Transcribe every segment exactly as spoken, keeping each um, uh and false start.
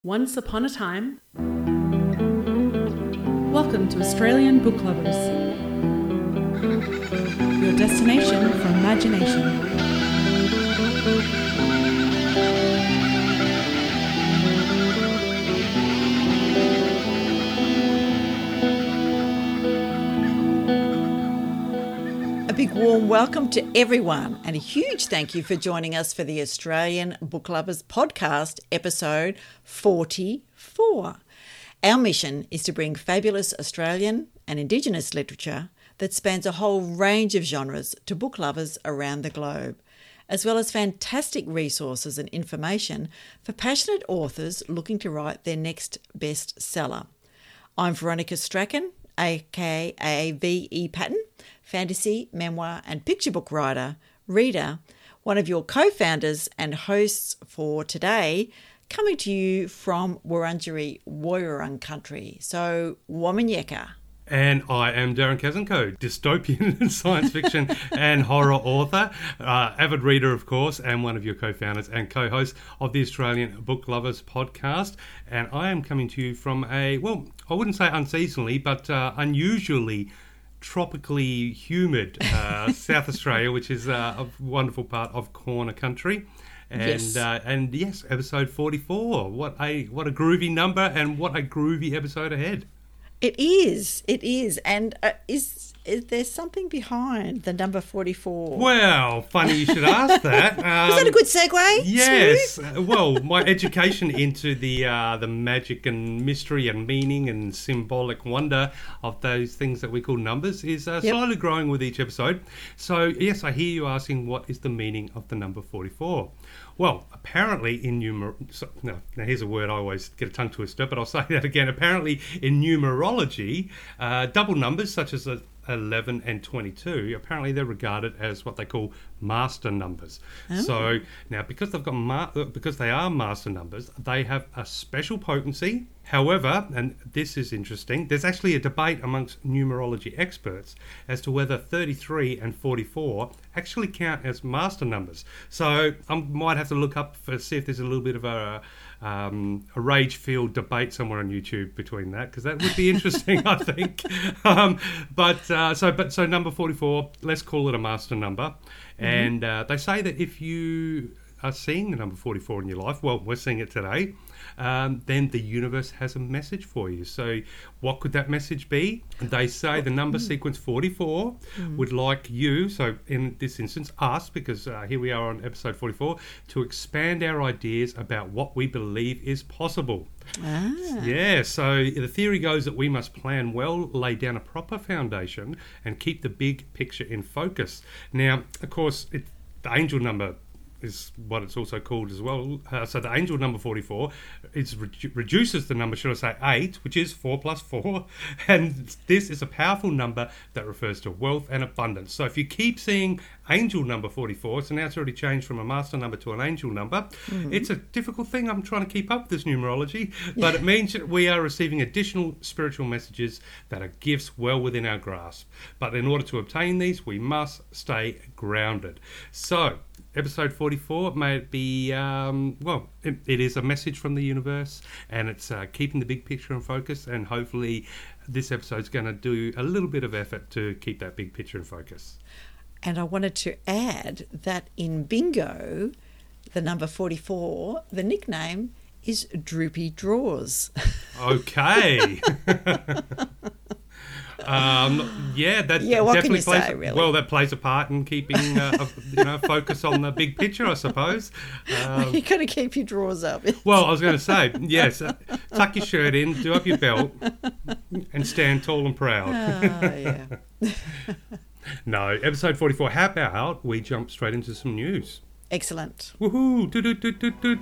Once upon a time. Welcome to Australian Book Lovers, your destination for imagination. A big warm welcome to everyone and a huge thank you for joining us for the Australian Book Lovers podcast, episode forty-four. Our mission is to bring fabulous Australian and Indigenous literature that spans a whole range of genres to book lovers around the globe, as well as fantastic resources and information for passionate authors looking to write their next bestseller. I'm Veronica Strachan, aka V E Patton, fantasy, memoir and picture book writer, reader, one of your co-founders and hosts for today, coming to you from Wurundjeri Woiwurrung country. So, Wamanyeka. And I am Darren Kazenko, dystopian science fiction and horror author, uh, avid reader, of course, and one of your co-founders and co-hosts of the Australian Book Lovers podcast. And I am coming to you from a, well, I wouldn't say unseasonally, but uh, unusually tropically humid uh, South Australia, which is uh, a wonderful part of Corner Country. And Yes. Uh, and yes, episode forty-four. What a what a groovy number, and what a groovy episode ahead. It is, it is. And uh, is is there something behind the number forty-four? Well, funny you should ask that. Um, Was that a good segue? Yes. Smooth? Uh, well, my education into the uh, the magic and mystery and meaning and symbolic wonder of those things that we call numbers is uh, Yep. slowly growing with each episode. So, yes, I hear you asking, what is the meaning of the number forty-four? Well, apparently in numer... So, no, now here's a word I always get a tongue twister, but I'll say that again. Apparently in numerology, uh, double numbers such as a eleven and twenty-two, apparently they're regarded as what they call master numbers. Oh. So now, because they've got ma- because they are master numbers, they have a special potency. However, and this is interesting, there's actually a debate amongst numerology experts as to whether thirty-three and forty-four actually count as master numbers. So I might have to look up for see if there's a little bit of a um, a rage-filled debate somewhere on YouTube between that, because that would be interesting, I think. Um, but uh, so, but so number forty-four, let's call it a master number. Mm-hmm. And uh, they say that if you are seeing the number forty-four in your life, well, we're seeing it today, um, then the universe has a message for you. So what could that message be? They say the number sequence forty-four mm. would like you, so in this instance us, because uh, here we are on episode forty-four, to expand our ideas about what we believe is possible. Ah. Yeah, so the theory goes that we must plan well, lay down a proper foundation and keep the big picture in focus. Now, of course, it, the angel number is what it's also called as well. Uh, so the angel number forty-four is redu- reduces the number, should I say, eight, which is four plus four. And this is a powerful number that refers to wealth and abundance. So if you keep seeing angel number forty-four, so now it's already changed from a master number to an angel number. Mm-hmm. It's a difficult thing. I'm trying to keep up with this numerology, but it means that we are receiving additional spiritual messages that are gifts well within our grasp. But in order to obtain these, we must stay grounded. So episode forty-four may be, um, well, it, it is a message from the universe, and it's uh, keeping the big picture in focus, and hopefully this episode's going to do a little bit of effort to keep that big picture in focus. And I wanted to add that in bingo, the number forty-four, the nickname is Droopy Drawers. Okay. Um, yeah, that yeah, what definitely can you plays. say, really? Well, that plays a part in keeping uh, a, you know focus on the big picture, I suppose. Um, You've got to keep your drawers up. well, I was going to say, yes, uh, tuck your shirt in, do up your belt, and stand tall and proud. Oh, yeah. No, episode forty-four. How about we jump straight into some news? Excellent. Woohoo! Do do do do do.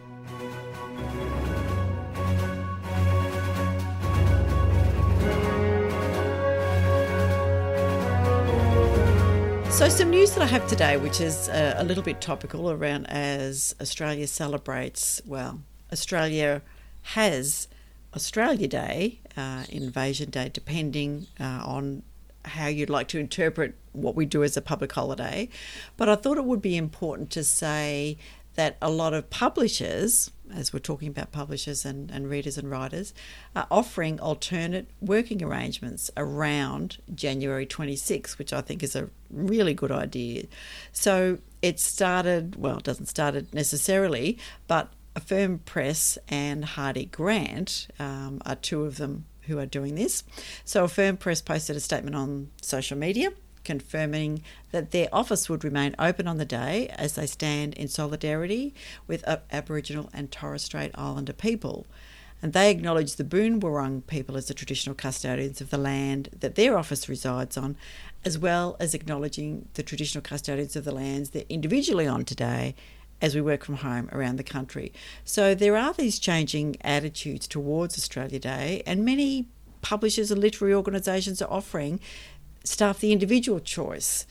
So some news that I have today, which is uh, a little bit topical around as Australia celebrates, well, Australia has Australia Day, uh, Invasion Day, depending uh, on how you'd like to interpret what we do as a public holiday. But I thought it would be important to say that a lot of publishers, as we're talking about publishers and, and readers and writers, are offering alternate working arrangements around January twenty-sixth, which I think is a really good idea. So it started, well, it doesn't start it necessarily, but Affirm Press and Hardy Grant um, are two of them who are doing this. So Affirm Press posted a statement on social media confirming that their office would remain open on the day as they stand in solidarity with Aboriginal and Torres Strait Islander people. And they acknowledge the Boon Wurrung people as the traditional custodians of the land that their office resides on, as well as acknowledging the traditional custodians of the lands they're individually on today as we work from home around the country. So there are these changing attitudes towards Australia Day, and many publishers and literary organisations are offering staff the individual choice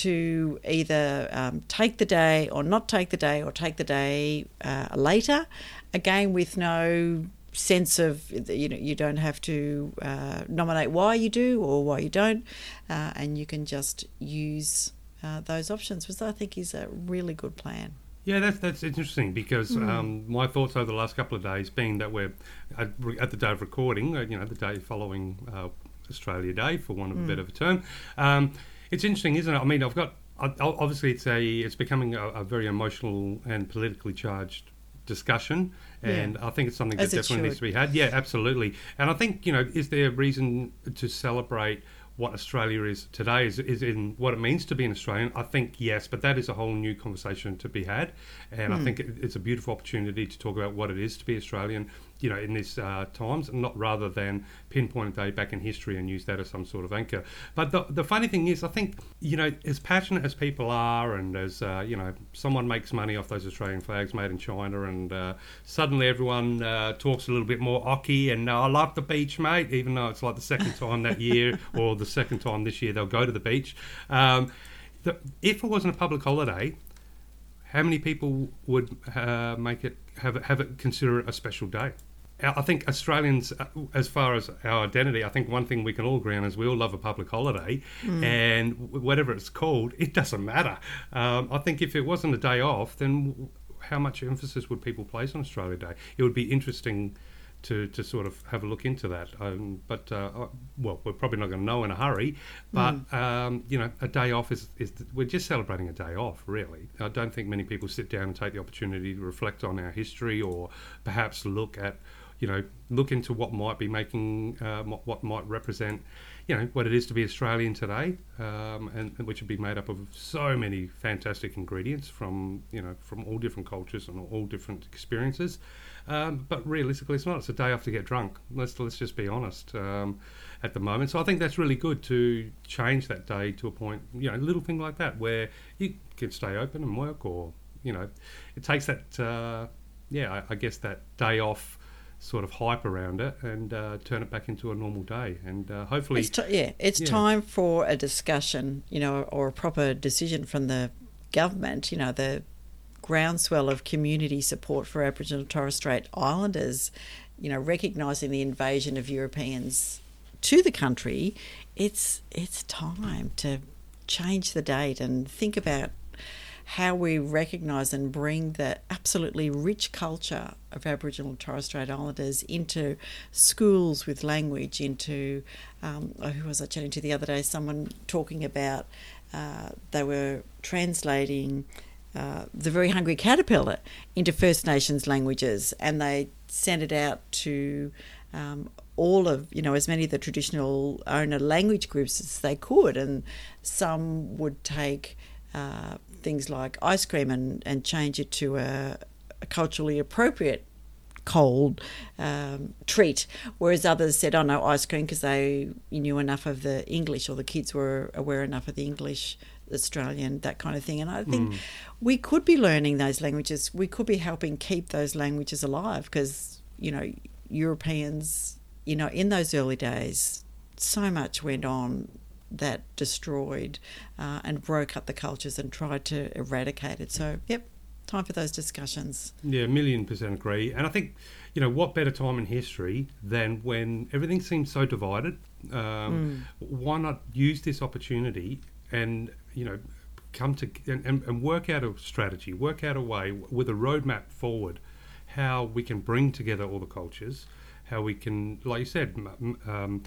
to either um, take the day or not take the day, or take the day uh, later, again with no sense of, you know, you don't have to uh, nominate why you do or why you don't, uh, and you can just use uh, those options, which I think is a really good plan. Yeah, that's that's interesting because Mm. um, my thoughts over the last couple of days, being that we're at, at the day of recording, uh, you know, the day following uh, Australia Day, for want of a Mm. better term, um, it's interesting, isn't it? I mean, I've got I- obviously it's a it's becoming a, a very emotional and politically charged discussion, and Yeah. I think it's something As that it definitely needs should. to be had. Yeah, absolutely. And I think, you know, is there a reason to celebrate what Australia is today, is, is in what it means to be an Australian? I think yes, but that is a whole new conversation to be had, and I Mm. think it, it's a beautiful opportunity to talk about what it is to be Australian, you know, in these uh, times, and not rather than pinpoint a day back in history and use that as some sort of anchor. But the the funny thing is, I think, you know, as passionate as people are, and as uh, you know, someone makes money off those Australian flags made in China, and uh, suddenly everyone uh, talks a little bit more Aussie, and uh, I love the beach, mate, even though it's like the second time that year or the second time this year they'll go to the beach. Um, the, if it wasn't a public holiday, how many people would uh, make it have it, have it consider it a special day? I think Australians, uh, as far as our identity, I think one thing we can all agree on is we all love a public holiday, Mm. and w- whatever it's called, it doesn't matter. Um, I think if it wasn't a day off, then w- how much emphasis would people place on Australia Day? It would be interesting to, to sort of have a look into that. Um, but, uh, uh, well, we're probably not going to know in a hurry, but, Mm. um, you know, a day off is, is, we're just celebrating a day off, really. I don't think many people sit down and take the opportunity to reflect on our history, or perhaps look at, you know, look into what might be making, uh, what, what might represent, you know, what it is to be Australian today, um, and, and which would be made up of so many fantastic ingredients from, you know, from all different cultures and all different experiences. Um, but realistically, it's not. It's a day off to get drunk. Let's let's just be honest um, at the moment. So I think that's really good to change that day to a point, you know, a little thing like that where you can stay open and work, or, you know, it takes that, uh, yeah, I, I guess that day off sort of hype around it, and uh, turn it back into a normal day, and uh, hopefully It's t- yeah, it's Yeah. time for a discussion, you know, or a proper decision from the government. You know, the groundswell of community support for Aboriginal and Torres Strait Islanders, you know, recognising the invasion of Europeans to the country. It's it's time to change the date and think about how we recognise and bring the absolutely rich culture of Aboriginal and Torres Strait Islanders into schools with language, into, um, oh, who was I chatting to the other day? Someone talking about uh, they were translating uh, The Very Hungry Caterpillar into First Nations languages, and they sent it out to um, all of, you know, as many of the traditional owner language groups as they could, and some would take uh, things like ice cream and, and change it to a, a culturally appropriate cold um, treat, whereas others said, oh no, ice cream, because they knew enough of the English, or the kids were aware enough of the English, Australian, that kind of thing. And I think Mm. we could be learning those languages. We could be helping keep those languages alive, because, you know, Europeans, you know, in those early days, so much went on that destroyed uh, and broke up the cultures and tried to eradicate it. So, yep, time for those discussions. Yeah, a million percent agree. And I think, you know, what better time in history than when everything seems so divided? Um, Mm. Why not use this opportunity and, you know, come to and, and, and work out a strategy, work out a way with a roadmap forward, how we can bring together all the cultures, how we can, like you said, m- um,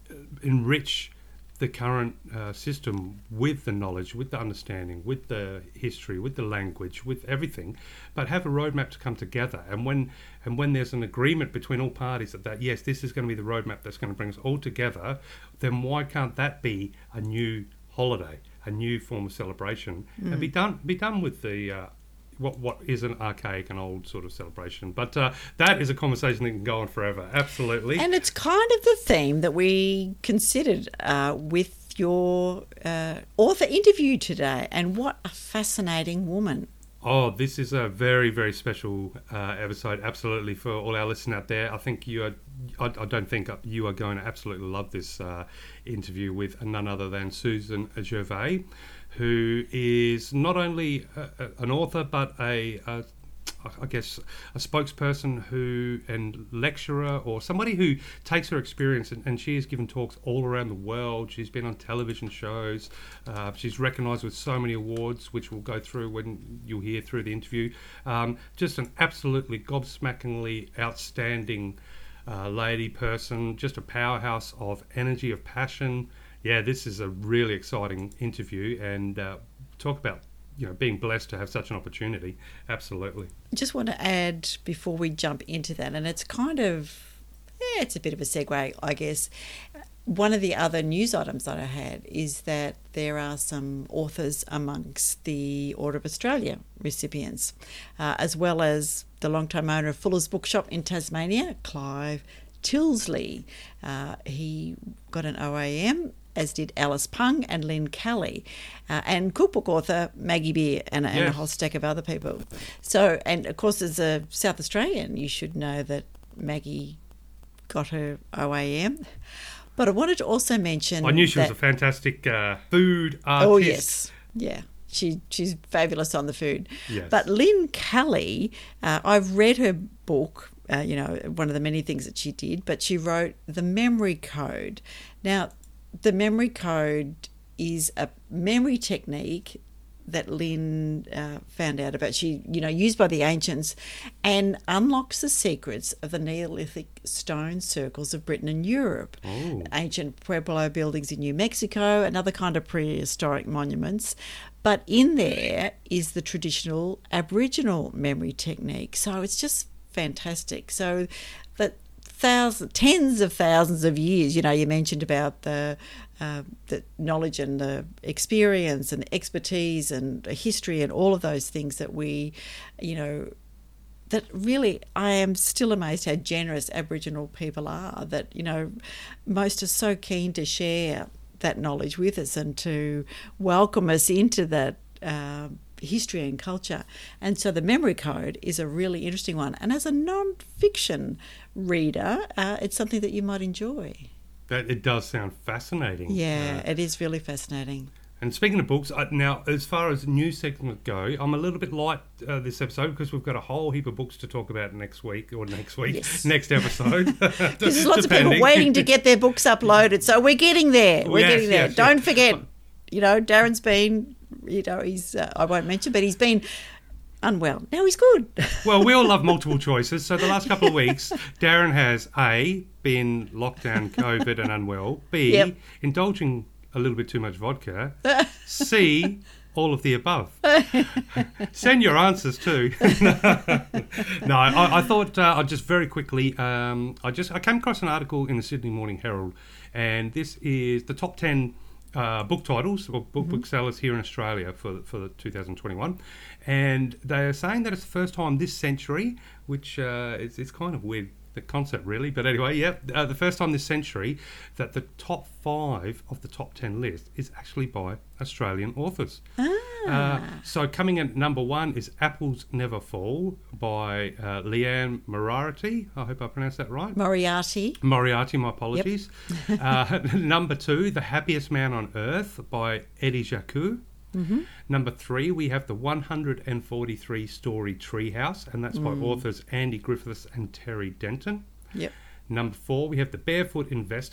enrich the current uh, system with the knowledge, with the understanding, with the history, with the language, with everything, but have a roadmap to come together. And when and when there's an agreement between all parties that, that yes, this is going to be the roadmap that's going to bring us all together, then why can't that be a new holiday, a new form of celebration, mm. and be done be done with the uh, what what is an archaic and old sort of celebration. But uh, that is a conversation that can go on forever, absolutely. And it's kind of the theme that we considered uh, with your uh, author interview today, and what a fascinating woman. Oh, this is a very, very special uh, episode, absolutely, for all our listeners out there. I think you are, I, I don't think you are going to absolutely love this uh, interview with none other than Susan Gervais, who is not only a, a, an author, but a, a, I guess, a spokesperson who and lecturer, or somebody who takes her experience, and, and she has given talks all around the world. She's been on television shows. Uh, she's recognised with so many awards, which we'll go through when you'll hear through the interview. Um, just an absolutely gobsmackingly outstanding uh, lady, person, just a powerhouse of energy, of passion. Yeah, this is a really exciting interview, and uh, talk about, you know, being blessed to have such an opportunity. Absolutely. Just want to add before we jump into that, and it's kind of, yeah, it's a bit of a segue, I guess. One of the other news items that I had is that there are some authors amongst the Order of Australia recipients, uh, as well as the long-time owner of Fuller's Bookshop in Tasmania, Clive Tilsley. Uh, he got an O A M, as did Alice Pung and Lynn Kelly, uh, and cookbook author Maggie Beer, and, and yes. a whole stack of other people. So, and of course, as a South Australian, you should know that Maggie got her O A M. But I wanted to also mention, I knew she that, was a fantastic uh, food artist. Oh yes, yeah. She she's fabulous on the food. Yes. But Lynn Kelly, uh, I've read her book, uh, you know, one of the many things that she did, but she wrote The Memory Code. Now, the memory code is a memory technique that Lynn uh, found out about. She, you know, used by the ancients, and unlocks the secrets of the Neolithic stone circles of Britain and Europe. Oh. Ancient Pueblo buildings in New Mexico, and other kind of prehistoric monuments. But in there is the traditional Aboriginal memory technique. So it's just fantastic. So that thousands, tens of thousands of years, you know, you mentioned about the uh, the knowledge and the experience and the expertise and history and all of those things that we, you know, that really, I am still amazed how generous Aboriginal people are, that, you know, most are so keen to share that knowledge with us and to welcome us into that uh, history and culture. And so the memory code is a really interesting one. And as a non-fiction reader, uh, it's something that you might enjoy. That, it does sound fascinating. Yeah, Uh, it is really fascinating. And speaking of books, I, now, as far as news segments go, I'm a little bit light uh, this episode because we've got a whole heap of books to talk about next week, or next week, Yes. next episode. Because there's lots of people waiting to get their books uploaded. So we're getting there. We're Yes, getting there. yes, Don't yes. forget, you know, Darren's been, you know, he's, uh, I won't mention, but he's been unwell. Now he's good. Well, we all love multiple choices. So the last couple of weeks, Darren has A, been locked down, COVID and unwell. B, Yep. indulging a little bit too much vodka. C, all of the above. Send your answers too. No, I, I thought uh, I'd just very quickly. Um, I just I came across an article in the Sydney Morning Herald, and this is the top ten uh, book titles or book Mm-hmm. booksellers here in Australia for for two thousand twenty-one, and they are saying that it's the first time this century, which uh, is it's kind of weird. The concept, really. But anyway, yeah, uh, the first time this century that the top five of the top ten list is actually by Australian authors. Ah. Uh, so coming in at number one is Apples Never Fall by uh, Leanne Moriarty. I hope I pronounced that right. Moriarty. Moriarty, my apologies. uh, number two, The Happiest Man on Earth by Eddie Jacquot. Mm-hmm. Number three, we have the one hundred forty-three story Treehouse, and that's by Mm. authors Andy Griffiths and Terry Denton. Yep. Number four, we have The Barefoot Investor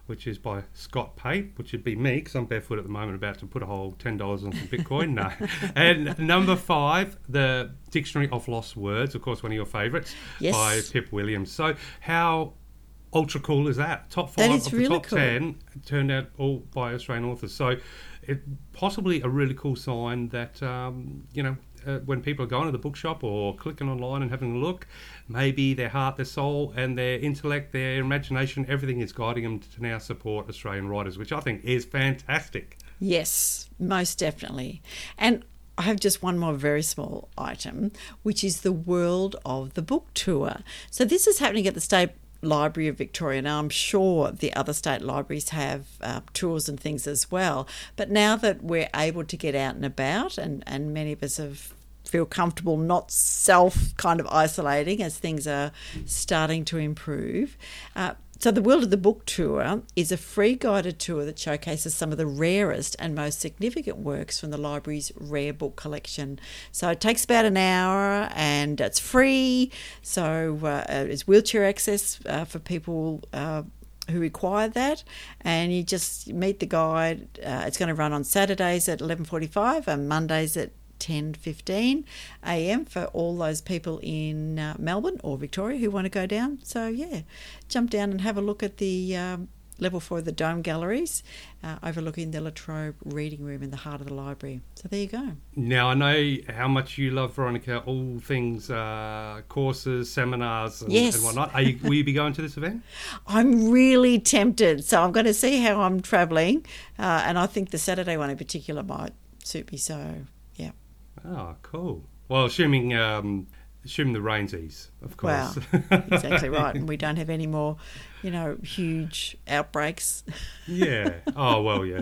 which is by Scott Pate, which would be me, because I'm barefoot at the moment, about to put a whole ten dollars on some Bitcoin. No. And number five, the Dictionary of Lost Words, of course, one of your favourites, Yes. by Pip Williams. So how ultra cool is that? Top five That is of the really top cool. ten turned out all by Australian authors. So it possibly a really cool sign that, um, you know, uh, when people are going to the bookshop or clicking online and having a look, maybe their heart, their soul and their intellect, their imagination, everything is guiding them to now support Australian writers, which I think is fantastic. Yes, most definitely. And I have just one more very small item, which is the World of the Book Tour. So this is happening at the State Library of Victoria. Now, I'm sure the other state libraries have uh, tours and things as well. But now that we're able to get out and about, and, and many of us have feel comfortable not self kind of isolating as things are starting to improve. Uh, so the World of the Book Tour is a free guided tour that showcases some of the rarest and most significant works from the library's rare book collection. So it takes about an hour and it's free. So uh, it's wheelchair access uh, for people uh, who require that, and you just meet the guide. Uh, it's going to run on Saturdays at eleven forty-five and Mondays at ten fifteen a m for all those people in uh, Melbourne or Victoria who want to go down. So yeah, jump down and have a look at the um, level four of the Dome Galleries, uh, overlooking the Latrobe Reading Room in the heart of the library. So there you go. Now, I know how much you love, Veronica, all things uh, courses, seminars and, Yes. and whatnot. Are you, will you be going to this event? I'm really tempted, so I'm going to see how I'm travelling, uh, and I think the Saturday one in particular might suit me. So yeah. Oh, cool. Well, assuming um, assuming the rains ease, of Wow, course. exactly right. And we don't have any more, you know, huge outbreaks. Yeah. Oh, well, yeah.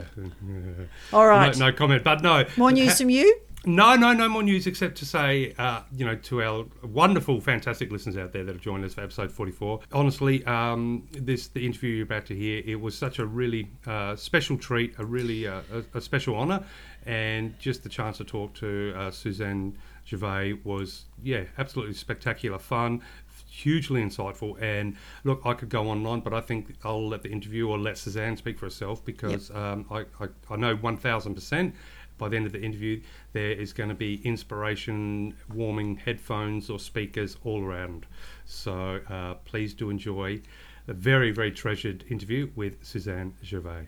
All right. No, no comment. But no. More news Ha- from you? No, no, no more news except to say, uh, you know, to our wonderful, fantastic listeners out there that have joined us for episode forty-four. Honestly, um, this the interview you're about to hear, it was such a really uh, special treat, a really uh, a, a special honour, and just the chance to talk to uh, Suzanne Gervais was, yeah, absolutely spectacular fun, hugely insightful. And look, I could go on and on, but I think I'll let the interview or let Suzanne speak for herself, because yep. um, I, I, I know one thousand percent by the end of the interview, there is going to be inspiration, warming headphones or speakers all around. So uh, please do enjoy a very, very treasured interview with Suzanne Gervais.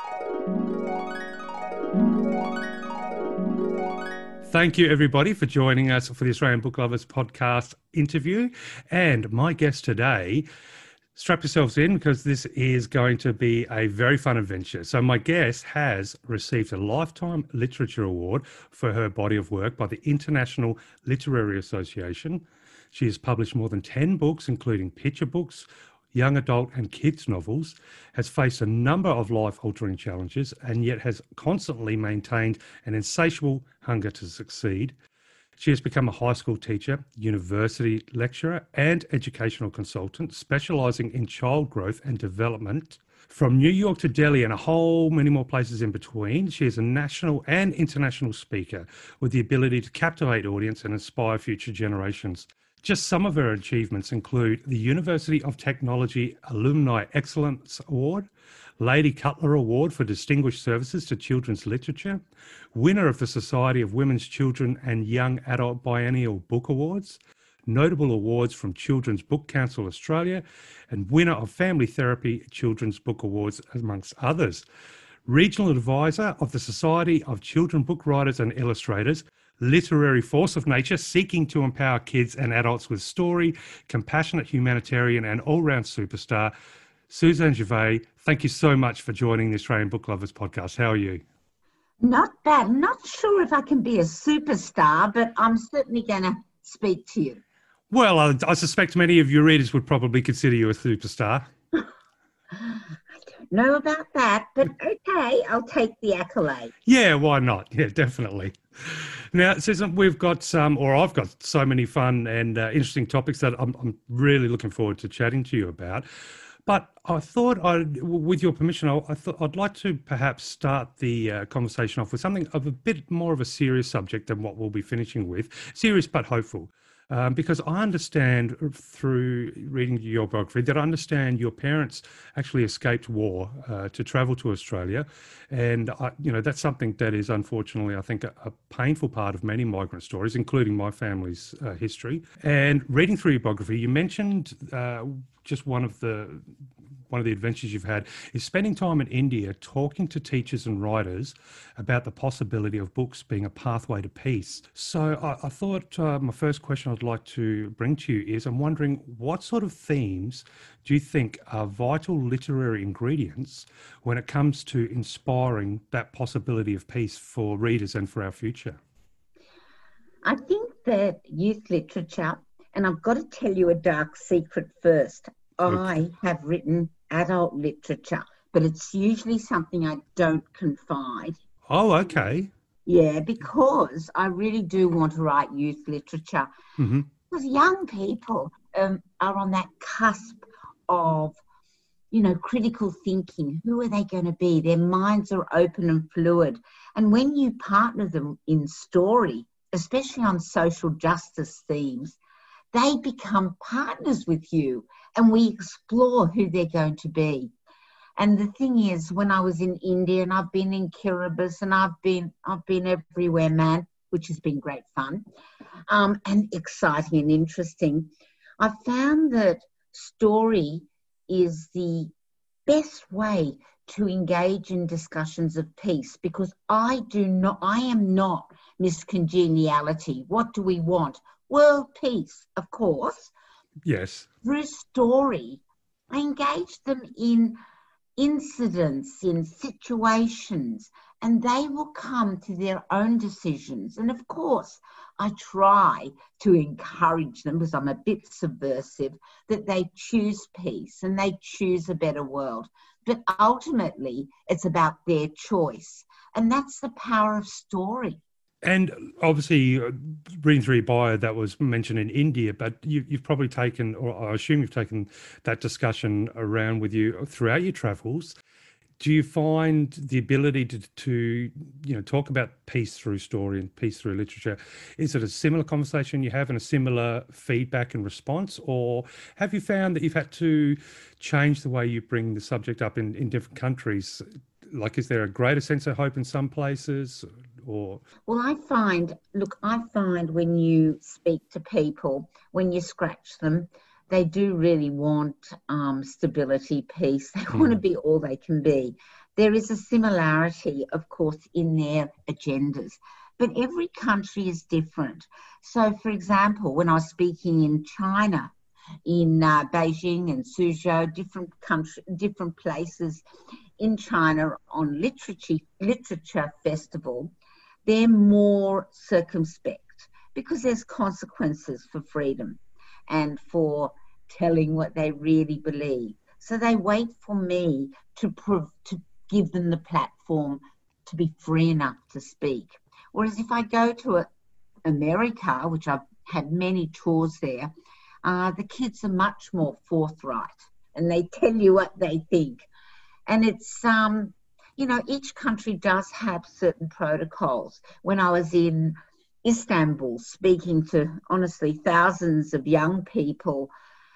Thank you, everybody, for joining us for the Australian Book Lovers podcast interview. And my guest today, strap yourselves in, because this is going to be a very fun adventure. So my guest has received a Lifetime Literature Award for her body of work by the International Literary Association. She has published more than ten books, including picture books, young adult and kids novels, has faced a number of life-altering challenges, and yet has constantly maintained an insatiable hunger to succeed. She has become a high school teacher, university lecturer, and educational consultant, specialising in child growth and development. From New York to Delhi and a whole many more places in between, she is a national and international speaker with the ability to captivate audience and inspire future generations. Just some of her achievements include the University of Technology Alumni Excellence Award, Lady Cutler Award for Distinguished Services to Children's Literature, winner of the Society of Women's Children and Young Adult Biennial Book Awards, notable awards from Children's Book Council Australia, and winner of Family Therapy Children's Book Awards, amongst others. Regional advisor of the Society of Children Book Writers and Illustrators, literary force of nature seeking to empower kids and adults with story, compassionate humanitarian and all-round superstar, Suzanne Gervais, thank you so much for joining the Australian Book Lovers podcast. How are you? Not bad. I'm not sure if I can be a superstar, but I'm certainly going to speak to you. Well, I, I suspect many of your readers would probably consider you a superstar. I don't know about that, but okay, I'll take the accolade. Yeah, why not? Yeah, definitely. Now, Susan, we've got some, or I've got so many fun and uh, interesting topics that I'm, I'm really looking forward to chatting to you about. But I thought, I'd, with your permission, I, I thought I'd like to perhaps start the uh, conversation off with something of a bit more of a serious subject than what we'll be finishing with. Serious but hopeful. Um, because I understand through reading your biography that I understand your parents actually escaped war uh, to travel to Australia. And, I, you know, that's something that is unfortunately, I think, a, a painful part of many migrant stories, including my family's uh, history. And reading through your biography, you mentioned uh, just one of the one of the adventures you've had is spending time in India talking to teachers and writers about the possibility of books being a pathway to peace. So I, I thought uh, my first question I'd like to bring to you is I'm wondering what sort of themes do you think are vital literary ingredients when it comes to inspiring that possibility of peace for readers and for our future? I think that youth literature, and I've got to tell you a dark secret first. I have written adult literature, but it's usually something I don't confide. Oh, okay. Yeah, because I really do want to write youth literature. Mm-hmm. Because young people um, are on that cusp of, you know, critical thinking. Who are they going to be? Their minds are open and fluid. And when you partner them in story, especially on social justice themes, they become partners with you and we explore who they're going to be. And the thing is, when I was in India and I've been in Kiribati and I've been I've been everywhere, man, which has been great fun um, and exciting and interesting, I found that story is the best way to engage in discussions of peace, because I do not, I am not Miss Congeniality. What do we want? World peace, of course. Yes. Through story, I engage them in incidents, in situations, and they will come to their own decisions. And of course, I try to encourage them, because I'm a bit subversive, that they choose peace and they choose a better world. But ultimately, it's about their choice. And that's the power of story. And obviously, uh, reading through your bio, that was mentioned in India, but you, you've probably taken, or I assume you've taken that discussion around with you throughout your travels. Do you find the ability to, to, you know, talk about peace through story and peace through literature, is it a similar conversation you have and a similar feedback and response? Or have you found that you've had to change the way you bring the subject up in, in different countries? Like, is there a greater sense of hope in some places? Or... Well, I find, look, I find when you speak to people, when you scratch them, they do really want um, stability, peace. They mm. want to be all they can be. There is a similarity, of course, in their agendas, but every country is different. So, for example, when I was speaking in China, in uh, Beijing and Suzhou, different country, different places in China on literature literature festival, they're more circumspect because there's consequences for freedom and for telling what they really believe. So they wait for me to prov- to give them the platform to be free enough to speak. Whereas if I go to a, America, which I've had many tours there, uh, the kids are much more forthright and they tell you what they think. And it's, um, you know, each country does have certain protocols. When I was in Istanbul speaking to, honestly, thousands of young people,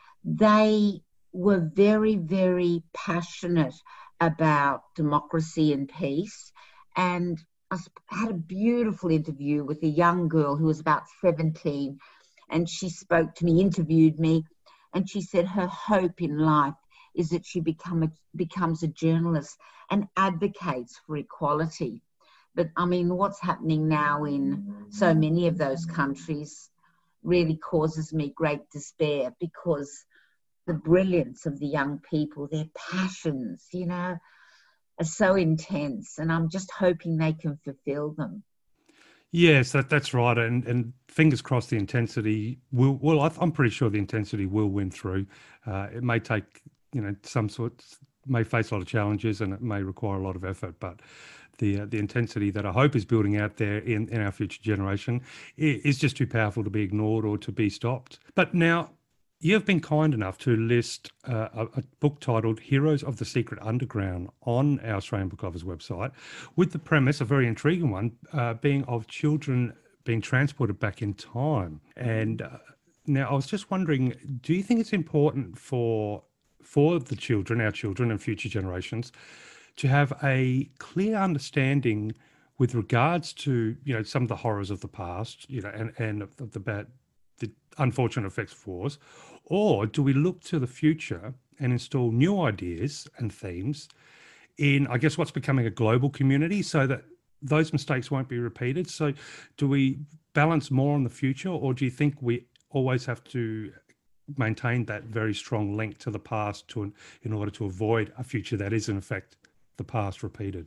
they were very, very passionate about democracy and peace. And I had a beautiful interview with a young girl who was about seventeen, and she spoke to me, interviewed me, and she said her hope in life is that she become a, becomes a journalist and advocates for equality. But I mean, what's happening now in so many of those countries really causes me great despair, because the brilliance of the young people, their passions, you know, are so intense, and I'm just hoping they can fulfill them. Yes, that, that's right. And, and fingers crossed the intensity will, well, I, I'm pretty sure the intensity will win through. Uh, it may take, you know, some sorts, may face a lot of challenges and it may require a lot of effort, but the uh, the intensity that I hope is building out there in, in our future generation is just too powerful to be ignored or to be stopped. But now, you have been kind enough to list uh, a, a book titled Heroes of the Secret Underground on our Australian Book Lovers website, with the premise, a very intriguing one, uh, being of children being transported back in time. And uh, Now, I was just wondering, do you think it's important for for the children, our children and future generations, to have a clear understanding with regards to, you know, some of the horrors of the past, you know, and, and of the bad, the unfortunate effects of wars, or do we look to the future and install new ideas and themes in, I guess, what's becoming a global community so that those mistakes won't be repeated? So do we balance more on the future, or do you think we always have to maintain that very strong link to the past to in order to avoid a future that is in effect the past repeated?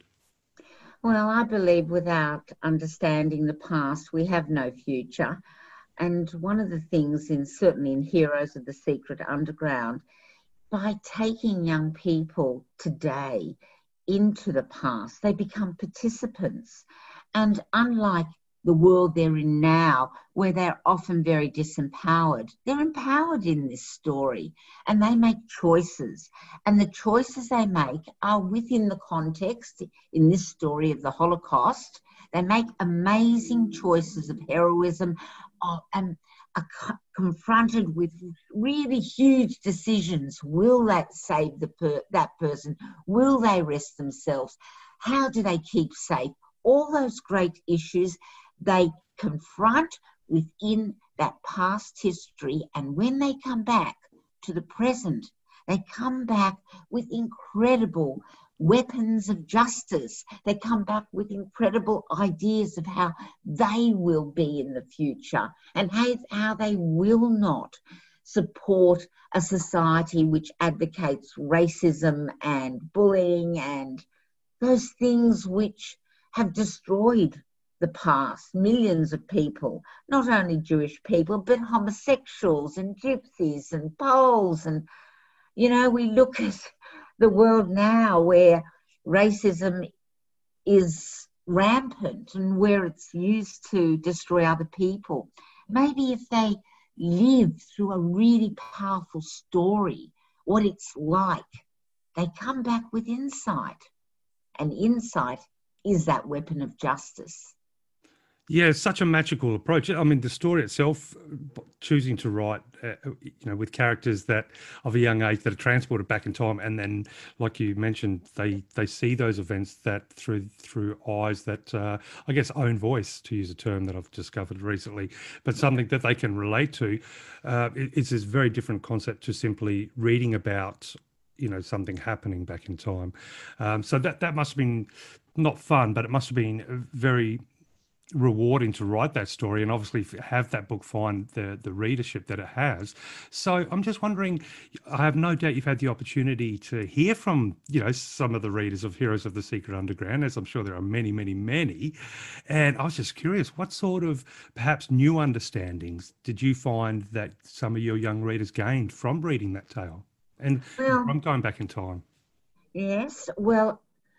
Well, I believe without understanding the past, we have no future. And one of the things in certainly in Heroes of the Secret Underground, by taking young people today into the past, they become participants. And unlike the world they're in now, where they're often very disempowered, they're empowered in this story, and they make choices. And the choices they make are within the context, in this story, of the Holocaust. They make amazing choices of heroism uh, and are co- confronted with really huge decisions. Will that save the per- that person? Will they risk themselves? How do they keep safe? All those great issues they confront within that past history, and when they come back to the present, they come back with incredible weapons of justice. They come back with incredible ideas of how they will be in the future and how, how they will not support a society which advocates racism and bullying and those things which have destroyed the past, millions of people, not only Jewish people, but homosexuals and gypsies and Poles. And, you know, we look at the world now where racism is rampant and where it's used to destroy other people. Maybe if they live through a really powerful story, what it's like, they come back with insight. And insight is that weapon of justice. Yeah, it's such a magical approach. I mean, the story itself, choosing to write, uh, you know, with characters that of a young age that are transported back in time, and then, like you mentioned, they they see those events that through through eyes that uh, I guess own voice, to use a term that I've discovered recently, but something that they can relate to. Uh, it, it's this very different concept to simply reading about, you know, something happening back in time. Um, so that that must have been not fun, but it must have been very rewarding to write that story and obviously have that book find the the readership that it has. So I'm just wondering, I have no doubt you've had the opportunity to hear from, you know, some of the readers of Heroes of the Secret Underground, as I'm sure there are many, many, many. And I was just curious, what sort of perhaps new understandings did you find that some of your young readers gained from reading that tale and Well, from going back in time? Yes, well,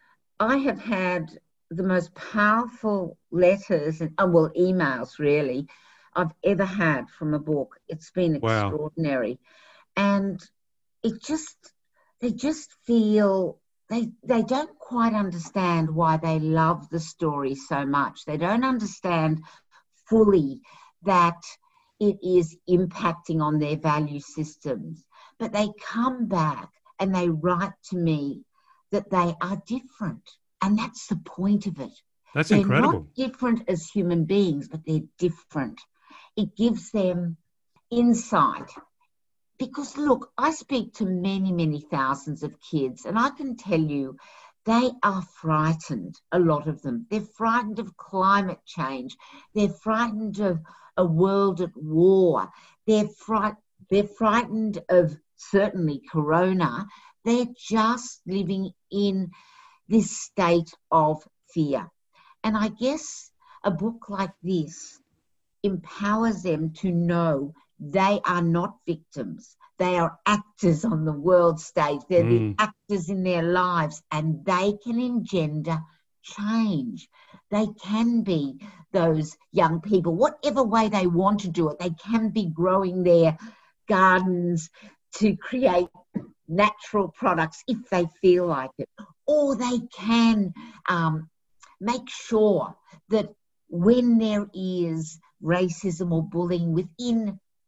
I have had the most powerful letters and uh, well emails really I've ever had from a book. It's been Wow. extraordinary, and it just they just feel they they don't quite understand why they love the story so much. They don't understand fully that it is impacting on their value systems, but they come back and they write to me that they are different. And that's the point of it. That's they're incredible. Not different as human beings, but they're different. It gives them insight. Because, look, I speak to many, many thousands of kids, and I can tell you they are frightened, a lot of them. They're frightened of climate change. They're frightened of a world at war. They're, fright- they're frightened of, certainly, corona. They're just living in this state of fear. And I guess a book like this empowers them to know they are not victims. They are actors on the world stage. They're Mm. the actors in their lives, and they can engender change. They can be those young people, whatever way they want to do it. They can be growing their gardens to create natural products if they feel like it. Or they can um, make sure that when there is racism or bullying within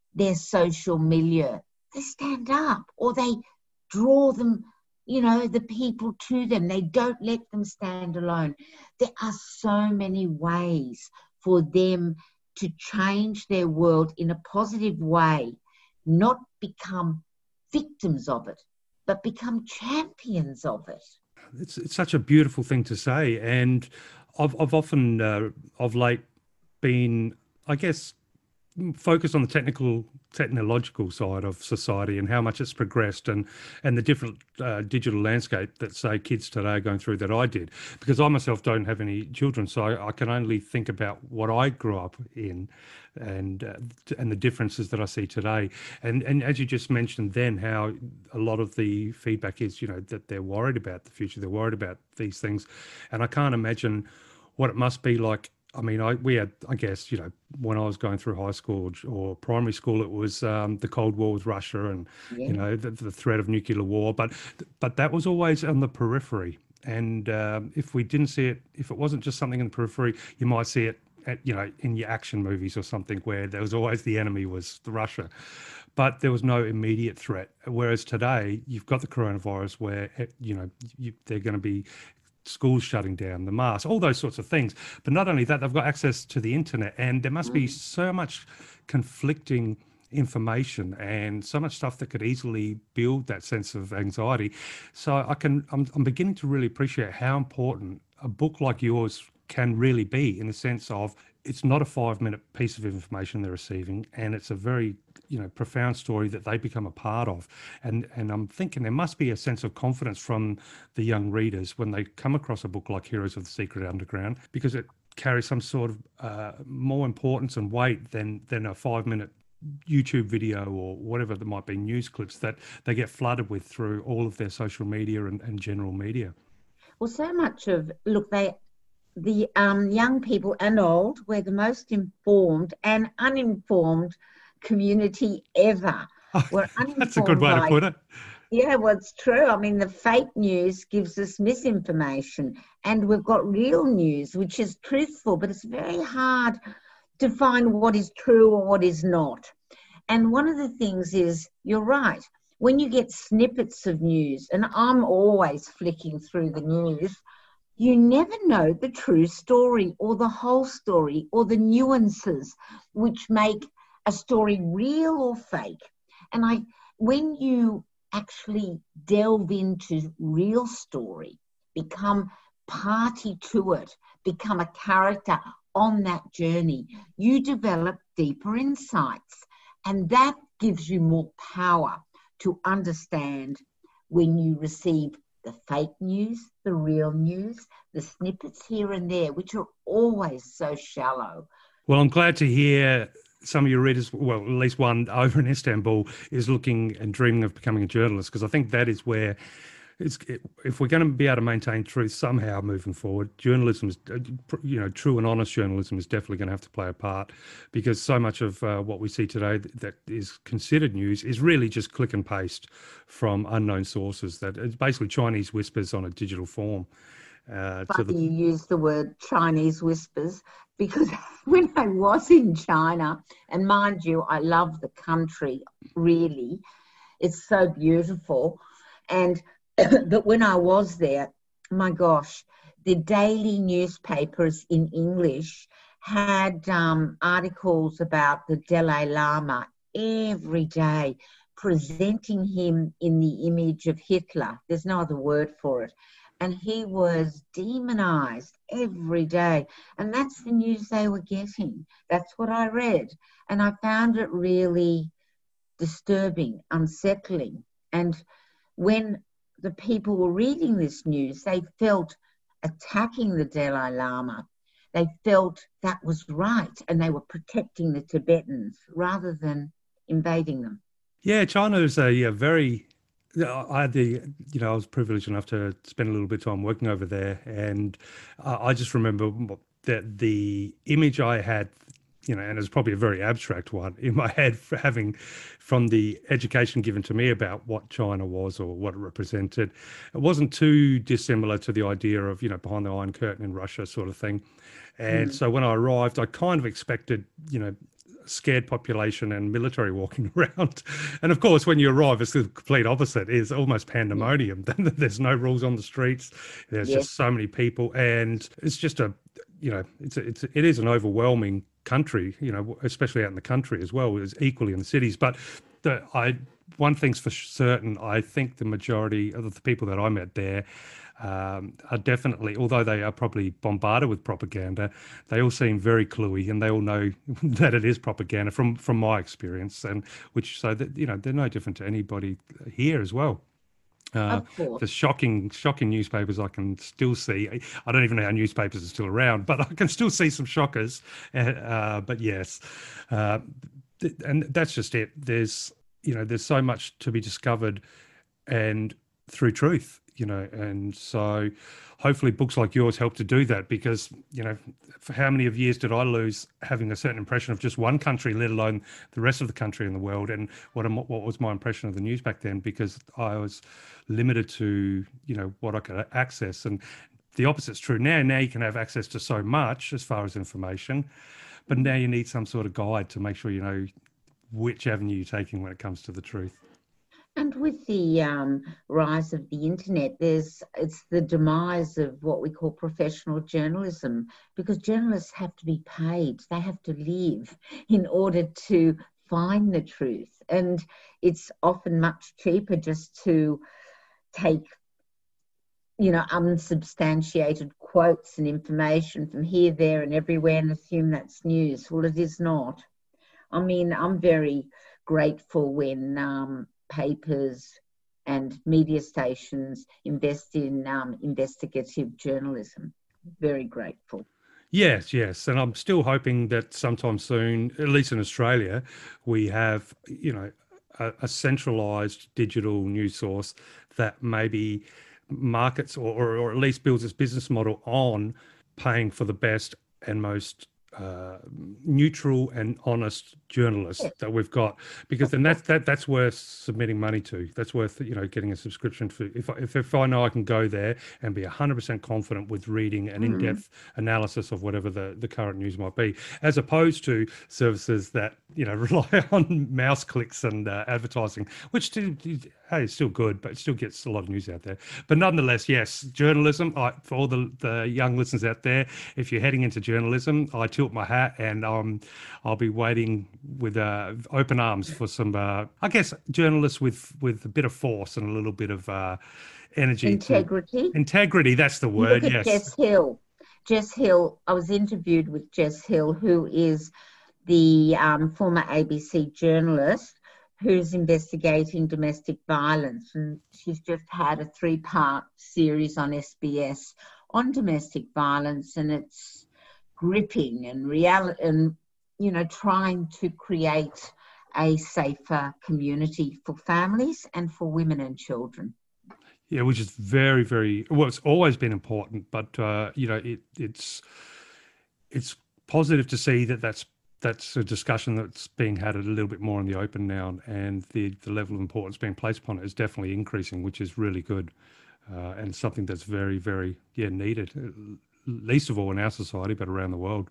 their social milieu, they stand up, or they draw them, you know, the people to them. They don't let them stand alone. There are so many ways for them to change their world in a positive way, not become victims of it, but become champions of it. It's, it's such a beautiful thing to say. And I've, I've often, uh, of late, been, I guess, focused on the technical, technological side of society and how much it's progressed, and and the different uh, digital landscape that, say, kids today are going through that I did. Because I myself don't have any children, so I, I can only think about what I grew up in, and uh, and the differences that I see today. And and as you just mentioned then, how a lot of the feedback is, you know, that they're worried about the future, they're worried about these things, and I can't imagine what it must be like. I mean, I we had, I guess, you know, when I was going through high school or primary school, it was um, the Cold War with Russia, and Yeah. you know, the, the threat of nuclear war. But but that was always on the periphery. And um, if we didn't see it, if it wasn't just something in the periphery, you might see it at, you know, in your action movies or something, where there was always the enemy was the Russia, but there was no immediate threat. Whereas today, you've got the coronavirus, where, you know, you, they're going to be schools shutting down, the masks, all those sorts of things. But not only that, they've got access to the internet, and there must be so much conflicting information and so much stuff that could easily build that sense of anxiety. So I can, I'm, I'm beginning to really appreciate how important a book like yours can really be, in the sense of it's not a five minute piece of information they're receiving, and it's a very, you know, profound story that they become a part of. And and I'm thinking there must be a sense of confidence from the young readers when they come across a book like Heroes of the Secret Underground, because it carries some sort of uh, more importance and weight than than a five minute YouTube video or whatever there might be, news clips that they get flooded with through all of their social media and, and general media. Well, so much of, look, they, the um, young people and old, we're the most informed and uninformed community ever. We're uninformed. That's a good way by, to put it. Yeah, well, it's true. I mean, the fake news gives us misinformation, and we've got real news, which is truthful, but it's very hard to find what is true or what is not. And one of the things is, you're right, when you get snippets of news, and I'm always flicking through the news, you never know the true story or the whole story or the nuances which make a story real or fake. And I, when you actually delve into real story, become party to it, become a character on that journey, you develop deeper insights, and that gives you more power to understand when you receive the fake news, the real news, the snippets here and there, which are always so shallow. Well, I'm glad to hear some of your readers, well, at least one over in Istanbul, is looking and dreaming of becoming a journalist, because I think that is where it's, if we're going to be able to maintain truth somehow moving forward, journalism is, you know, true and honest journalism is definitely going to have to play a part, because so much of uh, what we see today that is considered news is really just click and paste from unknown sources. That it's basically Chinese whispers on a digital form. Uh, But to the... you use the word Chinese whispers, because when I was in China, and mind you, I love the country, really, it's so beautiful. And but when I was there, my gosh, the daily newspapers in English had um, articles about the Dalai Lama every day, presenting him in the image of Hitler. There's no other word for it. And he was demonized every day. And that's the news they were getting. That's what I read. And I found it really disturbing, unsettling. And when the people were reading this news, they felt attacking the Dalai Lama. They felt that was right, and they were protecting the Tibetans rather than invading them. Yeah, China is a, a very... I had the, you know, I was privileged enough to spend a little bit of time working over there, and uh, I just remember that the image I had, you know, and it's probably a very abstract one in my head, for having from the education given to me about what China was or what it represented, it wasn't too dissimilar to the idea of, you know, behind the Iron Curtain in Russia sort of thing. And mm. so when I arrived, I kind of expected, you know, scared population and military walking around. And of course, when you arrive, it's the complete opposite. It's almost pandemonium. There's no rules on the streets. There's Yes. just so many people, and it's just a, you know, it's a, it's a, it is an overwhelming country. You know, especially out in the country as well, as equally in the cities. But the I one thing's for certain. I think the majority of the people that I met there. Um, are definitely, although they are probably bombarded with propaganda, they all seem very cluey, and they all know that it is propaganda from from my experience, and which so that you know they're no different to anybody here as well. Uh, Of course. the shocking, shocking newspapers I can still see. I don't even know how newspapers are still around, but I can still see some shockers. Uh, uh, but yes, uh, th- and that's just it. There's you know there's so much to be discovered, and through truth. You know, and so hopefully books like yours help to do that, because, you know, for how many of years did I lose having a certain impression of just one country, let alone the rest of the country in the world? And what am, what was my impression of the news back then? Because I was limited to, you know, what I could access. And the opposite's true now. Now you can have access to so much as far as information, but now you need some sort of guide to make sure you know which avenue you're taking when it comes to the truth. And with the um, rise of the internet, there's it's the demise of what we call professional journalism, because journalists have to be paid. They have to live in order to find the truth. And it's often much cheaper just to take, you know, unsubstantiated quotes and information from here, there and everywhere and assume that's news. Well, it is not. I mean, I'm very grateful when um, papers and media stations invest in um, investigative journalism. Very grateful. Yes, yes. And I'm still hoping that sometime soon, at least in Australia, we have, you know, a, a centralised digital news source that maybe markets or, or, or at least builds its business model on paying for the best and most uh, neutral and honest journalists Yes. that we've got, because then that's that that's worth submitting money to. That's worth you know getting a subscription for. If I, if if I know I can go there and be one hundred percent confident with reading an Mm. in-depth analysis of whatever the, the current news might be, as opposed to services that you know rely on mouse clicks and uh, advertising, which still, hey, it's still good, but it still gets a lot of news out there. But nonetheless, yes, journalism. I, for all the, the young listeners out there, if you're heading into journalism, I tilt my hat, and um, I'll be waiting with uh, open arms for some, uh, I guess, journalists with with a bit of force and a little bit of uh, energy. Integrity. To, integrity, that's the word, Look at yes. Jess Hill. Jess Hill, I was interviewed with Jess Hill, who is the um, former A B C journalist who's investigating domestic violence. And she's just had a three-part series on S B S on domestic violence, and it's gripping and reality, and, you know, trying to create a safer community for families and for women and children. Yeah, which is very, very well. It's always been important, but uh, you know, it, it's it's positive to see that that's that's a discussion that's being had a little bit more in the open now, and the the level of importance being placed upon it is definitely increasing, which is really good, uh, and something that's very, very yeah needed, least of all in our society, but around the world.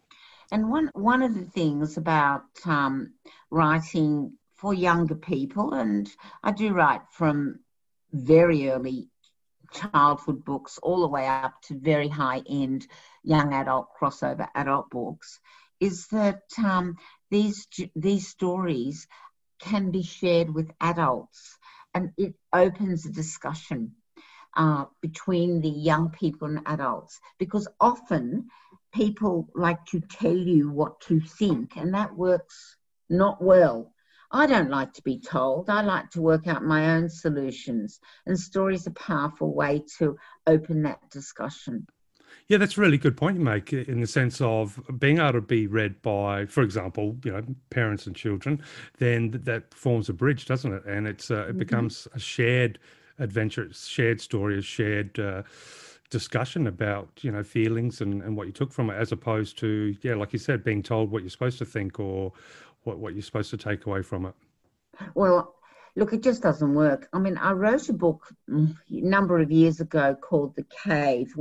And one one of the things about um, writing for younger people, and I do write from very early childhood books all the way up to very high-end young adult crossover adult books, is that um, these these stories can be shared with adults, and it opens a discussion uh, between the young people and adults, because often people like to tell you what to think, and that works not well. I don't like to be told. I like to work out my own solutions, and stories are a powerful way to open that discussion. Yeah, that's a really good point you make, in the sense of being able to be read by, for example, you know, parents and children. Then that forms a bridge, doesn't it? And it's uh, it mm-hmm. becomes a shared adventure, a shared story, a shared uh, discussion about, you know, feelings and, and what you took from it, as opposed to, yeah, like you said, being told what you're supposed to think or what, what you're supposed to take away from it. Well, look, it just doesn't work. I mean, I wrote a book a number of years ago called The Cave, where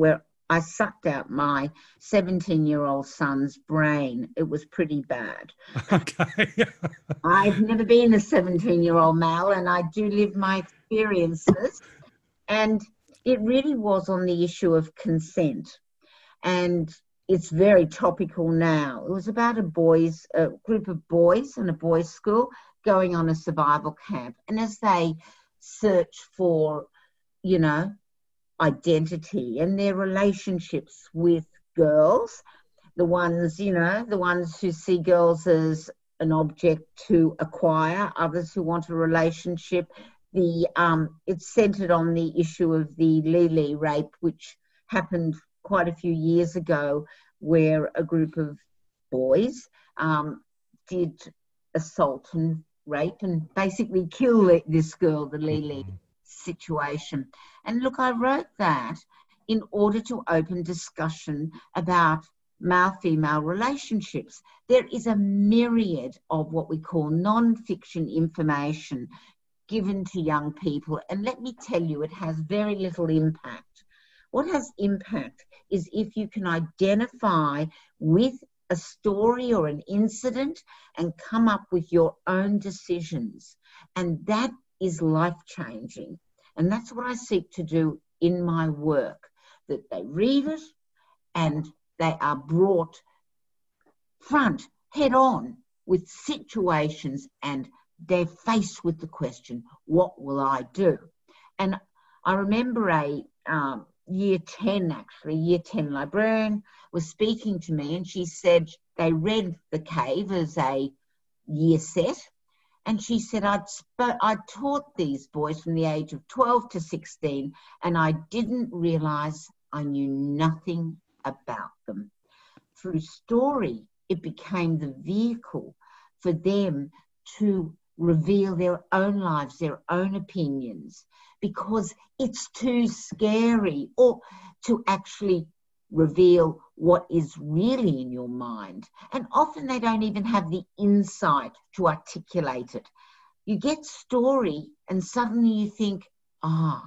I sucked out my seventeen-year-old son's brain. It was pretty bad. Okay. I've never been a seventeen-year-old male, and I do live my experiences. And it really was on the issue of consent. And it's very topical now. It was about a boys, a group of boys in a boys' school going on a survival camp. And as they search for, you know, identity and their relationships with girls, the ones, you know, the ones who see girls as an object to acquire, others who want a relationship. The um, it's centred on the issue of the Lily rape, which happened quite a few years ago, where a group of boys um, did assault and rape and basically kill this girl, the Lily mm-hmm. situation. And look, I wrote that in order to open discussion about male-female relationships. There is a myriad of what we call non-fiction information given to young people, and let me tell you, it has very little impact. What has impact is if you can identify with a story or an incident and come up with your own decisions, and that is life-changing. And that's what I seek to do in my work, that they read it and they are brought front, head on with situations, and they're faced with the question, what will I do? And I remember a um, year ten, actually, year ten librarian was speaking to me, and she said they read The Cave as a year set. And she said, I'd, sp- I'd taught these boys from the age of twelve to sixteen, and I didn't realise I knew nothing about them. Through story, it became the vehicle for them to reveal their own lives, their own opinions, because it's too scary, or to actually reveal what is really in your mind. And often they don't even have the insight to articulate it. You get story and suddenly you think, ah,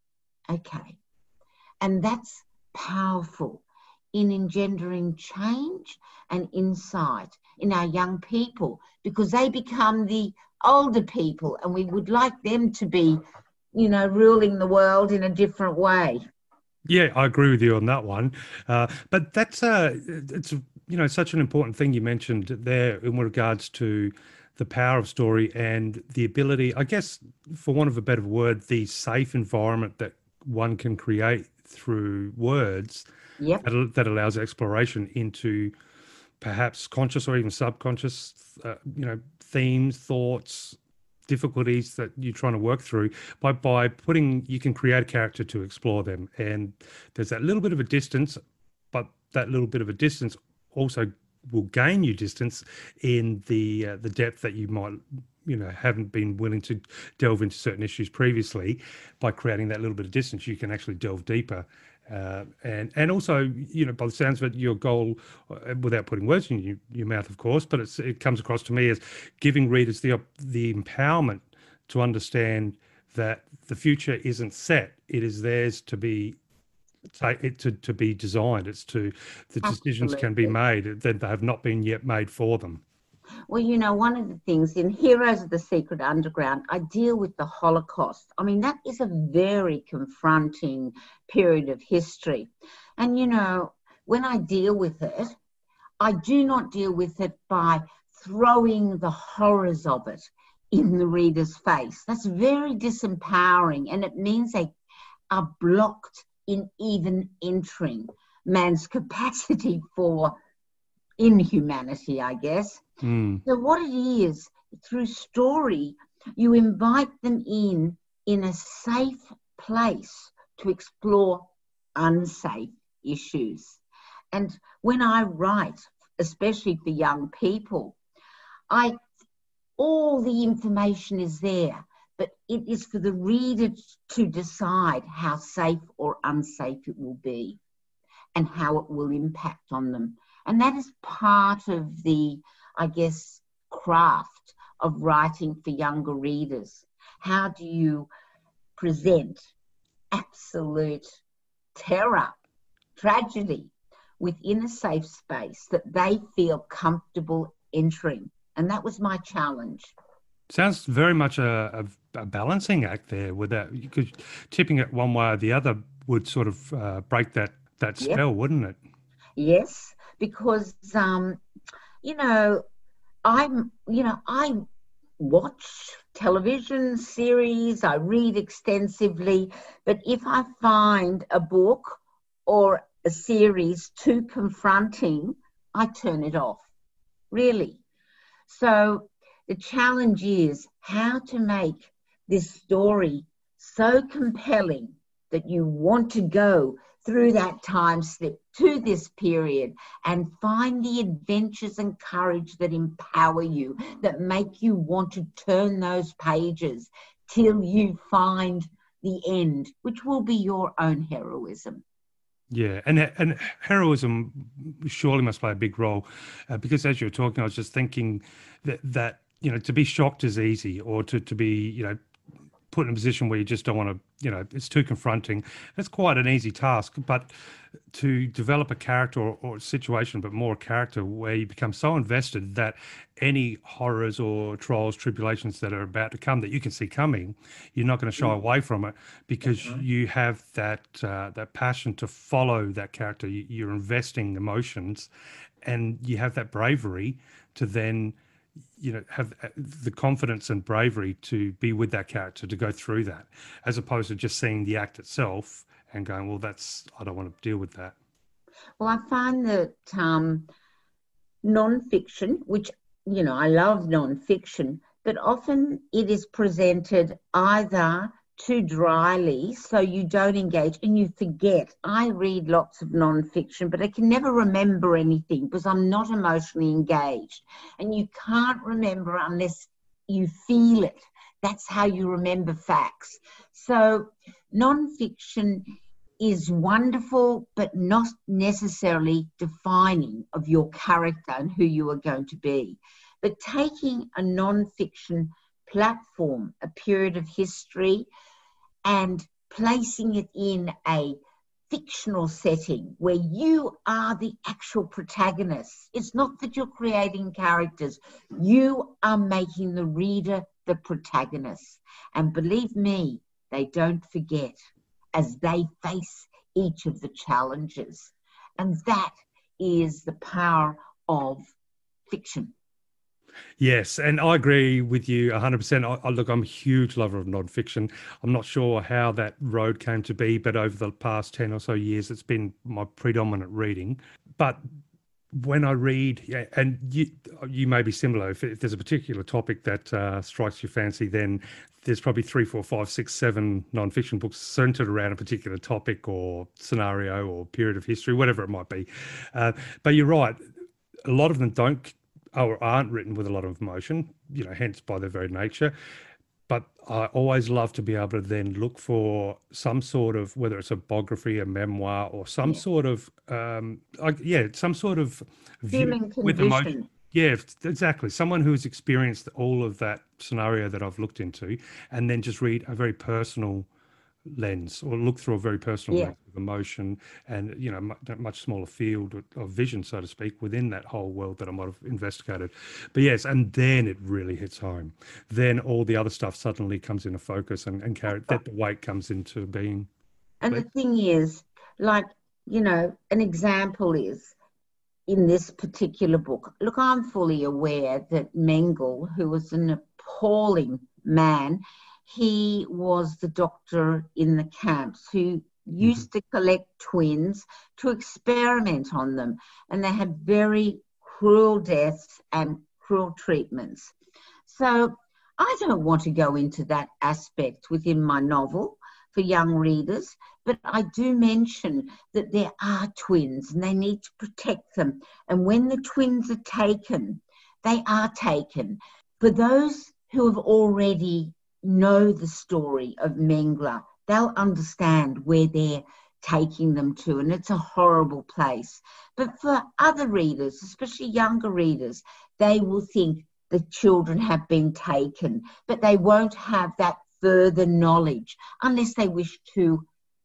okay. And that's powerful in engendering change and insight in our young people, because they become the older people, and we would like them to be, you know, ruling the world in a different way. Yeah, I agree with you on that one. Uh, but that's uh, it's you know such an important thing you mentioned there in regards to the power of story and the ability, I guess, for want of a better word, the safe environment that one can create through words. Yep. that, that allows exploration into perhaps conscious or even subconscious, uh, you know, themes, thoughts, difficulties that you're trying to work through. By by putting, you can create a character to explore them, and there's that little bit of a distance, but that little bit of a distance also will gain you distance in the uh, the depth that you might, you know, haven't been willing to delve into certain issues previously. By creating that little bit of distance, you can actually delve deeper. Uh, and and also, you know, by the sounds of it, your goal, uh, without putting words in your, your mouth, of course, but it's, it comes across to me as giving readers the the empowerment to understand that the future isn't set; it is theirs to be to to be designed. It's to the decisions Absolutely. can be made that they have not been yet made for them. Well, you know, one of the things in Heroes of the Secret Underground, I deal with the Holocaust. I mean, that is a very confronting period of history. And, you know, when I deal with it, I do not deal with it by throwing the horrors of it in the reader's face. That's very disempowering, and it means they are blocked in even entering man's capacity for inhumanity, I guess. Mm. So what it is, through story, you invite them in in a safe place to explore unsafe issues. And when I write, especially for young people, I all the information is there, but it is for the reader to decide how safe or unsafe it will be and how it will impact on them. And that is part of the, I guess, craft of writing for younger readers. How do you present absolute terror tragedy within a safe space that they feel comfortable entering. And that was my challenge. Sounds very much a, a, a balancing act there with that, because tipping it one way or the other would sort of uh, break that, that spell, yep. wouldn't it? Yes, because, um, you know, I'm, you know, I watch television series, I read extensively, but if I find a book or a series too confronting, I turn it off, really. So the challenge is how to make this story so compelling that you want to go through that time slip to this period and find the adventures and courage that empower you, that make you want to turn those pages till you find the end, which will be your own heroism. Yeah, and and heroism surely must play a big role, uh, because as you were talking, I was just thinking that, that you know, to be shocked is easy, or to, to be, you know, put in a position where you just don't want to, you know, it's too confronting. That's quite an easy task, but to develop a character or, or situation, but more a character where you become so invested that any horrors or trials, tribulations that are about to come that you can see coming, you're not going to shy away from it, because mm-hmm. you have that uh, that passion to follow that character. You, you're investing emotions, and you have that bravery to then, you know, have the confidence and bravery to be with that character, to go through that, as opposed to just seeing the act itself and going, well, that's, I don't want to deal with that. Well, I find that um, non-fiction, which, you know, I love non-fiction, but often it is presented either too dryly, so you don't engage and you forget. I read lots of non-fiction, but I can never remember anything because I'm not emotionally engaged. And you can't remember unless you feel it. That's how you remember facts. So non-fiction is wonderful, but not necessarily defining of your character and who you are going to be. But taking a non-fiction platform, a period of history, and placing it in a fictional setting where you are the actual protagonist. It's not that you're creating characters. You are making the reader the protagonist. And believe me, they don't forget as they face each of the challenges. And that is the power of fiction. Yes, and I agree with you one hundred percent. I, I, look, I'm a huge lover of nonfiction. I'm not sure how that road came to be, but over the past ten or so years, it's been my predominant reading. But when I read, yeah, and you, you may be similar, if, if there's a particular topic that uh, strikes your fancy, then there's probably three, four, five, six, seven nonfiction books centered around a particular topic or scenario or period of history, whatever it might be. Uh, but you're right, a lot of them don't or aren't written with a lot of emotion, you know, hence by their very nature. But I always love to be able to then look for some sort of, whether it's a biography, a memoir, or some yeah. sort of, um, like, yeah, some sort of human view with emotion. Yeah, exactly. Someone who's experienced all of that scenario that I've looked into, and then just read a very personal lens, or look through a very personal yeah. lens of emotion, and, you know, much, much smaller field of vision, so to speak, within that whole world that I might have investigated. But yes, and then it really hits home. Then all the other stuff suddenly comes into focus, and, and carry, that the weight comes into being. And the thing is, like, you know, an example is in this particular book. Look, I'm fully aware that Mengele, who was an appalling man, he was the doctor in the camps who used mm-hmm. to collect twins to experiment on them. And they had very cruel deaths and cruel treatments. So I don't want to go into that aspect within my novel for young readers, but I do mention that there are twins and they need to protect them. And when the twins are taken, they are taken. For those who have already know the story of Mengele, they'll understand where they're taking them to, and it's a horrible place. But for other readers, especially younger readers, they will think the children have been taken, but they won't have that further knowledge unless they wish to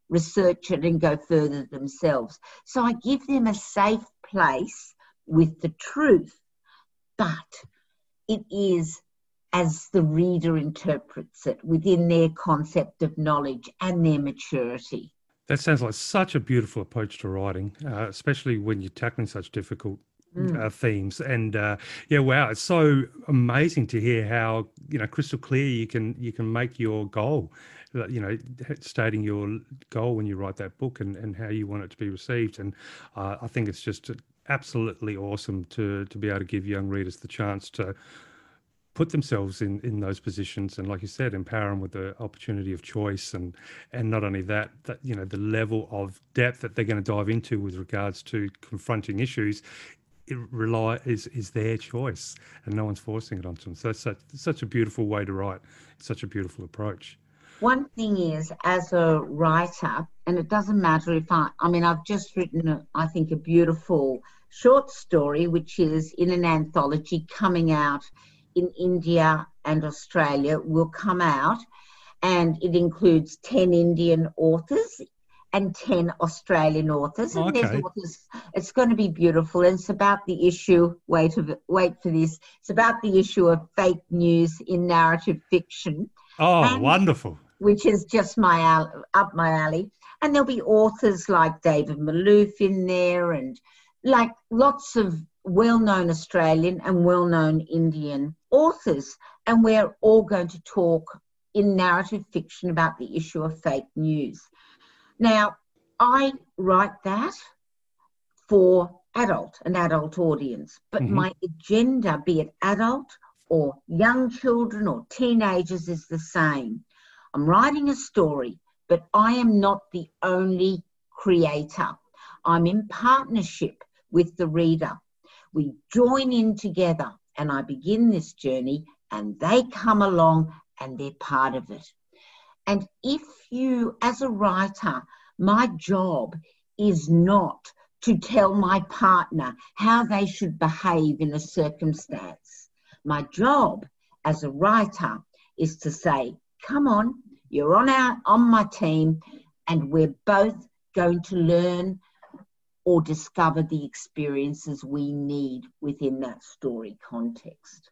research it and go further themselves. So I give them a safe place with the truth, but it is as the reader interprets it within their concept of knowledge and their maturity. That sounds like such a beautiful approach to writing, uh, especially when you're tackling such difficult mm. uh, themes. And uh, yeah, wow, it's so amazing to hear how, you know, crystal clear you can you can make your goal, you know, stating your goal when you write that book and, and how you want it to be received. And uh, I think it's just absolutely awesome to to be able to give young readers the chance to put themselves in, in those positions, and like you said, empower them with the opportunity of choice, and and not only that, that you know, the level of depth that they're going to dive into with regards to confronting issues, it rely is is their choice, and no one's forcing it onto them. So it's such, such a beautiful way to write, such a beautiful approach. One thing is, as a writer, and it doesn't matter if I, I mean, I've just written, a, I think, a beautiful short story, which is in an anthology coming out in India and Australia, will come out, and it includes ten Indian authors and ten Australian authors. And okay. there's authors. It's going to be beautiful. And it's about the issue, wait, wait for this, it's about the issue of fake news in narrative fiction. Oh, and, wonderful. Which is just my up my alley. And there'll be authors like David Malouf in there, and like lots of well-known Australian and well-known Indian authors, and we're all going to talk in narrative fiction about the issue of fake news. Now, I write that for adult, an adult audience, but mm-hmm. my agenda, be it adult or young children or teenagers, is the same. I'm writing a story, but I am not the only creator. I'm in partnership with the reader. We join in together, and I begin this journey, and they come along and they're part of it. And if you, as a writer, my job is not to tell my partner how they should behave in a circumstance. My job as a writer is to say, come on, you're on our, on my team, and we're both going to learn or discover the experiences we need within that story context.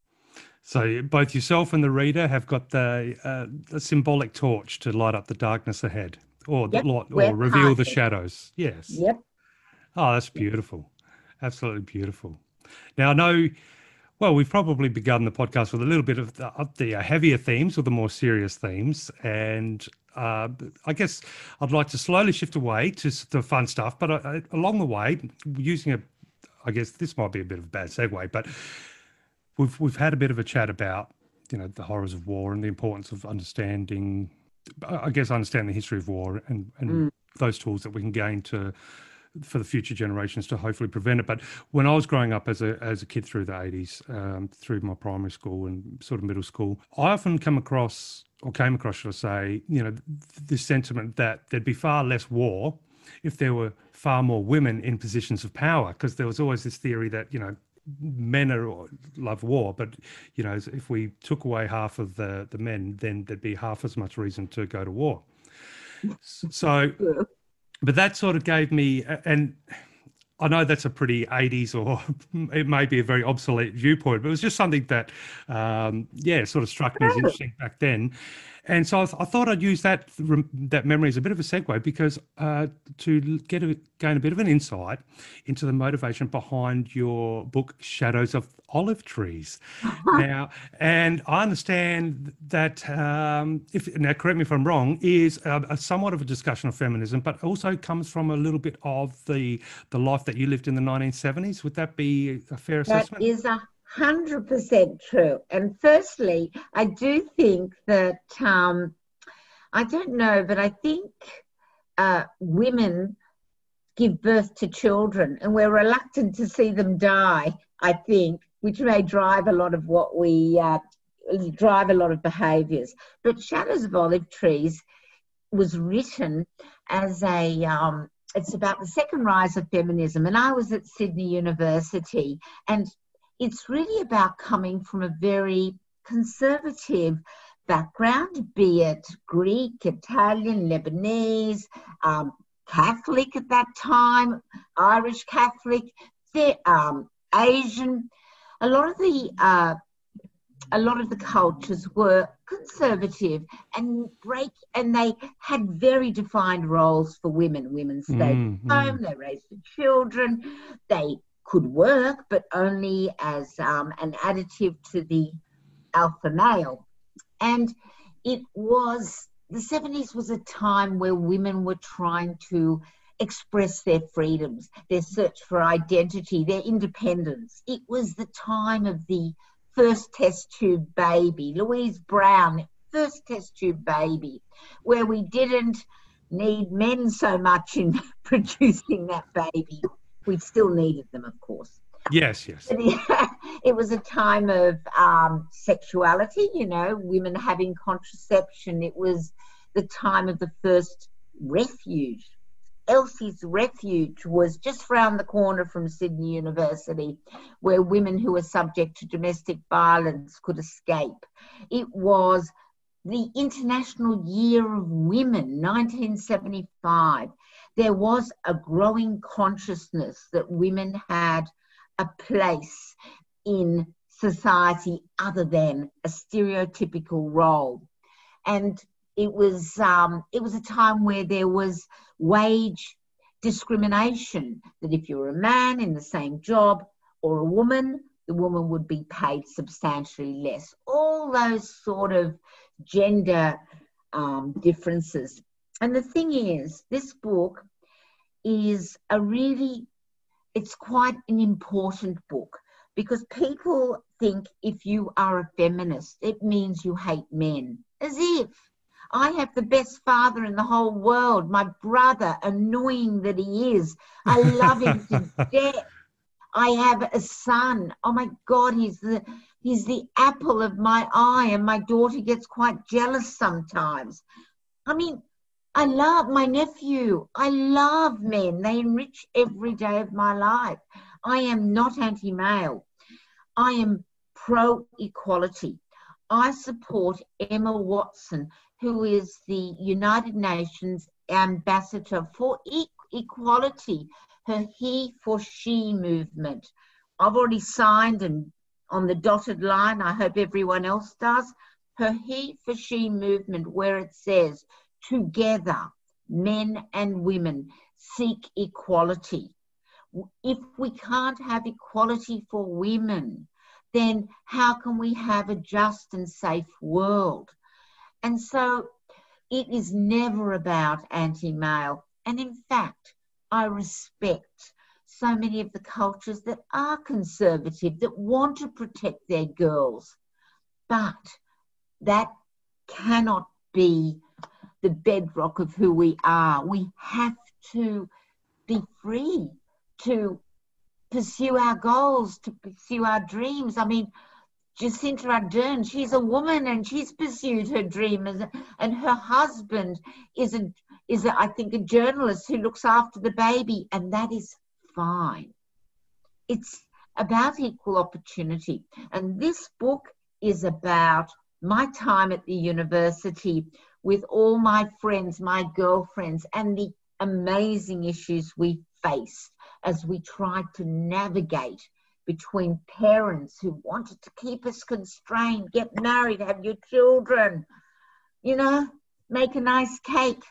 So both yourself and the reader have got the, uh, the symbolic torch to light up the darkness ahead, or yep, the light, or reveal the shadows. Yes. Yep. Oh, that's beautiful. Absolutely beautiful. Now, I know, well, we've probably begun the podcast with a little bit of the, of the heavier themes or the more serious themes, and uh, I guess I'd like to slowly shift away to the fun stuff, but uh, along the way, using a, I guess this might be a bit of a bad segue, but we've we've had a bit of a chat about, you know, the horrors of war and the importance of understanding, I guess, understand the history of war and, and mm. those tools that we can gain to for the future generations to hopefully prevent it. But when I was growing up as a as a kid through the eighties, um, through my primary school and sort of middle school, I often come across, or came across, should I say, you know, this sentiment that there'd be far less war if there were far more women in positions of power, because there was always this theory that, you know, men are love war, but, you know, if we took away half of the, the men, then there'd be half as much reason to go to war. So... But that sort of gave me, and I know that's a pretty eighties, or it may be a very obsolete viewpoint, but it was just something that, um, yeah, sort of struck me as interesting back then. And so I, th- I thought I'd use that that memory as a bit of a segue, because uh, to get a, gain a bit of an insight into the motivation behind your book, Shadows of Olive Trees. Now, and I understand that, um, if now correct me if I'm wrong, is a, a somewhat of a discussion of feminism, but also comes from a little bit of the the life that you lived in the nineteen seventies. Would that be a fair assessment? That is a Hundred percent true. And firstly, I do think that um, I don't know, but I think uh, women give birth to children, and we're reluctant to see them die, I think, which may drive a lot of what we uh, drive a lot of behaviours. But Shadows of Olive Trees was written as a um, it's about the second rise of feminism, and I was at Sydney University, and it's really about coming from a very conservative background, be it Greek, Italian, Lebanese, um, Catholic at that time, Irish Catholic, um, Asian. A lot of the uh, a lot of the cultures were conservative and break, and they had very defined roles for women. Women stayed Mm, at home, they raised the children, they could work, but only as um, an additive to the alpha male. And it was, the seventies was a time where women were trying to express their freedoms, their search for identity, their independence. It was the time of the first test tube baby, Louise Brown, first test tube baby, where we didn't need men so much in producing that baby. We still needed them, of course. yes, yes. It was a time of um, sexuality, you know, women having contraception. It was the time of the first refuge. Elsie's Refuge was just round the corner from Sydney University, where women who were subject to domestic violence could escape. It was the International Year of Women, nineteen seventy-five. There was a growing consciousness that women had a place in society other than a stereotypical role. And it was um, it was a time where there was wage discrimination, that if you were a man in the same job or a woman, the woman would be paid substantially less. All those sort of gender um, differences. And the thing is, this book is a really, it's quite an important book, because people think if you are a feminist, it means you hate men, as if I have the best father in the whole world, my brother, annoying that he is. I love him to death. I have a son. Oh my God, he's the he's the apple of my eye, and my daughter gets quite jealous sometimes. I mean, I love my nephew. I love men. They enrich every day of my life. I am not anti-male. I am pro-equality. I support Emma Watson, who is the United Nations ambassador for e- equality, her He for She movement. I've already signed, and on the dotted line, I hope everyone else does, her He for She movement, where it says, together, men and women seek equality. If we can't have equality for women, then how can we have a just and safe world? And so it is never about anti-male. And in fact, I respect so many of the cultures that are conservative, that want to protect their girls. But that cannot be the bedrock of who we are. We have to be free to pursue our goals, to pursue our dreams. I mean, Jacinta Ardern, she's a woman and she's pursued her dream, and her husband is, a, is a, I think, a journalist who looks after the baby, and that is fine. It's about equal opportunity. And this book is about my time at the university with all my friends, my girlfriends, and the amazing issues we faced as we tried to navigate between parents who wanted to keep us constrained, get married, have your children, you know, make a nice cake,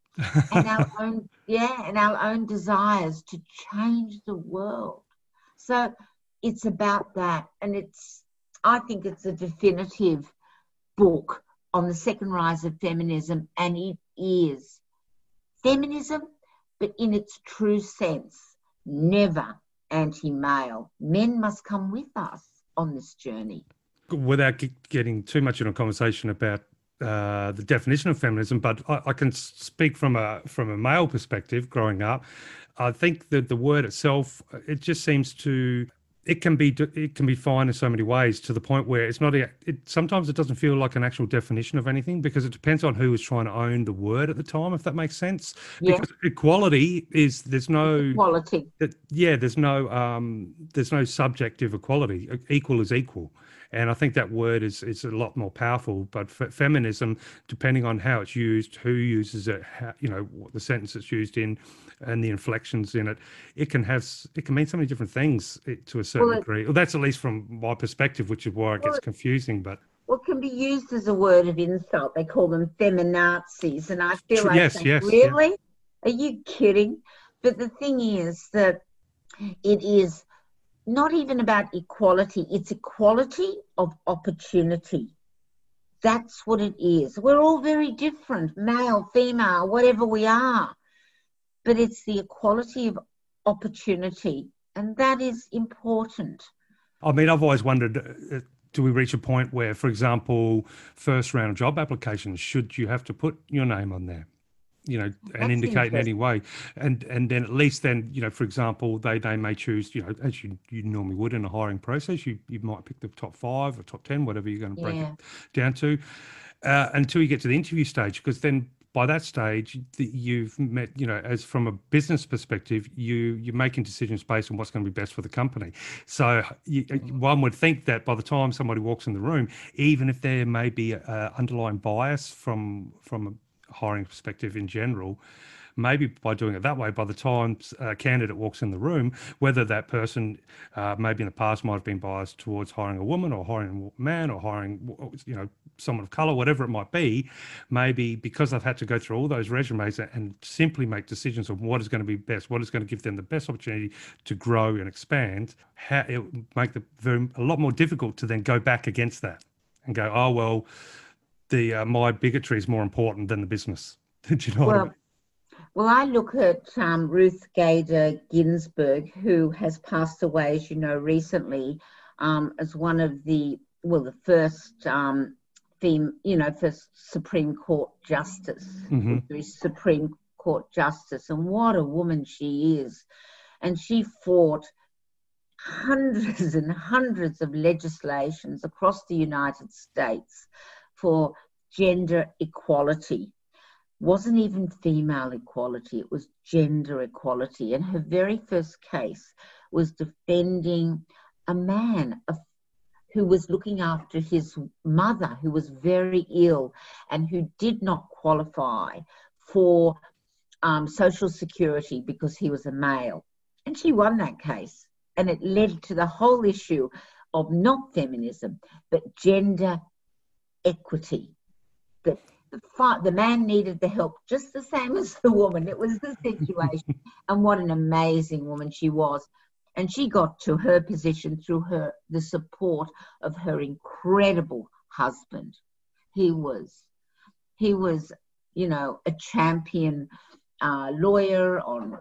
and our own, yeah, and our own desires to change the world. So it's about that. And it's, I think it's a definitive book on the second rise of feminism, and it is feminism, but in its true sense, never anti-male. Men must come with us on this journey. Without getting too much in a conversation about uh, the definition of feminism, but I, I can speak from a from a male perspective. Growing up, I think that the word itself, it just seems to, it can be it can be fine in so many ways, to the point where it's not a, it sometimes it doesn't feel like an actual definition of anything, because it depends on who is trying to own the word at the time, if that makes sense. Yeah. Because equality is, there's no Equality. that, yeah there's no um there's no subjective equality. Equal is equal. And I think that word is, is a lot more powerful. But f- feminism, depending on how it's used, who uses it, how, you know, what the sentence it's used in, and the inflections in it, it can have it can mean so many different things to a certain Well, it- degree. Well, that's at least from my perspective, which is why it Well, gets confusing. But Well, it can be used as a word of insult. They call them feminazis. And I feel Tr- like yes, saying, yes, yeah. really? Are you kidding? But the thing is that it is not even about equality. It's equality of opportunity. That's what it is. We're all very different, male, female, whatever we are. But it's the equality of opportunity. And that is important. I mean, I've always wondered, uh, do we reach a point where, for example, first round job applications, should you have to put your name on there, you know, and That's indicate in any interesting. way? And and then at least then, you know, for example, they, they may choose, you know, as you, you normally would in a hiring process, you, you might pick the top five or top ten, whatever you're going to break Yeah. it down to, uh, until you get to the interview stage, because then by that stage, the, you've met, you know, as from a business perspective, you, you're making decisions based on what's going to be best for the company. So you, one would think that by the time somebody walks in the room, even if there may be a underlying bias from, from a hiring perspective in general, maybe by doing it that way, by the time a candidate walks in the room, whether that person uh, maybe in the past might have been biased towards hiring a woman or hiring a man or hiring, you know, someone of color, whatever it might be, maybe because they've had to go through all those resumes and simply make decisions on what is going to be best, what is going to give them the best opportunity to grow and expand, how it would make it very a lot more difficult to then go back against that and go, oh well, the uh, my bigotry is more important than the business. Do you know what I Well, mean? Well, I look at um, Ruth Gader Ginsburg, who has passed away, as you know, recently, um, as one of the, well, the first, um, fem, you know, first Supreme Court Justice, Mm-hmm. the Supreme Court Justice, and what a woman she is. And she fought hundreds and hundreds of legislations across the United States for gender equality. Wasn't even female equality, it was gender equality. And her very first case was defending a man a, who was looking after his mother, who was very ill and who did not qualify for um, Social Security because he was a male. And she won that case. And it led to the whole issue of not feminism, but gender equity. That The, the man needed the help just the same as the woman. It was the situation. And what an amazing woman she was. And she got to her position through her the support of her incredible husband. He was, he was, you know, a champion uh, lawyer on,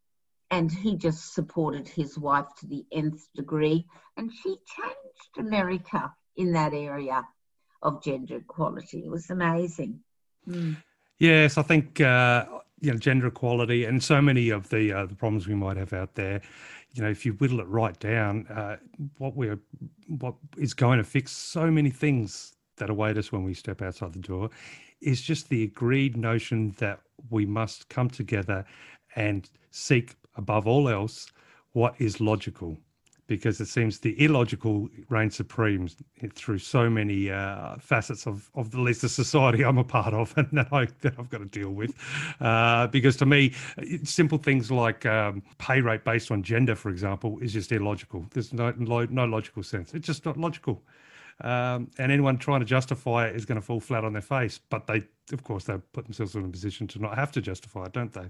and he just supported his wife to the nth degree. And she changed America in that area of gender equality. It was amazing. Mm. Yes, I think uh, you know, gender equality and so many of the uh, the problems we might have out there. You know, if you whittle it right down, uh, what we're what is going to fix so many things that await us when we step outside the door is just the agreed notion that we must come together and seek above all else what is logical. Because it seems the illogical reigns supreme through so many uh, facets of, of the least the society I'm a part of and that, I, that I've got to deal with. Uh, because to me, simple things like um, pay rate based on gender, for example, is just illogical. There's no, no logical sense. It's just not logical. Um, and anyone trying to justify it is going to fall flat on their face. But they, of course, they put themselves in a position to not have to justify it, don't they?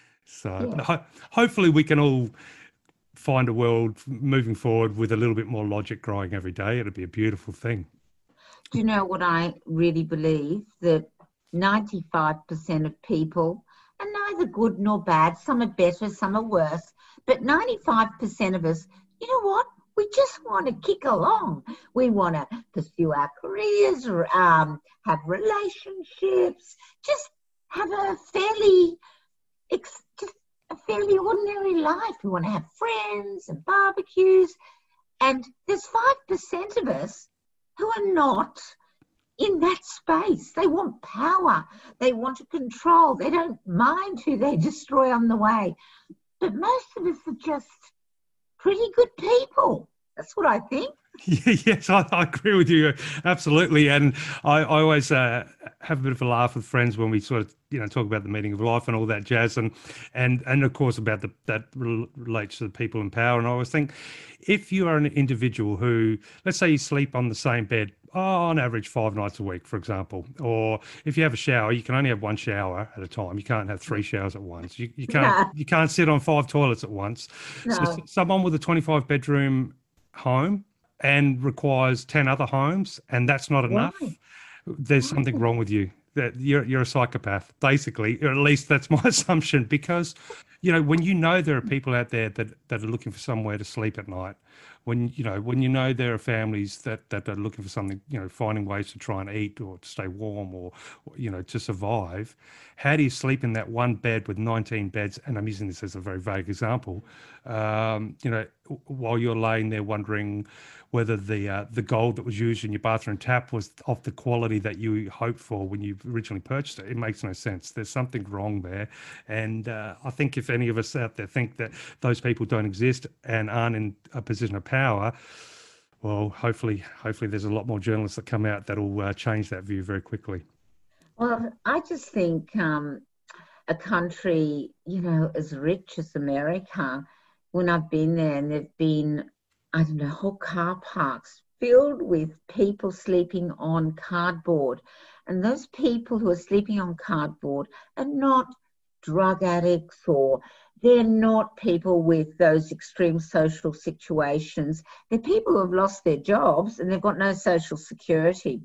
So Yeah. ho- hopefully we can all find a world moving forward with a little bit more logic growing every day. It'd be a beautiful thing. Do you know what I really believe? That ninety-five percent of people are neither good nor bad. Some are better, some are worse. But ninety-five percent of us, you know what? We just want to kick along. We want to pursue our careers, or um, have relationships, just have a fairly, ex- just a fairly ordinary life. We want to have friends and barbecues. And there's five percent of us who are not in that space. They want power. They want to control. They don't mind who they destroy on the way. But most of us are just pretty good people. That's what I think. Yes, I, I agree with you absolutely, and I, I always uh, have a bit of a laugh with friends when we sort of you know talk about the meaning of life and all that jazz, and and and of course about the that relates to the people in power. And I always think, if you are an individual who, let's say, you sleep on the same bed, oh, on average five nights a week, for example, or if you have a shower, you can only have one shower at a time. You can't have three showers at once. You you can't Yeah. you can't sit on five toilets at once. So No. s- someone with a twenty-five bedroom home and requires ten other homes, and that's not enough, Why? there's something wrong with you. That you're you're a psychopath, basically, or at least that's my assumption. Because, you know, when you know there are people out there that, that are looking for somewhere to sleep at night, when you know when you know there are families that, that are looking for something, you know, finding ways to try and eat or to stay warm or, or you know to survive, how do you sleep in that one bed with nineteen beds? And I'm using this as a very vague example. Um, you know, while you're laying there wondering whether the uh, the gold that was used in your bathroom tap was of the quality that you hoped for when you originally purchased it. It makes no sense. There's something wrong there. And uh, I think if any of us out there think that those people don't exist and aren't in a position of power, well, hopefully, hopefully there's a lot more journalists that come out that will uh, change that view very quickly. Well, I just think um, a country, you know, as rich as America, when I've been there and there've been, I don't know, whole car parks filled with people sleeping on cardboard. And those people who are sleeping on cardboard are not drug addicts, or they're not people with those extreme social situations. They're people who have lost their jobs and they've got no social security.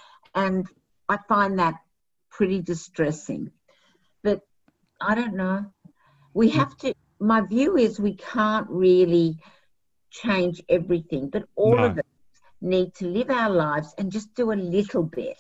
And I find that pretty distressing. But I don't know. We have to, my view is we can't really change everything, but all No. of us need to live our lives and just do a little bit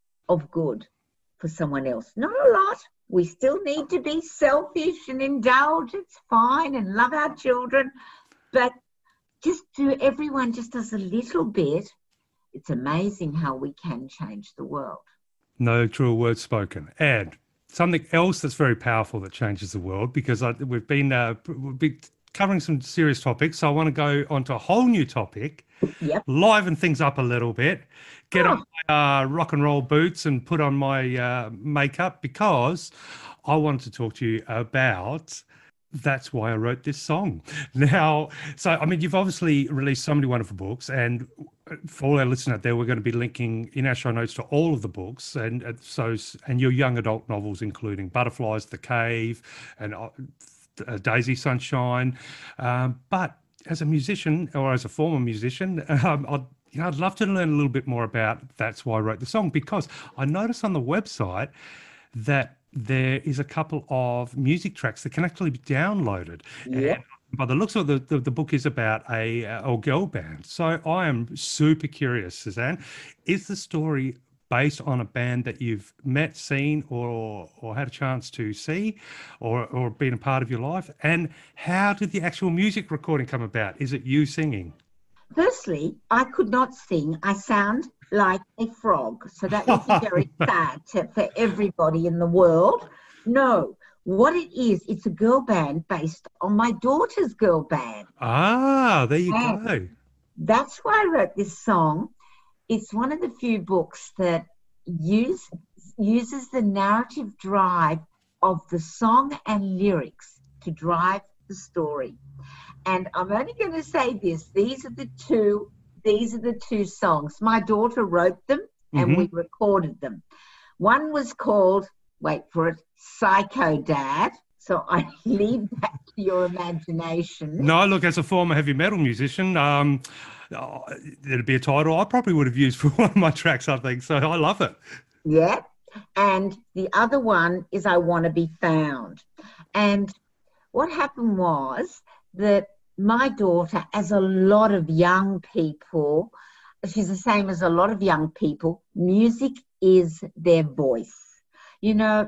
of good for someone else. Not a lot. We still need to be selfish and indulge. It's fine, and love our children. But just do, everyone just does a little bit. It's amazing how we can change the world. No truer words spoken. And something else that's very powerful that changes the world, because I, we've been uh, we've been covering some serious topics, so I want to go on to a whole new topic, Yep. liven things up a little bit, get Oh. on my uh, rock and roll boots and put on my uh, makeup, because I wanted to talk to you about That's Why I Wrote This Song. Now, so, I mean, you've obviously released so many wonderful books, and for all our listeners out there, we're going to be linking in our show notes to all of the books, and, and so, and your young adult novels, including Butterflies, The Cave, and uh, uh, Daisy Sunshine. Um, but as a musician, or as a former musician, um, I'd, you know, I'd love to learn a little bit more about That's Why I Wrote the Song, because I noticed on the website that there is a couple of music tracks that can actually be downloaded. Yep. And by the looks of it, the, the, the book is about a, a girl band. So I am super curious, Suzanne. Is the story based on a band that you've met, seen, or or had a chance to see, or or been a part of your life? And how did the actual music recording come about? Is it you singing? Firstly, I could not sing. I sound like a frog. So that makes me very sad to, for everybody in the world. No, what it is, it's a girl band based on my daughter's girl band. Ah, there you And go. That's why I wrote this song. It's one of the few books that use, uses the narrative drive of the song and lyrics to drive the story. And I'm only going to say this. These are the two, these are the two songs. My daughter wrote them and we recorded them. One was called, wait for it, Psycho Dad. So I leave that to your imagination. No, look, as a former heavy metal musician, um, oh, it'd be a title I probably would have used for one of my tracks, I think. So I love it. Yeah. And the other one is I Want to Be Found. And what happened was that my daughter, as a lot of young people, she's the same as a lot of young people, music is their voice. You know,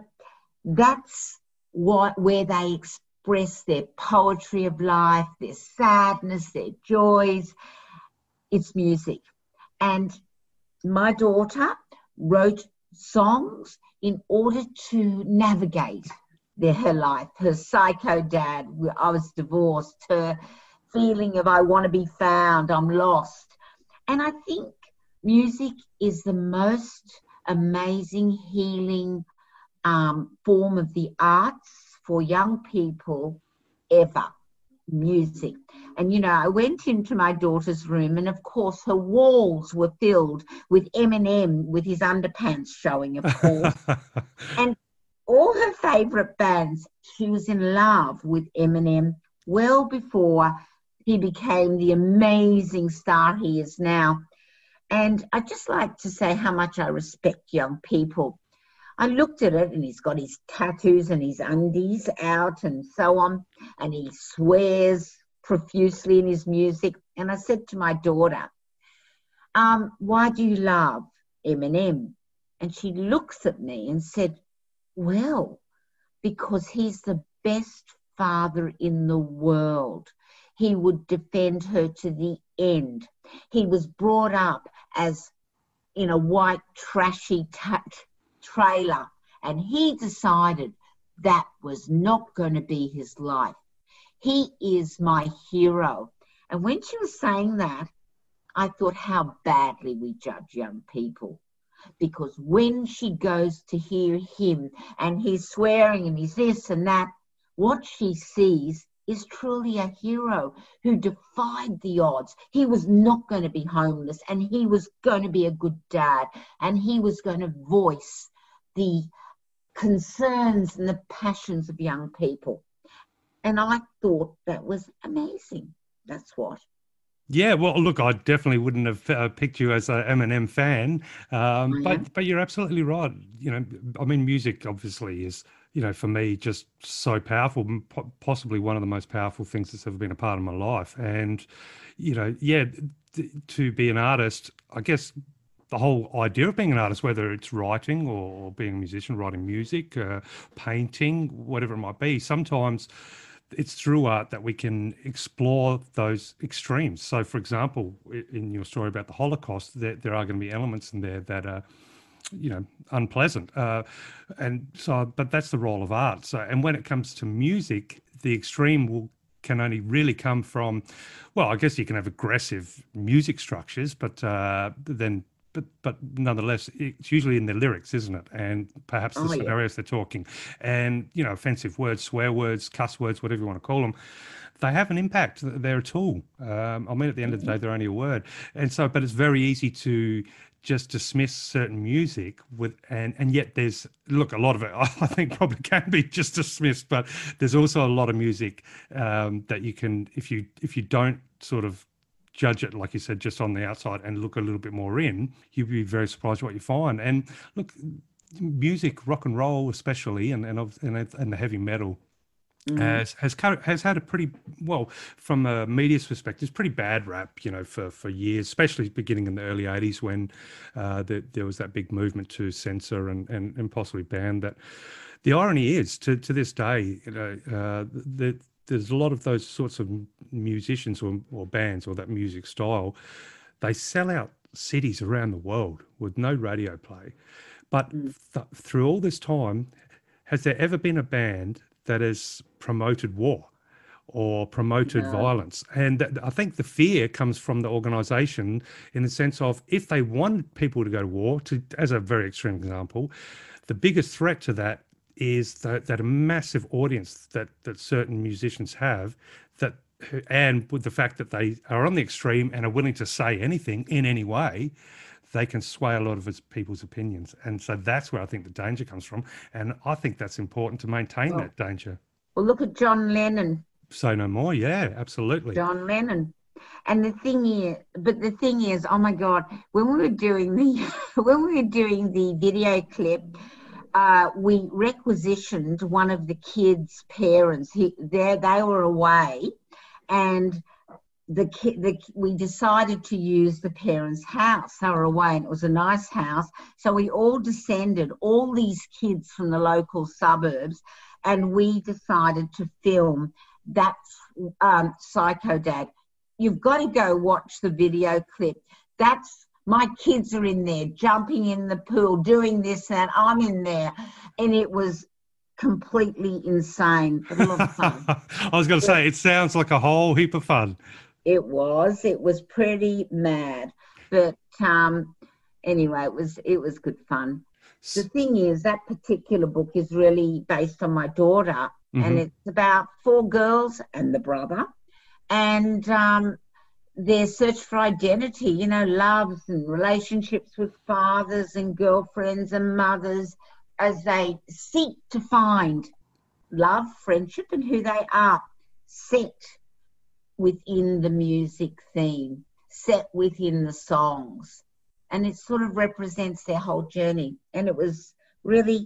that's what where they express their poetry of life, their sadness, their joys. It's music. And my daughter wrote songs in order to navigate their, her life. Her psycho dad, I was divorced, her feeling of I want to be found, I'm lost. And I think music is the most amazing healing um, form of the arts for young people ever. Music. And you know, I went into my daughter's room, and of course her walls were filled with Eminem with his underpants showing, of course. And all her favourite bands. She was in love with Eminem well before he became the amazing star he is now. And I'd just like to say how much I respect young people. I looked at it, and he's got his tattoos and his undies out and so on, and he swears profusely in his music. And I said to my daughter, um, why do you love Eminem? And she looks at me and said, well, because he's the best father in the world. He would defend her to the end. He was brought up as in a white, trashy t- trailer, and he decided that was not going to be his life. He is my hero. And when she was saying that, I thought how badly we judge young people. Because when she goes to hear him and he's swearing and he's this and that, what she sees is truly a hero who defied the odds. He was not going to be homeless, and he was going to be a good dad, and he was going to voice the concerns and the passions of young people. And I thought that was amazing. That's what. Yeah, well, look, I definitely wouldn't have uh, picked you as an Eminem fan, um, Oh, yeah? but but you're absolutely right. You know, I mean, music obviously is, you know, for me, just so powerful, po- possibly one of the most powerful things that's ever been a part of my life. And, you know, yeah, th- to be an artist, I guess the whole idea of being an artist, whether it's writing or being a musician, writing music, uh, painting, whatever it might be, sometimes it's through art that we can explore those extremes. So, for example, in your story about the Holocaust, there, there are going to be elements in there that are, you know, unpleasant. Uh, and so, but that's the role of art. So, and when it comes to music, the extreme will can only really come from, well, I guess you can have aggressive music structures, but uh, then But but nonetheless, it's usually in the lyrics, isn't it? And perhaps the Oh, yeah. scenarios they're talking. And, you know, offensive words, swear words, cuss words, whatever you want to call them, they have an impact. They're a tool. Um, I mean, at the end of the day, they're only a word. And so, but it's very easy to just dismiss certain music with, and, and yet there's, look, a lot of it, I think probably can be just dismissed, but there's also a lot of music um, that you can, if you if you don't sort of judge it, like you said, just on the outside and look a little bit more in, you'd be very surprised what you find. And look, music, rock and roll especially, and and and, and the heavy metal mm. has has has had a pretty, well, from a media's perspective, it's pretty bad rap, you know, for for years, especially beginning in the early eighties when uh, the, there was that big movement to censor and and, and possibly ban that. The irony is, to to this day, you know, uh, the there's a lot of those sorts of musicians or, or bands or that music style, they sell out cities around the world with no radio play. But th- through all this time, has there ever been a band that has promoted war or promoted No. violence? And th- I think the fear comes from the organisation in the sense of, if they want people to go to war, to, as a very extreme example, the biggest threat to that is that, that a massive audience that, that certain musicians have, that, and with the fact that they are on the extreme and are willing to say anything in any way, they can sway a lot of people's opinions. And so that's where I think the danger comes from. And I think that's important to maintain Well, that danger. Well, look at John Lennon. Say no more. Yeah, absolutely. John Lennon. And the thing is, but the thing is, oh my God, when we were doing the, when we were doing the video clip, Uh, we requisitioned one of the kids' parents. He, there, they were away, and the kid, the, we decided to use the parents' house. They were away, and it was a nice house. So we all descended, all these kids from the local suburbs, and we decided to film that um, Psycho Dad. You've got to go watch the video clip. That's my kids are in there, jumping in the pool, doing this and that. I'm in there. And it was completely insane, but a lot of fun. I was going to say, it sounds like a whole heap of fun. It was. It was pretty mad, but um, anyway, it was it was good fun. The thing is, that particular book is really based on my daughter, mm-hmm. and it's about four girls and the brother, and um, their search for identity. You know, loves and relationships with fathers and girlfriends and mothers, as they seek to find love, friendship, and who they are, set within the music theme, set within the songs. And it sort of represents their whole journey. And it was really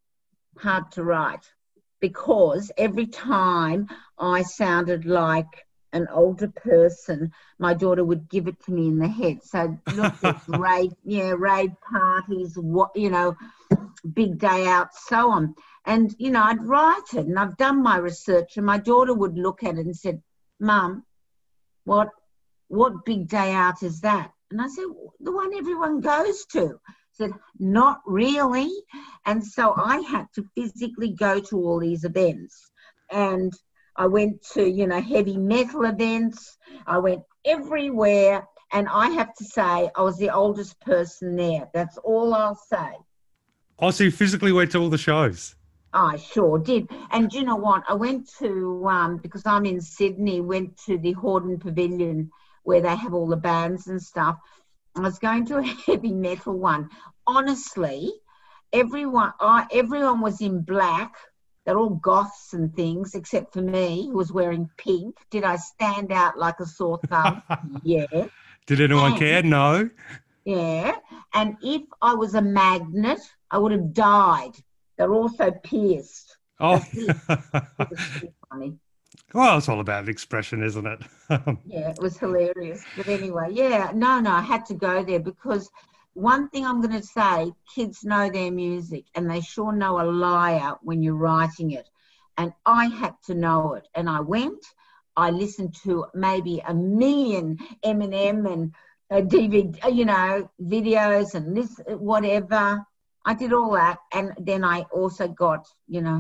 hard to write because every time I sounded like an older person, my daughter would give it to me in the head. So look, it's rave, yeah, rave parties, what, you know, big day out, so on. And, you know, I'd write it and I've done my research and my daughter would look at it and said, Mum, what what big day out is that? And I said, the one everyone goes to. I said, not really. And so I had to physically go to all these events. And I went to, you know, heavy metal events. I went everywhere. And I have to say, I was the oldest person there. That's all I'll say. Oh, so you physically went to all the shows? I sure did. And do you know what? I went to, um, because I'm in Sydney, went to the Hordern Pavilion where they have all the bands and stuff. I was going to a heavy metal one. Honestly, everyone, I, everyone was in black. They're all goths and things, except for me, who was wearing pink. Did I stand out like a sore thumb? Yeah. Did anyone and, care? No. Yeah. And if I was a magnet, I would have died. They're also pierced. Oh, it was pretty funny. Well, it's all about expression, isn't it? Yeah, it was hilarious. But anyway, yeah, no, no, I had to go there because one thing I'm going to say, kids know their music and they sure know a liar when you're writing it. And I had to know it. And I went, I listened to maybe a million Eminem and uh, D V D, you know, videos and this, whatever. I did all that. And then I also got, you know,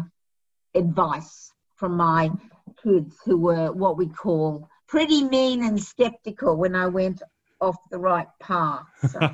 advice from my kids who were what we call pretty mean and skeptical when I went off the right path. So.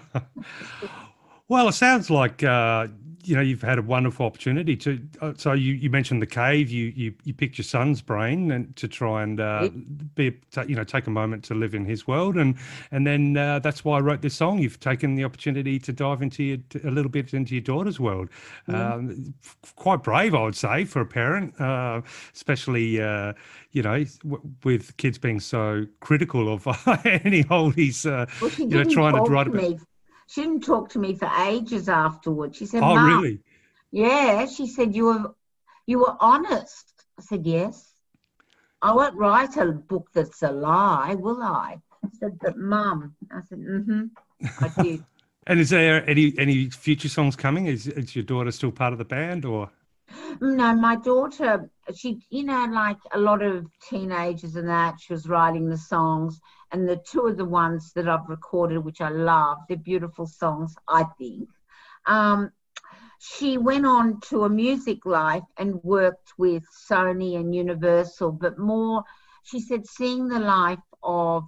Well, it sounds like, uh, you know, you've had a wonderful opportunity to, uh, so you, you mentioned the cave, you, you, you picked your son's brain and to try and uh, be, you know, take a moment to live in his world. And, and then uh, that's why I wrote this song. You've taken the opportunity to dive into your, a little bit into your daughter's world. Yeah. Um, quite brave, I would say, for a parent, uh, especially, uh, you know, w- with kids being so critical of any oldies, uh, well, you know, trying to write about. Me. She didn't talk to me for ages afterwards. She said, "Oh, Mom, really?" Yeah. She said, "You were, you were honest." I said, "Yes." I won't write a book that's a lie, will I? I said, "But Mum," I said, "Mm-hmm." I did. And is there any any future songs coming? Is is your daughter still part of the band, or? No, my daughter, she, you know, like a lot of teenagers and that, she was writing the songs. And the two of the ones that I've recorded, which I love, they're beautiful songs, I think. Um, she went on to a music life and worked with Sony and Universal, but more, she said, seeing the life of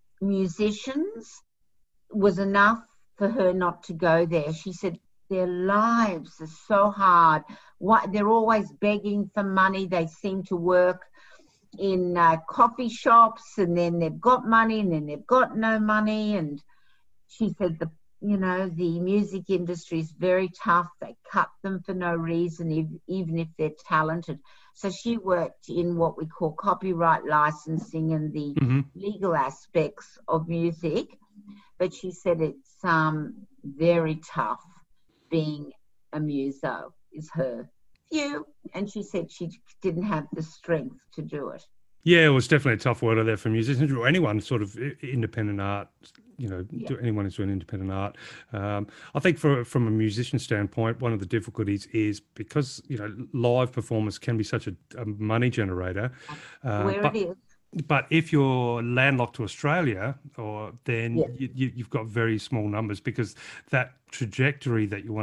musicians was enough for her not to go there. She said, their lives are so hard. What, they're always begging for money. They seem to work in uh, coffee shops, and then they've got money, and then they've got no money. And she said, the you know, the music industry is very tough. They cut them for no reason, if, even if they're talented. So she worked in what we call copyright licensing and the mm-hmm. legal aspects of music. But she said it's um, very tough being a muso, is her view. And she said she didn't have the strength to do it. Yeah, it was definitely a tough world out there for musicians or anyone sort of independent art, you know, yeah. anyone who's doing independent art. Um, I think for, from a musician standpoint, one of the difficulties is because, you know, live performance can be such a, a money generator. Uh, Where but, it is. But if you're landlocked to Australia, or then yeah. you, you, you've got very small numbers, because that trajectory that you want to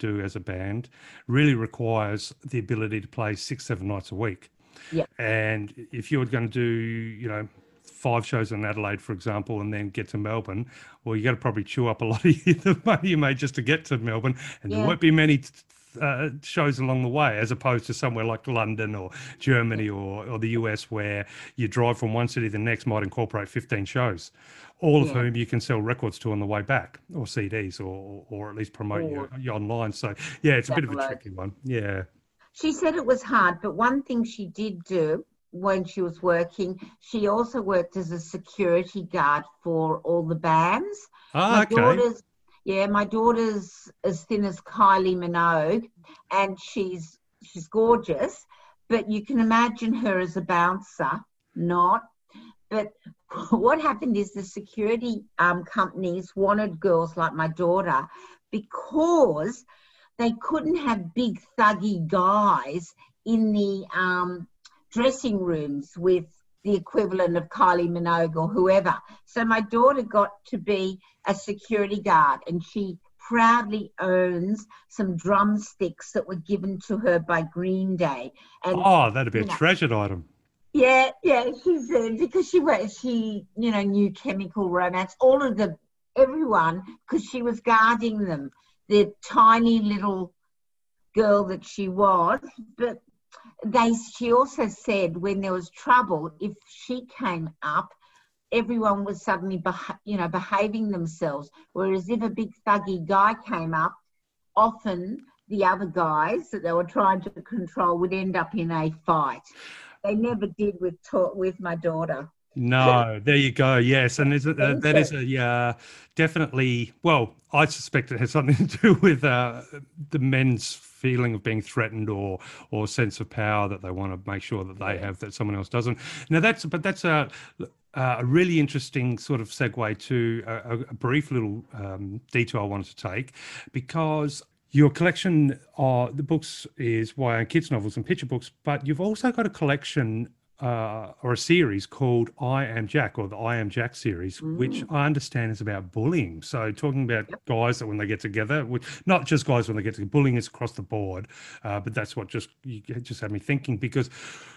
do as a band really requires the ability to play six, seven nights a week. Yeah. And if you're going to do, you know, five shows in Adelaide, for example, and then get to Melbourne, well, you got to probably chew up a lot of the money you made just to get to Melbourne, and Yeah. there won't be many uh, shows along the way, as opposed to somewhere like London or Germany or, or the U S, where you drive from one city to the next might incorporate fifteen shows, all of Yeah. whom you can sell records to on the way back, or C Ds, or or at least promote Or your, your online. So yeah, it's a bit of a download. tricky one. Yeah. She said it was hard, but one thing she did do when she was working, she also worked as a security guard for all the bands. Ah, My okay. daughter's, yeah, my daughter's as thin as Kylie Minogue, and she's she's gorgeous, but you can imagine her as a bouncer, not. But what happened is the security um, companies wanted girls like my daughter because they couldn't have big thuggy guys in the um, dressing rooms with the equivalent of Kylie Minogue or whoever. So my daughter got to be a security guard, and she proudly owns some drumsticks that were given to her by Green Day. And Oh, that'd be a you know, treasured item. yeah, yeah, she said because she was she you know knew Chemical Romance, all of them, everyone, because she was guarding them, the tiny little girl that she was. But they she also said when there was trouble, if she came up, everyone was suddenly beha- you know behaving themselves, whereas if a big thuggy guy came up, often the other guys that they were trying to control would end up in a fight. They never did with ta- with my daughter. No, there you go. Yes, and is it, uh, Think that is so. a uh, definitely. Well, I suspect it has something to do with uh, the men's feeling of being threatened, or or sense of power that they want to make sure that they have that someone else doesn't. Now that's but that's a a really interesting sort of segue to a, a brief little um, detour I wanted to take, because your collection of the books is Y A kids novels and picture books, but you've also got a collection uh, or a series called I Am Jack, or the I Am Jack series, which I understand is about bullying. So talking about guys that when they get together, which, not just guys when they get together, bullying is across the board, uh, but that's what just you just had me thinking, because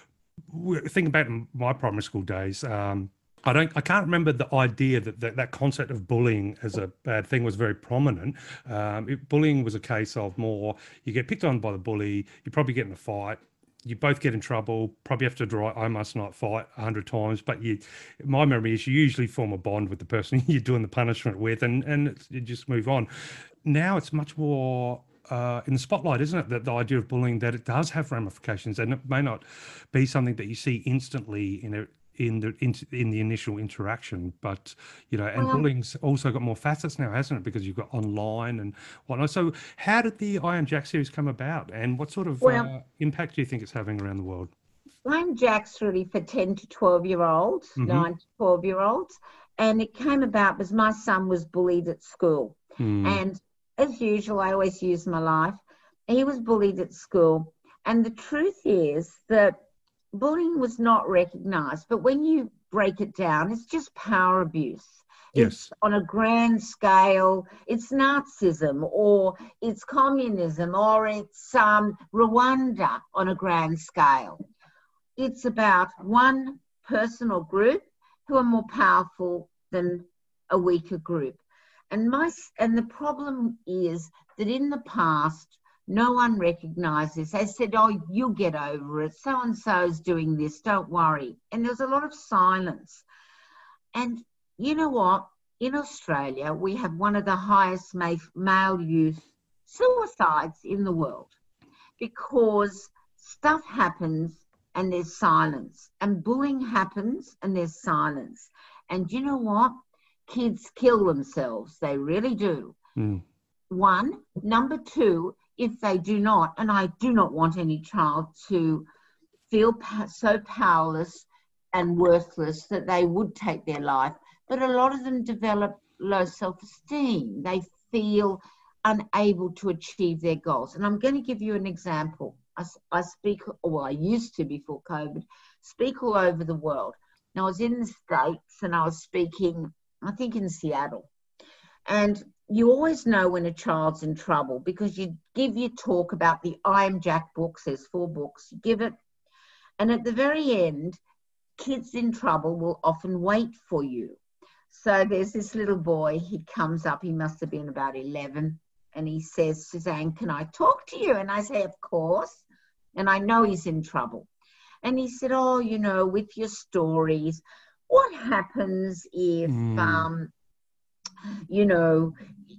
thinking back in my primary school days, um, I don't. I can't remember the idea that that, that concept of bullying as a bad thing was very prominent. Um, it, bullying was a case of more you get picked on by the bully, you probably get in a fight, you both get in trouble, probably have to draw I must not fight a hundred times. But you, my memory is you usually form a bond with the person you're doing the punishment with, and and it's, you just move on. Now it's much more. Uh, in the spotlight, isn't it, that the idea of bullying, that it does have ramifications, and it may not be something that you see instantly in a in the in, in the initial interaction, but you know, and Well- bullying's also got more facets now, hasn't it? Because you've got online and whatnot. So, how did the I Am Jack series come about, and what sort of Well- uh, impact do you think it's having around the world? I'm Jack's really for ten to twelve year olds, Mhm. nine to twelve year olds. And it came about because my son was bullied at school. Hmm. And as usual, I always use my life. He was bullied at school. And the truth is that bullying was not recognised. But when you break it down, it's just power abuse. Yes. It's on a grand scale. It's Nazism, or it's communism, or it's um, Rwanda on a grand scale. It's about one person or group who are more powerful than a weaker group. And my and the problem is that in the past, no one recognised this. They said, oh, you'll get over it. So-and-so's doing this, don't worry. And there was a lot of silence. And you know what? In Australia, we have one of the highest ma- male youth suicides in the world, because stuff happens and there's silence, and bullying happens and there's silence. And you know what? Kids kill themselves. They really do. Mm. One. Number two, if they do not, and I do not want any child to feel pa- so powerless and worthless that they would take their life, but a lot of them develop low self-esteem. They feel unable to achieve their goals. And I'm going to give you an example. I, I speak, well, I used to before COVID, speak all over the world. And I was in the States and I was speaking, I think in Seattle. And you always know when a child's in trouble because you give your talk about the I Am Jack books. There's four books. You give it. And at the very end, kids in trouble will often wait for you. So there's this little boy. He comes up. He must have been about eleven. And he says, Suzanne, can I talk to you? And I say, of course. And I know he's in trouble. And he said, oh, you know, with your stories, what happens if, mm. um, you know,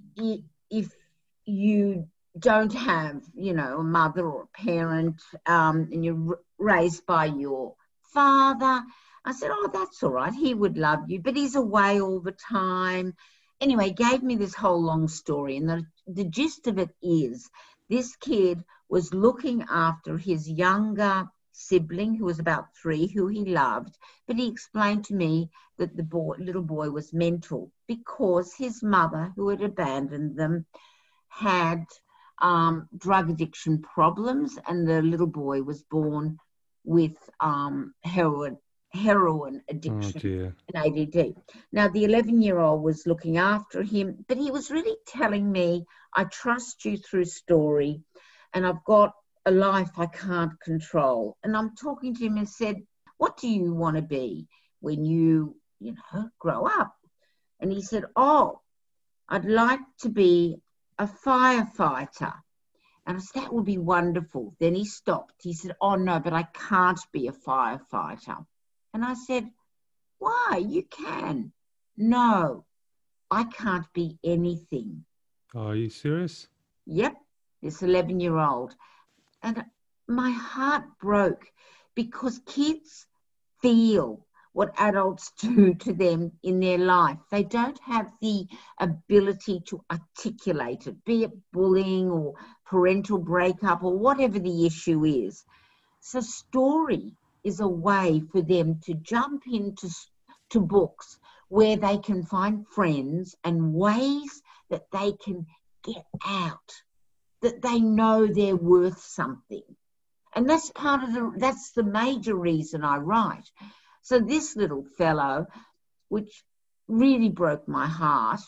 if you don't have, you know, a mother or a parent um, and you're raised by your father? I said, oh, that's all right. He would love you, but he's away all the time. Anyway, he gave me this whole long story. And the, the gist of it is this kid was looking after his younger sibling who was about three, who he loved, but he explained to me that the boy, little boy was mental because his mother, who had abandoned them, had um, drug addiction problems, and the little boy was born with um, heroin heroin addiction oh and A D D. Now, the eleven-year-old was looking after him, but he was really telling me, I trust you through story, and I've got a life I can't control. And I'm talking to him and said, what do you want to be when you, you know, grow up? And he said, oh, I'd like to be a firefighter. And I said, that would be wonderful. Then he stopped. He said, oh, no, but I can't be a firefighter. And I said, why? You can. No, I can't be anything. Oh, are you serious? Yep, this eleven-year-old. And my heart broke because kids feel what adults do to them in their life. They don't have the ability to articulate it, be it bullying or parental breakup or whatever the issue is. So story is a way for them to jump into to books where they can find friends and ways that they can get out, that they know they're worth something. And that's part of the, that's the major reason I write. So this little fellow, which really broke my heart,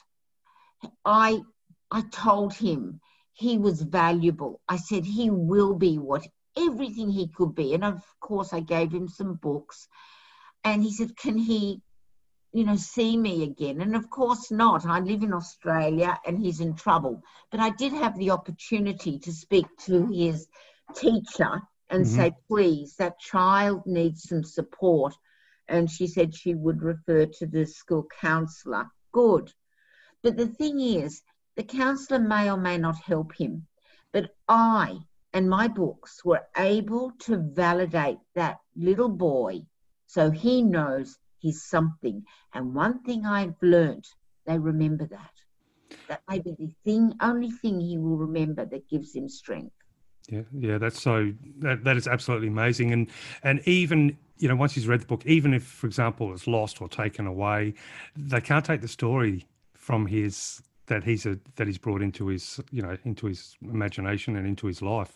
I, I told him he was valuable. I said he will be what everything he could be. And of course I gave him some books, and he said, can he, you know, see me again? And of course not. I live in Australia and he's in trouble. But I did have the opportunity to speak to his teacher and mm-hmm. say, please, that child needs some support. And she said she would refer to the school counsellor. Good. But the thing is, the counsellor may or may not help him. But I and my books were able to validate that little boy so he knows he's something. And one thing I've learnt, they remember that. That may be the thing, only thing he will remember that gives him strength. Yeah, yeah, that's so, that, that is absolutely amazing. And and even, you know, once he's read the book, even if, for example, it's lost or taken away, they can't take the story from his, that he's a, that he's brought into his, you know, into his imagination and into his life.